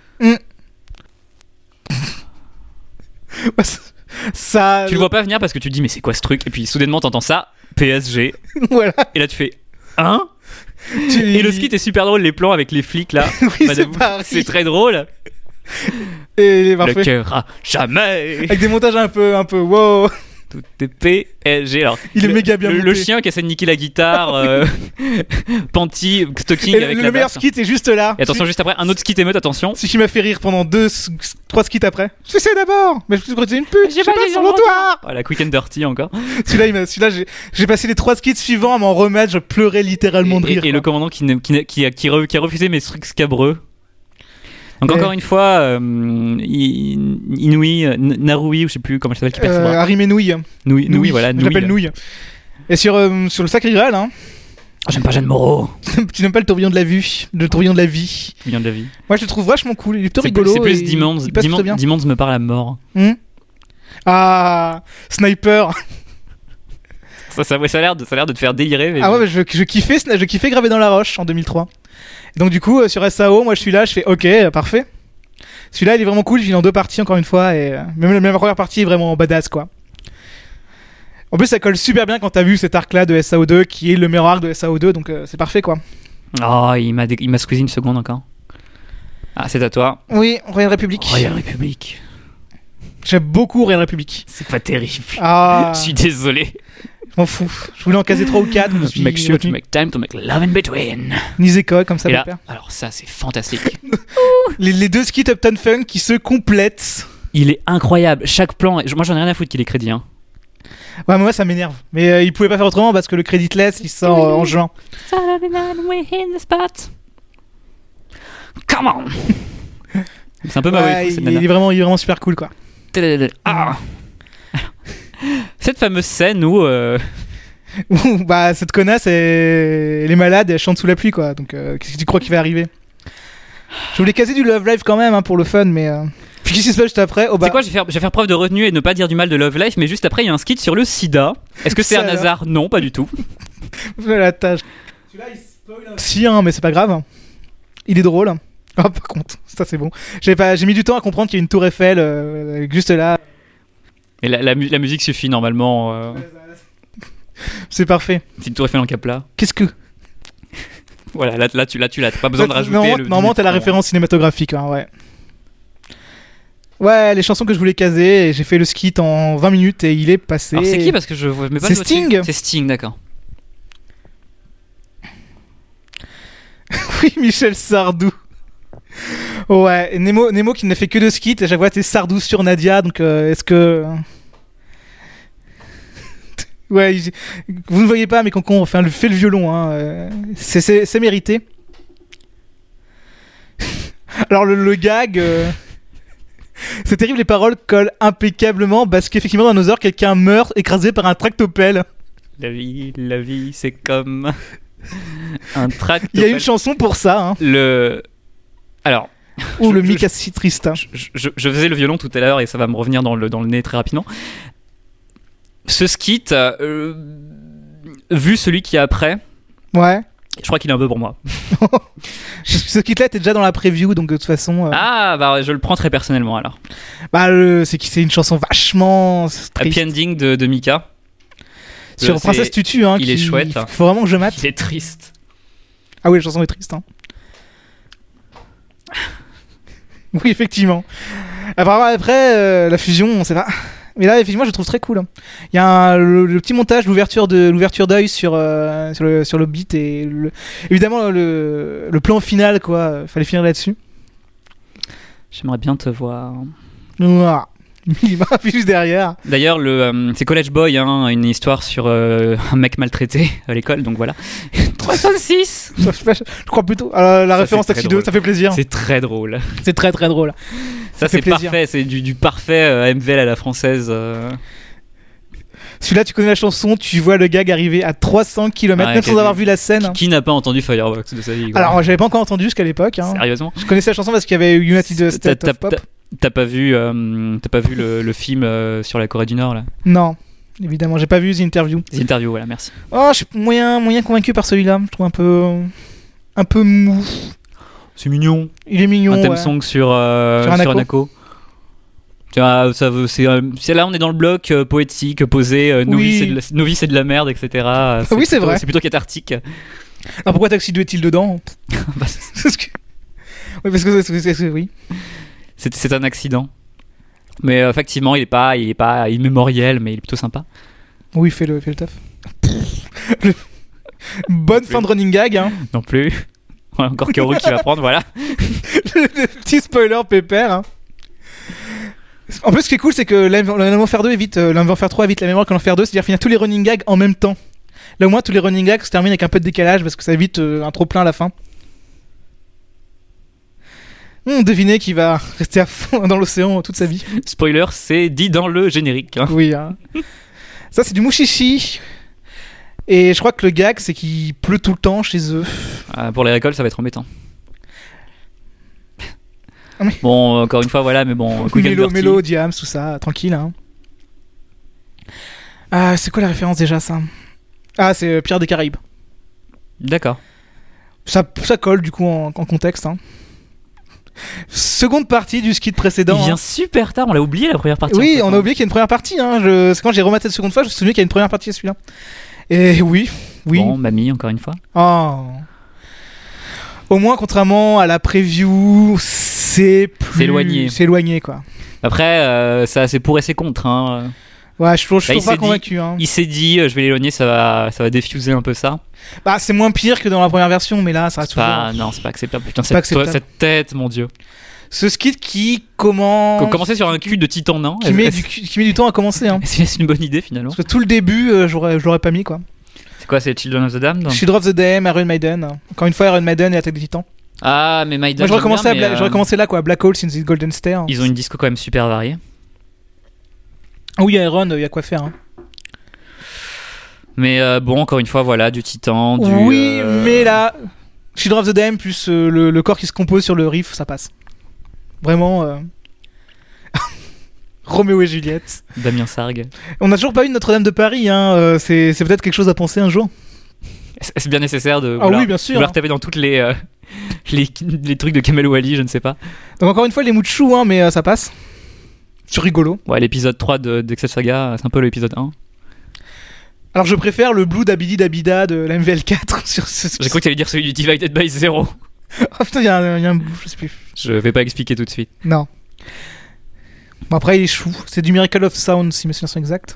Ça. Tu le vois pas venir parce que tu te dis mais c'est quoi ce truc? Et puis soudainement t'entends ça, P S G. Voilà. Et là tu fais hein? Tu- Et le skit est super drôle, les plans avec les flics là. Oui, c'est Madame- pareil. c'est très drôle. Et il est Le parfait. cœur a jamais. Avec des montages un peu, un peu wow. Tout est P S G. Alors, Il est le, méga bien le, monté. le chien qui essaie de niquer la guitare, euh, Panty, stocking Et avec le la meilleur basse. skit est juste là. Et attention, juste après, un autre skit émeute, attention. Ce qui m'a fait rire pendant deux, trois skits après. Je sais d'abord, mais je suis une pute. J'ai Je pas pas dit sur mon le toit. Voilà, Quick and Dirty encore. Celui-là, il m'a- celui-là, j'ai, j'ai passé les trois skits suivants à m'en remettre. Je pleurais littéralement de Et, rire. et- et le quoi. commandant qui, ne- qui, ne- qui, a, qui, re- qui a refusé mes trucs scabreux. Donc Ouais. encore une fois, euh, I- Inouï, euh, N- Narui, ou je sais plus comment elle s'appelle, qui perd ses Euh, bras. Harry Nouille. Nouï, Nouï, voilà, Je Nouï. l'appelle Nouille. Et sur, euh, sur le Sacré Graal, hein, J'aime pas Jeanne Moreau. tu n'aimes pas le tourbillon de la vue, le tourbillon de la vie. Qui vient de la vie. Moi, je le trouve vachement cool. Il est plutôt C'est rigolo. plus, c'est plus et Demons. Il passe très bien. Demons, Demons me parle à mort. Hmm. Ah, Sniper. Ça, ça, ouais, ça a l'air de, ça a l'air de te faire délirer. Mais Ah ouais, bah, je, je kiffais, je kiffais Gravé dans la roche en deux mille trois. Et donc du coup, euh, sur S A O, moi je suis là, je fais ok, euh, parfait. Celui-là, il est vraiment cool. Je vis en deux parties encore une fois, et euh, même, même la première partie est vraiment badass quoi. En plus, ça colle super bien quand t'as vu cet arc-là de S A O deux, qui est le meilleur arc de S A O deux, donc euh, c'est parfait quoi. Oh, il m'a, dé- il m'a squeezé une seconde encore. Ah, c'est à toi. Oui, Royal Republic. Royal République. J'aime beaucoup Royal Republic. C'est pas terrible. Ah, Je suis désolé. Je m'en fous. Je voulais en caser trois ou quatre. Je me suis Make sure to retenu. make time to make love in between. Niseko, comme ça, Et là, pépère. alors ça c'est fantastique. Les, les deux skits Uptown Funk qui se complètent. Il est incroyable. Chaque plan, moi j'en ai rien à foutre qu'il ait crédit. Hein. Ouais, mais moi ça m'énerve. Mais euh, ils pouvaient pas faire autrement parce que le creditless il sort euh, en juin. Saturday night we hit the spot. Come on. C'est un peu ma Ouais, waifu, il, cette il nana. est vraiment, il est vraiment super cool quoi. Ah. Cette fameuse scène où euh, Ouh, bah cette connasse elle, elle est malade et elle chante sous la pluie quoi. Donc euh, qu'est-ce que tu crois qui va arriver? Je voulais caser du Love Live quand même hein, pour le fun mais. Euh... Puis qu'est-ce qui se passe juste après? Oh bah. c'est quoi, je vais, faire, je vais faire preuve de retenue et ne pas dire du mal de Love Life, mais juste après il y a un skit sur le sida. Est-ce que c'est Ça un alors. hasard? Non, pas du tout. La tâche. Celui-là il spoil un- Si hein, mais c'est pas grave. Il est drôle. Ah par contre, ça c'est bon. J'ai pas, j'ai mis du temps à comprendre qu'il y a une tour Eiffel euh, juste là. Et la, la, mu- la musique suffit normalement. Euh, C'est parfait. c'est une tour Eiffel en Capla. Qu'est-ce que Voilà, là, là tu l'as, tu l'as. T'as pas besoin de rajouter Normalement, le. normalement, t'as la référence cinématographique, hein, ouais. Ouais, les chansons que je voulais caser, et j'ai fait le skit en vingt minutes et il est passé. Alors c'est qui parce que je vois mais pas C'est le doigt dessus. Sting. C'est Sting, d'accord. Oui, Michel Sardou. Ouais, et Nemo, Nemo qui n'a fait que deux skits, et chaque fois c'est Sardou sur Nadia, donc euh, est-ce que. Ouais, il- vous ne voyez pas, mais Concon fait, fait le violon, hein, euh, c'est, c'est, c'est mérité. Alors le, le gag. euh, C'est terrible, les paroles collent impeccablement parce qu'effectivement dans nos heures quelqu'un meurt écrasé par un tractopelle. La vie, la vie, c'est comme un tract. Il y a une chanson pour ça, hein. Le. Alors. Ou Je- le je- mic si triste. Hein. Je, je- je faisais le violon tout à l'heure et ça va me revenir dans le, dans le nez très rapidement. Ce skit, euh, vu celui qui est après, Ouais. je crois qu'il est un peu pour moi. Ce kit-là était déjà dans la preview, donc de toute façon. euh, Ah, bah je le prends très personnellement alors. Bah, le- c'est, c'est une chanson vachement triste. Happy Ending de, de Mika. Sur C'est- Princesse Tutu, hein. il qui- est chouette, hein. Faut vraiment que je mate. Il est triste. Ah oui, la chanson est triste, hein. Oui, effectivement. Apparemment, après, euh, la fusion, on sait pas. Mais là, effectivement, je le trouve très cool. Il y a un- le, le petit montage, l'ouverture de l'ouverture d'œil sur euh, sur le sur le beat et le- évidemment le, le plan final quoi. Fallait finir là-dessus. J'aimerais bien te voir. Ouah. Il m'a appuyé juste derrière. D'ailleurs, le, euh, c'est College Boy, hein, une histoire sur euh, un mec maltraité à l'école, donc voilà. trois cent six Je, sais pas, je- je crois plutôt. Alors, la Ça, référence c'est Taxi très deux, drôle. ça fait plaisir. C'est très drôle. C'est très très drôle. Ça, fait c'est plaisir. parfait, c'est du, du parfait euh, M V L à la française. euh. Celui-là, tu connais la chanson, tu vois le gag arriver à trois cents kilomètres, Ouais, même sans quasi. avoir vu la scène. Qui, qui n'a pas entendu Firebox de sa vie quoi. Alors, j'avais pas encore entendu jusqu'à l'époque. Hein. Sérieusement Je connaissais la chanson parce qu'il y avait United T'as- State t'as- of Pop. t'as- T'as pas vu, euh, t'as pas vu le, le film euh, sur la Corée du Nord là? Non, évidemment, j'ai pas vu The Interview. Les interviews, voilà, merci. Oh, je suis moyen, moyen convaincu par celui-là. Je trouve un peu, un peu mou. C'est mignon. Il est mignon. Un thème ouais. song sur, euh, Sur sur Hanako. Hanako. Tu vois, ça veut- c'est, euh, c'est là on est dans le bloc euh, poétique, posé, euh, nos, Oui. vies, c'est de la, nos vies, c'est de la merde, et cetera. Oui, c'est plutôt- vrai. C'est plutôt cathartique. Alors pourquoi Taxi deux est-il dedans? Bah, c'est- Parce que... Oui, parce que, parce que- parce que- oui. c'est, c'est un accident. Mais euh, effectivement, il est pas, il est pas immémoriel, mais il est plutôt sympa. Oui, fais le, fais le taf. Le- Bonne fin de running gag, hein. Non plus. Voilà, encore Kaoru qui va prendre, voilà. le, le petit spoiler pépère. Hein. En plus, ce qui est cool, c'est que l'Enfer deux évite, euh, l'Enfer trois évite la mémoire que l'Enfer deux, c'est-à-dire finir tous les running gags en même temps. Là, au moins, tous les running gags se terminent avec un peu de décalage parce que ça évite euh, un trop plein à la fin. Hum, devinez qui va rester à fond dans l'océan toute sa vie. Spoiler, c'est dit dans le générique. hein. Oui, hein. Ça, c'est du mouchichi. Et je crois que le gag, c'est qu'il pleut tout le temps chez eux. Euh, pour les récoltes, ça va être embêtant. Ah, mais- Bon, encore une fois, voilà, mais bon, Quick and Mélo, Dirty. Mélo, Diams, tout ça, tranquille. Hein. Ah, c'est quoi la référence déjà, ça? Ah, c'est euh, Pierre des Caraïbes. D'accord. Ça, ça colle du coup en, en contexte. Hein. Seconde partie du skit précédent. Il vient hein. super tard, on l'a oublié la première partie. Oui, en fait, on hein. a oublié qu'il y a une première partie. Hein. Je... c'est quand j'ai rematé la seconde fois, je me souviens qu'il y a une première partie à celui-là. Et oui, oui. Bon, mamie, encore une fois. Oh. Au moins, contrairement à la preview, c'est plus... C'est éloigné. C'est éloigné, quoi. Après, euh, ça, c'est pour et c'est contre. Hein. Ouais, je suis toujours, je suis Là, il toujours pas s'est dit- convaincu. Hein. Il s'est dit, euh, je vais l'éloigner, ça va, ça va diffuser un peu ça. Bah, c'est moins pire que dans la première version, mais là, ça reste C'est pas, toujours. non, c'est pas acceptable. Putain, C'est pas cette, toi, acceptable. cette tête, mon dieu. Ce skit qui comment Commencer sur un cul de titan nain. qui met, du, qui met du temps à commencer. Hein. C'est c'est une bonne idée finalement. Parce que tout le début, euh, j'aurais, je l'aurais pas mis quoi. C'est quoi, c'est Children of the Damned? Shield of the Dam, Iron Maiden. Encore une fois, Iron Maiden et Attaque des Titans. Ah, mais My Moi, j'aurais commencé, à Bla- j'aurais commencé là quoi. Black Hole Since the Golden Stair. Ils ont une disco quand même super variée. Ah oui, Iron, il y a quoi faire. Hein. Mais euh, bon, encore une fois, voilà, du titan, du. Oui, euh, mais là, Shield of the Dam plus euh, le, le corps qui se compose sur le riff, ça passe. Vraiment. Euh... Roméo et Juliette. Damien Sargue. On n'a toujours pas eu de Notre-Dame de Paris. Hein. euh, c'est, c'est peut-être quelque chose à penser un jour. Est-ce bien nécessaire de Ah vouloir, oui, bien sûr. vouloir taper dans toutes les, euh, les, les trucs de Kamel Wally, je ne sais pas. Donc encore une fois, les mots de chou, hein, mais euh, ça passe. C'est rigolo. Ouais, l'épisode trois de d'Excel Saga, c'est un peu l'épisode un. Alors je préfère le Blue Dabidi Dabida de la M V L quatre sur ce. J'ai cru que tu allais dire celui du Divided by Zero. Oh putain, il y, a un- y a un. Je sais plus. Je vais pas expliquer tout de suite. Non. Bon, après, il est chou. C'est du Miracle of Sound, si mes souvenirs sont exacts.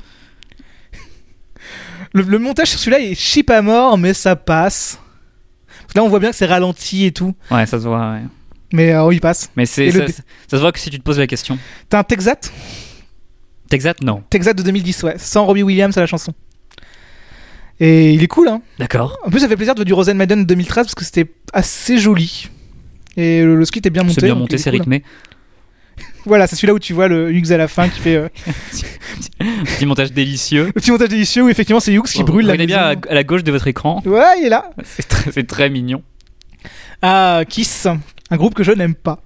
Le, le montage sur celui-là il est cheap à mort, mais ça passe. Parce que là, on voit bien que c'est ralenti et tout. Ouais, ça se voit, ouais. Mais euh, il passe. Mais c'est, Et le ça, dé- ça se voit que si tu te poses la question. T'as un Texat Texat, non. Texat de deux mille dix, ouais. Sans Robbie Williams à la chanson. Et il est cool, hein. D'accord. En plus, ça fait plaisir de voir du Rosen Maiden de deux mille treize parce que c'était assez joli. Et le, le skit est bien monté. C'est bien donc monté, il est c'est cool. rythmé. Voilà, c'est celui-là où tu vois le Hughes à la fin qui fait euh, Petit montage délicieux. le petit montage délicieux où effectivement c'est Hughes qui brûle la Regardez bien à, maison. à la gauche de votre écran. Ouais, il est là. C'est très, c'est très mignon. Ah, Kiss, un groupe que je n'aime pas.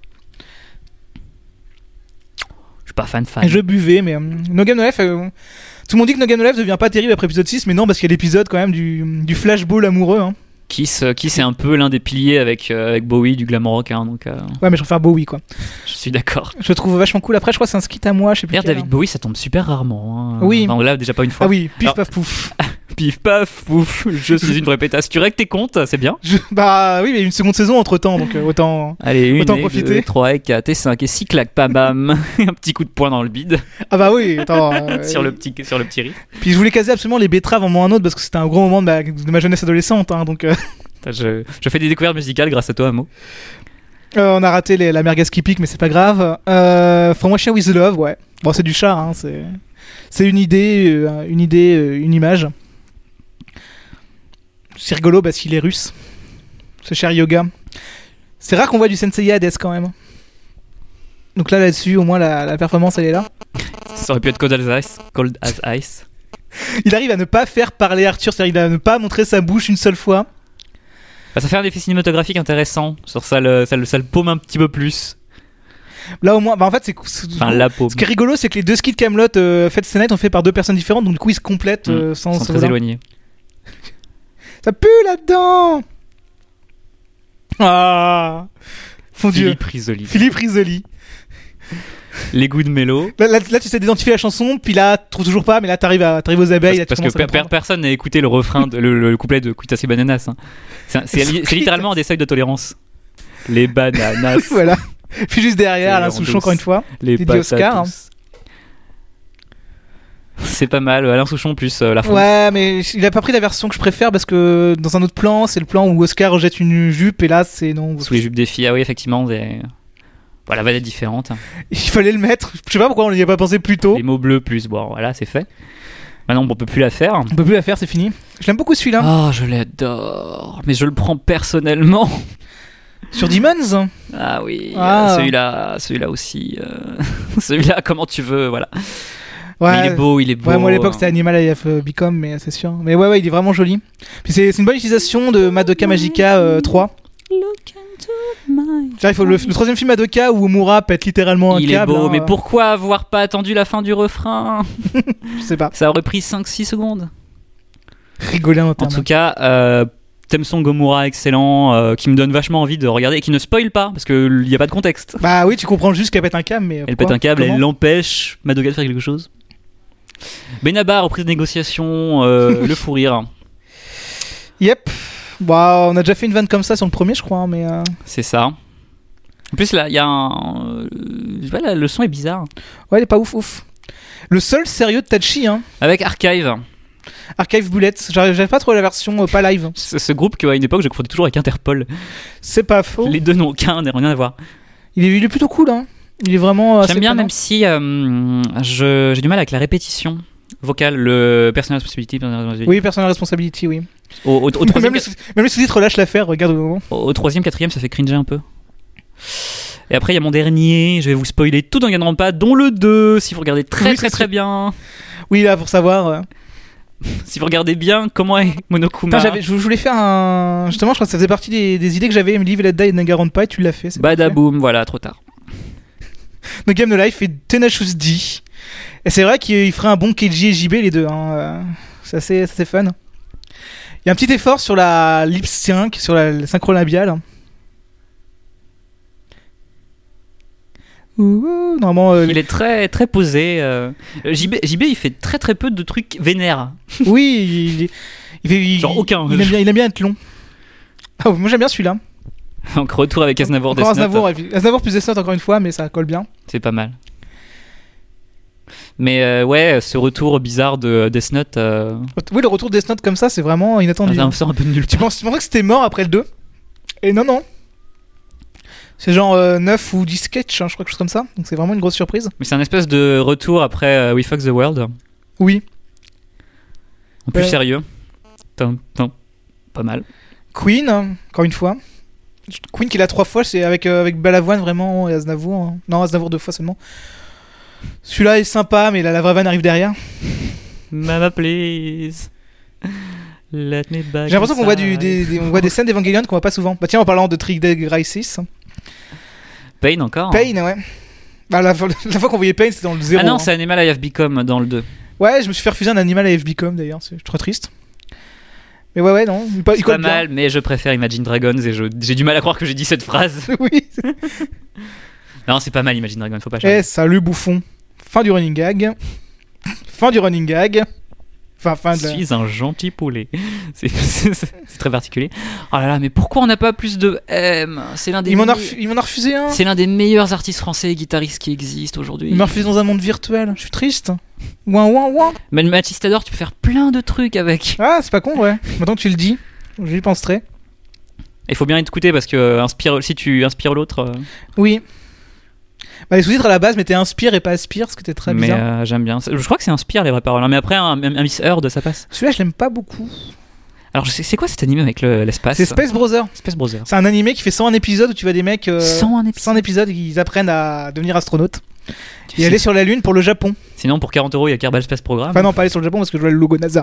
Je suis pas fan fan. Et je buvais, mais euh, No Game No Life. euh, tout le monde dit que No Game No Life devient pas terrible après épisode six, mais non, parce qu'il y a l'épisode quand même du, du flashball amoureux. Hein. Kiss, euh, Kiss est un peu l'un des piliers avec, euh, avec Bowie du glam rock, hein, donc euh, Ouais, mais je préfère Bowie quoi. je suis d'accord. Je le trouve vachement cool. Après, je crois que c'est un skit à moi, je sais plus. D'ailleurs, quel, David hein. Bowie, ça tombe super rarement. Hein. Oui. Enfin, là, déjà pas une fois. Ah oui, pif Alors- paf pouf. Pif paf, pouf, je suis une vraie pétasse. Tu règles tes comptes, c'est bien. Je- Bah oui, mais il y a une seconde saison entre temps, donc euh, autant. Allez, une, Autant et profiter. deux, trois, et quatre, et cinq, et six claques, bam bam. Un petit coup de poing dans le bide Ah bah oui, attends. euh, sur, le petit, sur le petit riff. Puis je voulais caser absolument les betteraves en moins un autre parce que c'était un gros moment de ma, de ma jeunesse adolescente, hein, donc. euh, Putain, Je, je fais des découvertes musicales grâce à toi, Amo. Euh, on a raté les- la merguez qui pique, mais c'est pas grave. Euh, From Russia with Love, ouais. Bon, c'est du char, hein, c'est, c'est une idée, euh, une idée, euh, une image. C'est rigolo parce qu'il est russe, ce cher Yoga. C'est rare qu'on voit du Sensei Hades quand même. Donc là, là-dessus, au moins la, la performance, elle est là. Ça aurait pu être Cold as Ice. Cold as Ice. Il arrive à ne pas faire parler Arthur, c'est-à-dire il a à ne pas montrer sa bouche une seule fois. Bah, ça fait un effet cinématographique intéressant. Sur ça, le, ça, le, ça le paume un petit peu plus. Là, au moins, bah en fait, c'est. c'est- Enfin, la paume. Ce qui est rigolo, c'est que les deux skits Camelot euh, Fate Stay Night ont fait par deux personnes différentes, donc du coup ils se complètent euh, sans, Sans sans très vouloir. éloigné. Ça pue là-dedans. Ah, mon dieu. Philippe Risoli. Philippe Risoli. Les goûts de mélo. Là, là, là, tu sais d'identifier la chanson, puis là, tu trouves toujours pas, mais là, t'arrives, à, t'arrives aux abeilles. Parce, là, tu parce que commences à per- per- comprendre. personne n'a écouté le refrain, de- le, le couplet de Cuitas et Bananas. Hein. C'est, un- c'est li- c'est littéralement un des seuils de tolérance. Les bananas, Voilà. Puis juste derrière, Alain en Souchon, douce. encore une fois. les dit Oscar, hein. patatus. C'est pas mal. Alain Souchon plus euh, la France. Ouais, mais il a pas pris la version que je préfère parce que dans un autre plan, c'est le plan où Oscar rejette une jupe et là, c'est non. Sous les jupes des filles. Ah oui, effectivement. Des... Voilà, la vanne est différente. Il fallait le mettre. Je sais pas pourquoi on n'y a pas pensé plus tôt. Les mots bleus plus. Bon, voilà, c'est fait. Maintenant, on peut plus la faire. On peut plus la faire, c'est fini. Je l'aime beaucoup celui-là. Oh, je l'adore. Mais je le prends personnellement. Sur Demons. Ah oui, Ah. euh, celui-là, celui-là aussi. euh, celui-là, comment tu veux, voilà. Ouais. Mais il est beau, il est beau. Ouais, moi à l'époque c'était Animal I Have Become, mais c'est sûr. Mais ouais, ouais, il est vraiment joli. Puis c'est, c'est une bonne utilisation de Madoka Magica euh, trois. C'est-à-dire, il faut le, le troisième film Madoka où Omura pète littéralement un Il câble. est beau, hein, mais euh, pourquoi avoir pas attendu la fin du refrain? Je sais pas. Ça aurait pris cinq six secondes. Rigoler en En termes. tout cas, euh, theme song Omura excellent, euh, qui me donne vachement envie de regarder et qui ne spoil pas, parce qu'il n'y a pas de contexte. Bah oui, tu comprends juste qu'elle pète un câble, mais. Elle pourquoi pète un câble, Comment elle l'empêche Madoka de faire quelque chose. Benabar, reprise de négociation, euh, le fou rire. Yep. Bah, on a déjà fait une vanne comme ça sur le premier, je crois, hein, mais. euh, C'est ça. En plus, là, il y a un. Euh, voilà, le son est bizarre. Ouais, elle est pas ouf, ouf. Le seul sérieux de Tachi, hein. Avec Archive. Archive Bullet. J'arrive, j'arrive pas à trouver la version euh, pas live. Ce, ce groupe qu'à une époque je confondais toujours avec Interpol. C'est pas faux. Les deux n'ont aucun, rien à voir. Il est, il est plutôt cool, hein. Il est vraiment. J'aime bien, même si euh, je, j'ai du mal avec la répétition vocale, le personal responsibility. Oui, personal responsibility, oui. Au, au, au, troisième, même, les sous- même les sous-titres lâchent l'affaire, regarde au moment. au, au troisième, quatrième, ça fait cringer un peu. Et après, il y a mon dernier, je vais vous spoiler tout en gagnant pas, dont le deux, si vous regardez très Oui, très c'est très sûr. bien. Oui, là, pour savoir. euh. Si vous regardez bien, comment est Monokuma. Putain, j'avais, je voulais faire un. Justement, je crois que ça faisait partie des, des idées que j'avais. Live Let Die et Danganronpa, et tu l'as fait. C'est parfait. Badaboom, voilà, trop tard. No Game No Life et Tenacious D. Et c'est vrai qu'il ferait un bon Keiji et J B les deux. Hein. euh, C'est assez, c'est assez fun. Il y a un petit effort sur la lip sync, sur la, la synchro labiale. Ouh, normalement, euh, Il est très très posé. euh. J B, J B, il fait très très peu de trucs vénères. oui, il, il, il fait, il- Genre aucun. Il aime bien, il aime bien être long. Ah, moi j'aime bien celui-là. Donc retour avec Aznavour Encore Death Note. Aznavour, et puis- Aznavour plus Death Note encore une fois, mais ça colle bien. C'est pas mal. Mais euh, ouais, ce retour bizarre de Death Note, euh, Oui, le retour de Death Note comme ça, c'est vraiment inattendu. ça me sort un peu de nulle Tu part. penses, tu pensais que c'était mort après le deux? Et non, non. C'est genre euh, neuf ou dix sketchs, hein, je crois, quelque chose comme ça. Donc c'est vraiment une grosse surprise. Mais c'est un espèce de retour après euh, We Fuck the World, Oui. en plus Ouais. sérieux. Tum, tum. Pas mal. Queen, hein, encore une fois. Queen qui l'a trois fois, c'est avec, euh, avec Balavoine vraiment et Aznavour. hein. Non, Aznavour deux fois seulement. Celui-là est sympa, mais la, la vraie vanne arrive derrière. Mama, please. Let me back. J'ai l'impression qu'on voit, du, inside. des, des- on voit des scènes d'Evangelion qu'on voit pas souvent. Bah tiens, en parlant de Trick Dead Crisis. Pain encore. Pain, ouais. Bah, la, la fois qu'on voyait Pain, c'était dans le zéro. Ah non, hein. c'est Animal I Have Become dans le deux. Ouais, je me suis fait refuser un animal à F B com d'ailleurs, c'est trop triste. Mais ouais, ouais, non, il, il C'est colle pas mal, mais je préfère Imagine Dragons et je- j'ai du mal à croire que j'ai dit cette phrase. bien. oui. Non, c'est pas mal Imagine Dragons, faut pas Eh, changer. salut bouffon. Fin du running gag. Fin du running gag. Enfin, fin de Je la... suis un gentil poulet. C'est, c'est- c'est très particulier. Oh là là, mais pourquoi on n'a pas plus de M? C'est l'un des Il m'en a, me- refu- il m'en a refusé un. C'est l'un des meilleurs artistes français et guitaristes qui existent aujourd'hui. Il m'a refusé dans un monde virtuel. Je suis triste. Ouin, ouin, ouin. Mais le Matistador, tu peux faire plein de trucs avec. Ah, c'est pas con, ouais. Maintenant que tu le dis, j'y penserai. Il faut bien écouter parce que euh, inspire, si tu inspires l'autre. euh, Oui. Bah, les sous-titres à la base mettaient Inspire et pas Aspire, ce qui était très mais bizarre. euh, j'aime bien. Je crois que c'est Inspire les vraies paroles. hein. Mais après, un, un Miss Heard, ça passe. Celui-là, je l'aime pas beaucoup. Alors, je sais, c'est quoi cet animé avec le- l'espace C'est Space Brother. Space Brothers. C'est un animé qui fait cent un épisodes où tu vois des mecs. euh, cent un épisodes. cent épisodes, ils apprennent à devenir astronautes. Tu Et sais. aller sur la Lune pour le Japon. Sinon, pour quarante euros, il y a Kerbal Space Program. Enfin, non, pas aller sur le Japon parce que je vois le logo NASA.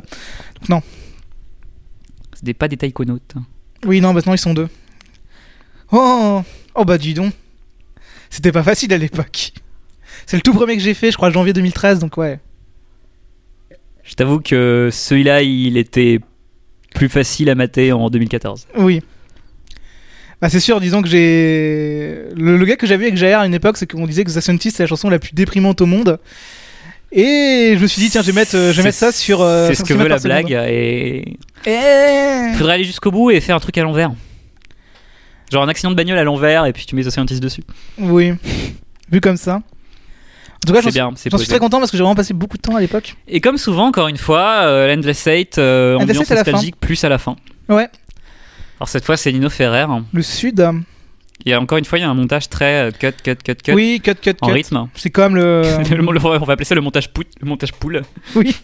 C'est des, pas des taïkonautes. Oui, non, maintenant ils sont deux. Oh, oh bah dis donc. C'était pas facile à l'époque. C'est le tout premier que j'ai fait, je crois, janvier deux mille treize, donc ouais. Je t'avoue que celui-là, il était plus facile à mater en deux mille quatorze. Oui. Bah c'est sûr, disons que j'ai... Le, le gars que j'avais avec Jair à une époque, c'est qu'on disait que The Scientist c'est la chanson la plus déprimante au monde. Et je me suis dit, tiens, je vais mettre, euh, je vais mettre ça sur... euh, C'est ce que cent veut la kilomètres par blague. Et seconde. il faudrait aller jusqu'au bout et faire un truc à l'envers. Genre un accident de bagnole à l'envers et puis tu mets The Scientist dessus. Eh, oui. Vu comme ça. En tout cas, j'en C'est suis, bien, c'est j'en suis posé. très content parce que j'ai vraiment passé beaucoup de temps à l'époque. Et comme souvent, encore une fois, euh, l'Endless Eight, euh, Endless ambiance Eight à la fin. nostalgique, plus à la fin. Ouais. Alors cette fois, c'est Nino Ferrer. Le Sud. euh, Il y a encore une fois, il y a un montage très euh, cut, cut, cut, cut, Oui, cut, cut, en cut. rythme. C'est comme le... Le- le- on va appeler ça le montage poule. Le montage poule. Oui.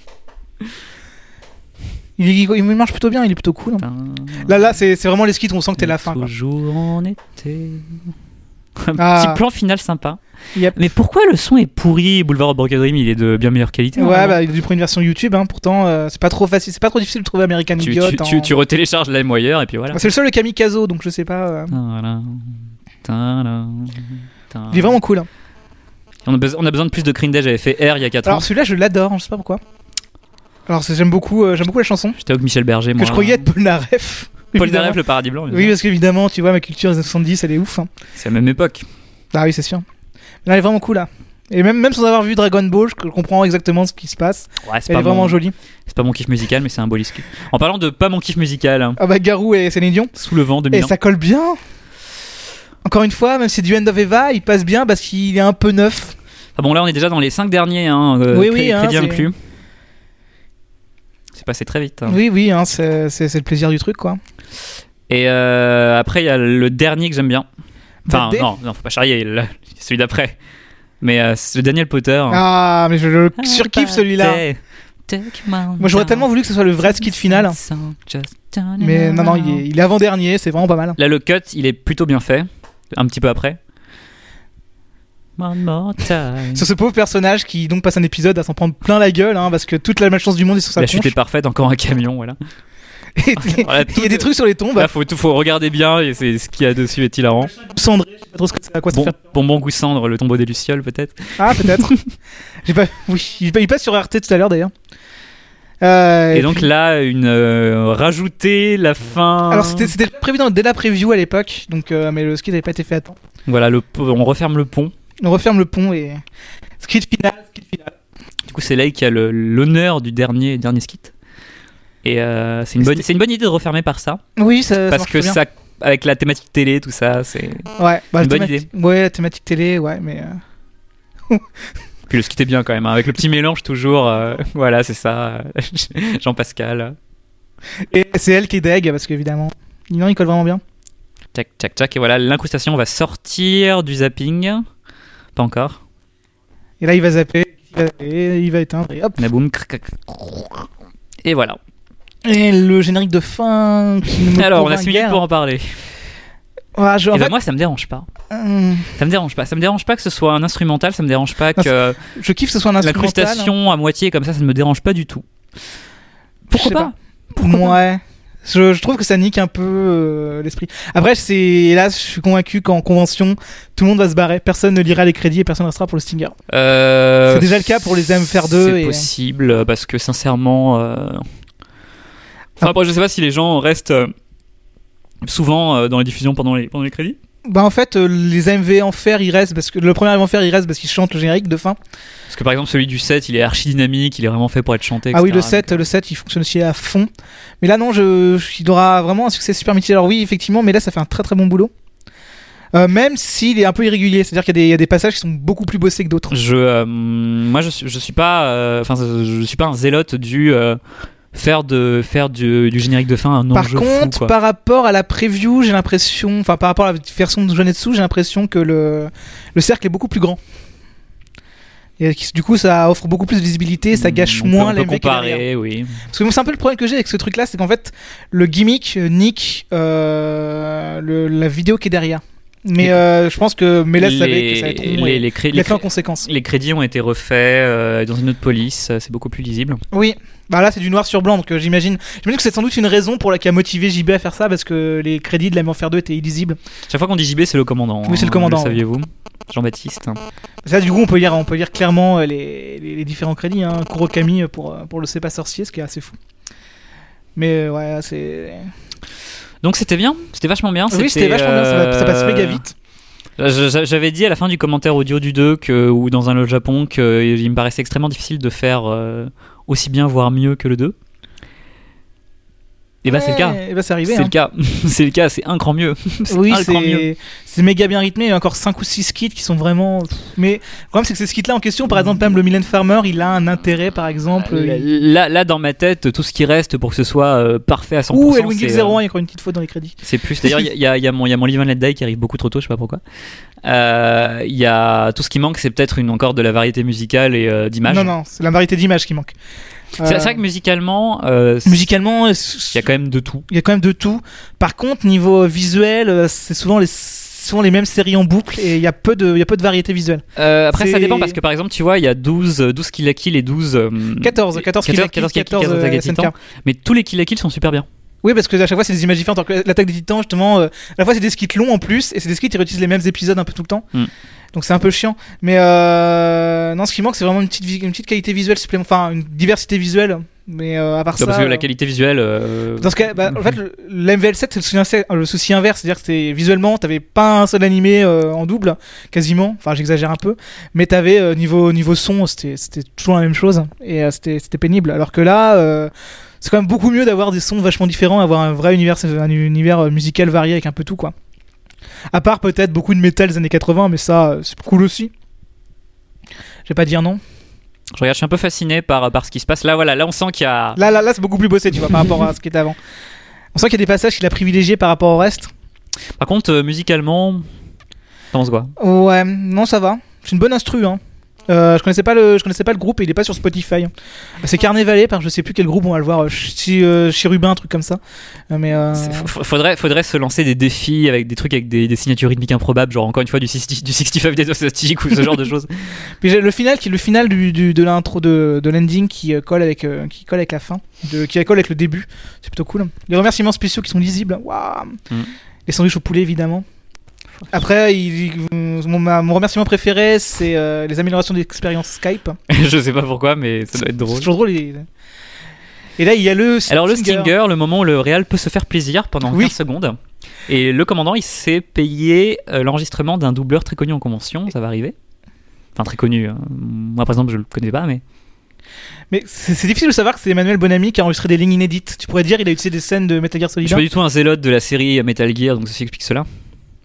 Il, il, il marche plutôt bien, il est plutôt cool. hein. Là, là, c'est c'est vraiment les skits où on sent que t'es la fin. Quoi. Toujours en été. Un Ah. petit plan final sympa. Yep. Mais pourquoi le son est pourri? Boulevard of Broken Dream, il est de bien meilleure qualité. Ouais, normalement. bah, il a dû prendre une version YouTube, hein. Pourtant, euh, c'est pas trop facile, c'est pas trop difficile de trouver American tu, Idiot. tu, en- tu, tu retélécharges LimeWire et puis voilà. Bah, c'est le seul le Kamikazo, donc je sais pas. euh, Tadam, tadam, tadam. Il est vraiment cool. hein. On a, besoin, on a besoin de plus de Green Day, j'avais fait R il y a quatre ans. Alors celui-là, je l'adore, hein, je sais pas pourquoi. Alors c'est- j'aime beaucoup, euh, j'aime beaucoup la chanson J'étais avec Michel Berger, moi. que je croyais être Paul Naref. Paul évidemment. Naref, le paradis blanc. bien Oui, sûr. parce qu'évidemment, tu vois, ma culture des années soixante-dix, elle est ouf. hein. C'est la même époque. Ah oui, c'est sûr. Mais elle est vraiment cool là. Et même, même sans avoir vu Dragon Ball, je comprends exactement ce qui se passe. Ouais, c'est Elle pas, est vraiment mon, jolie. c'est pas mon kiff musical, mais c'est un beau disque. En parlant de pas mon kiff musical, hein, Ah bah Garou et Céline Dion. Sous le vent deux mille Et un. ça colle bien. Encore une fois, même si c'est du End of Eva, il passe bien parce qu'il est un peu neuf. Ah bon, là on est déjà dans les cinq derniers, hein, euh, Oui, cré- oui, hein, crédits c'est- inclus. C'est passé très vite. hein. Oui, oui, hein, c'est, c'est, c'est le plaisir du truc, quoi. Et euh, après, il y a le dernier que j'aime bien. Enfin, Bad Day non, non, faut pas charrier, le- celui d'après. Mais euh, c'est le Daniel Potter. Ah, mais je le surkiffe celui-là. Moi, j'aurais tellement voulu que ce soit le vrai skit final. Mais non, non, il est, il est avant-dernier, c'est vraiment pas mal. Là, le cut, il est plutôt bien fait. Un petit peu après. One more time. Sur ce pauvre personnage qui donc passe un épisode à s'en prendre plein la gueule, hein, parce que toute la malchance du monde est sur sa La tronche. chute est parfaite, encore un camion, voilà. Et Voilà, il y a des trucs sur les tombes. Là, faut, faut regarder bien, et c'est, ce qu'il y a dessus est hilarant. Cendré, je sais pas trop ce que c'est, à quoi ça Bon, fait. bon, bon goût cendre, le tombeau des Lucioles, peut-être. Ah, peut-être. J'ai pas. Oui, il il passe sur R T tout à l'heure d'ailleurs. Euh, Et, et donc puis- là, une euh, rajouter la fin. Alors c'était, c'était prévu dans, dès la preview à l'époque, donc euh, mais le skit n'avait pas été fait à temps. Voilà, le, on referme le pont. On referme le pont et skit final, skit final. Du coup, c'est Leigh qui a le- l'honneur du dernier, dernier skit. Et euh, c'est, une Et bonne, c'était- c'est une bonne idée de refermer par ça. Oui, ça, ça Parce marche que très bien. ça, avec la thématique télé, tout ça, c'est. Ouais, bah, une bonne thématique- Ouais, la thématique télé, ouais, mais. euh, Puis le skit est bien quand même, hein, avec le petit mélange toujours. euh, voilà, c'est ça. Jean-Pascal. Et c'est elle qui est deg parce qu'évidemment, non, il colle vraiment bien. Tchac, tchac, tchac. Et voilà, l'incrustation va sortir du zapping. Pas encore. Et là, il va zapper, il va, et il va éteindre et hop. La boum. crac, crac. Et voilà. Et le générique de fin qui ne me Alors, on a convainc six minutes guère. pour en parler. Ouais, je, en Et ben fait, moi, ça me dérange pas. euh, Ça me dérange pas. Ça me dérange pas que ce soit un instrumental. Ça me dérange pas que je kiffe que ce soit un instrumental. l'incrustation à moitié comme ça, ça ne me dérange pas du tout. Pourquoi Je sais pas, Pourquoi pas Ouais. Je, je trouve que ça nique un peu euh, l'esprit. Après, c'est là, je suis convaincu qu'en convention, tout le monde va se barrer. Personne ne lira les crédits et personne ne restera pour le Stinger. Euh, C'est déjà le cas pour les M F R deux. C'est et... possible parce que sincèrement, euh... enfin, après, je sais pas si les gens restent euh, souvent euh, dans les diffusions pendant les pendant les crédits. Bah en fait, euh, les A M V en fer, ils restent parce que le premier A M V en fer, il reste parce qu'ils chantent le générique de fin. Parce que par exemple celui du sept, il est archi dynamique, il est vraiment fait pour être chanté. Ah oui, et le cetera. sept, le sept, il fonctionne aussi à fond. Mais là, non, je, il aura vraiment un succès super mitigé. Alors oui, effectivement, mais là, ça fait un très très bon boulot. Euh, même s'il est un peu irrégulier, c'est-à-dire qu'il y a, des, il y a des passages qui sont beaucoup plus bossés que d'autres. Je, euh, moi, je suis, je suis pas, euh, enfin, je suis pas un zélote du euh, faire de faire du, du générique de fin un Par enjeu contre, fou, quoi. par rapport à la preview, j'ai l'impression, enfin par rapport à la version de Jonetsu, j'ai l'impression que le, le cercle est beaucoup plus grand. Et qui- du coup, ça offre beaucoup plus de visibilité, ça gâche On peut- moins on peut les mecs. comparer, oui. Parce que moi, c'est un peu le problème que j'ai avec ce truc-là, c'est qu'en fait, le gimmick euh, nique euh, le- la vidéo qui est derrière. Mais Les- euh, je pense que Mélas savait Les- que ça allait être rond les, et les, cré- il les l'a fait en cré- conséquence. les crédits ont été refaits euh, dans une autre police, euh, c'est beaucoup plus lisible. Oui, bah là c'est du noir sur blanc, donc euh, j'imagine, j'imagine que c'est sans doute une raison pour laquelle a motivé J B à faire ça, parce que les crédits de la M F R deux étaient illisibles. Chaque fois qu'on dit J B, c'est le commandant. Oui, c'est le hein, commandant, Le saviez-vous, Jean-Baptiste. Ça, du coup, on peut lire, on peut lire clairement euh, les, les, les différents crédits. Hein. Kurokami pour, euh, pour le C'est pas sorcier, ce qui est assez fou. Mais euh, ouais, c'est. Donc c'était bien, c'était vachement bien. Oui, c'était vachement bien, ça, va- ça passe euh, méga vite. Je- J'avais dit à la fin du commentaire audio du deux que, ou dans un le Japon qu'il me paraissait extrêmement difficile de faire euh, aussi bien, voire mieux que le deux. Et bah c'est le cas. Et bah c'est arrivé. C'est hein. le cas, c'est le cas, c'est un cran mieux. C'est Oui, un cran mieux. c'est c'est méga bien rythmé. Il y a encore cinq ou six skits qui sont vraiment. Mais le problème, c'est que ces skits-là en question, par exemple, même le Millen Farmer, il a un intérêt, par exemple. il- Là, là, dans ma tête, tout ce qui reste pour que ce soit euh, parfait à cent pour cent. Ouh, Elwing c'est, zéro un, euh, il y a encore une petite faute dans les crédits. C'est plus. D'ailleurs, il y a, il y, a mon- il y a mon Live and Let Die qui arrive beaucoup trop tôt, je sais pas pourquoi. Euh, Il y a tout ce qui manque, c'est peut-être une encore de la variété musicale et euh, d'images. Non, non, c'est la variété d'images qui manque. C'est Euh, c'est vrai que musicalement, euh, c'est- musicalement, il y a quand même de tout. il y a quand même de tout. Par contre, niveau visuel, euh, c'est souvent les, souvent les mêmes séries en boucle et il y a peu de, il y a peu de variété visuelle. Euh, après, ça C'est- dépend parce que par exemple, tu vois, il y a douze, douze Kill la Kill et douze. euh, quatorze, quatorze Kill la Kill, quatorze Kill la Kill, quatorze quatorze Attaque des S N K. Titans. Mais tous les Kill la Kill sont super bien. Oui, parce que à chaque fois c'est des images différentes. Alors que l'attaque des Titans, justement, euh, à la fois c'est des skits longs en plus et c'est des skits qui réutilisent les mêmes épisodes un peu tout le temps. Mm. Donc c'est un peu chiant. Mais euh, non, ce qui manque, c'est vraiment une petite, vi- une petite qualité visuelle supplémentaire, enfin une diversité visuelle. Mais euh, à part Non, ça. parce que la euh, qualité visuelle. euh, Dans ce cas, bah, en fait, le- l'M V L sept, c'est le souci, inver- le souci inverse, c'est-à-dire que c'était visuellement, t'avais pas un seul animé euh, en double, quasiment. Enfin, j'exagère un peu, mais t'avais euh, niveau niveau son, c'était c'était toujours la même chose et euh, c'était c'était pénible. Alors que là, euh, c'est quand même beaucoup mieux d'avoir des sons vachement différents, avoir un vrai univers, un univers euh, musical varié avec un peu tout quoi. À part peut-être beaucoup de métal des années quatre-vingts, mais ça, euh, c'est cool aussi. vais pas dire non. Je regarde, je suis un peu fasciné par, par ce qui se passe. Là, voilà, là, on sent qu'il y a. Là, là, là, c'est beaucoup plus bossé, tu vois, par rapport à ce qui était avant. On sent qu'il y a des passages qu'il a privilégiés par rapport au reste. Par contre, euh, musicalement, t'en penses quoi? Ouais, non, ça va. C'est une bonne instru, hein. Euh, je connaissais pas le, je connaissais pas le groupe et il est pas sur Spotify. C'est Carnavalet, par je sais plus quel groupe, on va le voir, chez euh, Chérubin, un truc comme ça. Euh, mais euh... F- faudrait, faudrait se lancer des défis avec des trucs avec des, des signatures rythmiques improbables, genre encore une fois du, sixty, du sixty-five Days of Static ou ce genre de choses. Puis j'ai le final, qui est le final du, du, de l'intro de, de l'ending qui euh, colle avec, euh, qui colle avec la fin, de, qui colle avec le début. C'est plutôt cool. Les remerciements spéciaux qui sont lisibles. Waouh. Mm. Les sandwichs au poulet évidemment. Après, il, il, mon, ma, mon remerciement préféré, c'est euh, les améliorations d'expérience Skype. Je sais pas pourquoi, mais ça doit être drôle. C'est toujours drôle. Et, et là, il y a le Stinger. Alors, le Stinger, le moment où le réal peut se faire plaisir pendant oui. quinze secondes. Et le commandant, il s'est payé euh, l'enregistrement d'un doubleur très connu en convention. Ça va arriver. Enfin, très connu. Hein. Moi, par exemple, je le connais pas, mais. Mais c'est, c'est difficile de savoir que c'est Emmanuel Bonamy qui a enregistré des lignes inédites. Tu pourrais dire il a utilisé des scènes de Metal Gear Solid. Je suis pas du tout un zélote de la série Metal Gear, donc ceci explique cela.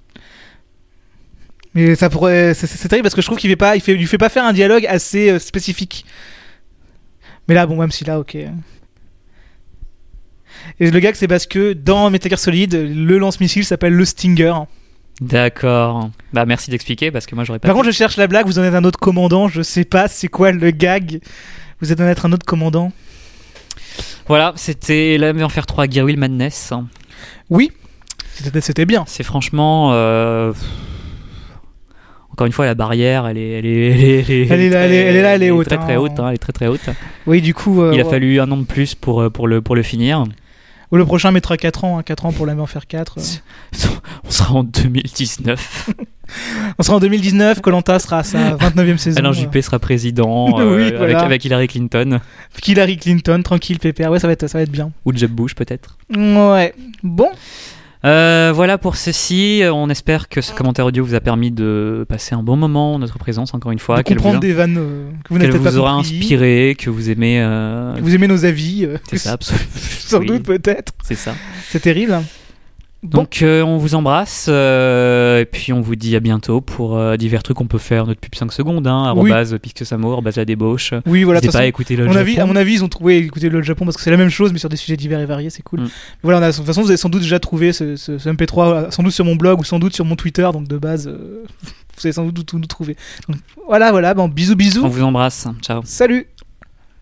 Mais ça pourrait, c'est, c'est terrible parce que je trouve qu'il fait pas, il fait, il lui fait pas faire un dialogue assez euh, spécifique. Mais là, bon, même si là, ok. Et le gag, c'est parce que dans Metal Gear Solid, le lance-missile s'appelle le Stinger. D'accord. Bah merci d'expliquer parce que moi j'aurais pas. Par contre, je cherche la blague. Vous en êtes un autre commandant. Je sais pas c'est quoi le gag. Vous êtes en être un autre commandant. Voilà, c'était la en faire trois Gear Wheel Madness. Oui, c'était, c'était bien. C'est franchement. Euh... Encore une fois, la barrière, elle est, elle est, elle est, elle est, elle est là, elle est, elle est là, elle est haute, très très hein. haute, hein, elle est très très haute. Oui, du coup, euh, il a ouais. fallu un an de plus pour pour le pour le finir. Ou le prochain mettra quatre ans, hein, quatre ans pour la en faire quatre. Euh. On sera en deux mille dix-neuf. On sera en deux mille dix-neuf, Koh-Lanta sera à sa vingt-neuvième saison. Alain Juppé euh. sera président euh, oui, avec, voilà. avec Hillary Clinton. Hillary Clinton, tranquille, pépère. Ouais, ça va être, ça va être bien. Ou Jeb Bush peut-être. Ouais. Bon. Euh, voilà pour ceci. On espère que ce commentaire audio vous a permis de passer un bon moment, notre présence encore une fois. De comprendre vous a... des vannes euh, que vous qu'elle n'avez vous pas aura compris. inspiré, que vous aimez. Euh... Que vous aimez nos avis. Euh, c'est ça, absolument. Sans oui. doute, peut-être. C'est ça. C'est terrible. Bon. Donc euh, on vous embrasse euh, et puis on vous dit à bientôt pour euh, divers trucs qu'on peut faire notre pub cinq secondes hein, oui. arrobase Pixque Samo, arrobase la débauche. Oui, voilà. N'hésitez pas à écouter le mon Japon. avis, à mon avis, ils ont trouvé écouter le Japon parce que c'est la même chose mais sur des sujets divers et variés, c'est cool. Mm. Voilà, on a, de toute façon vous avez sans doute déjà trouvé ce, ce, ce M P trois sans doute sur mon blog ou sans doute sur mon Twitter, donc de base euh, vous avez sans doute tout nous trouver. Donc, voilà, voilà, bon bisous bisous. On vous embrasse. Ciao. Salut.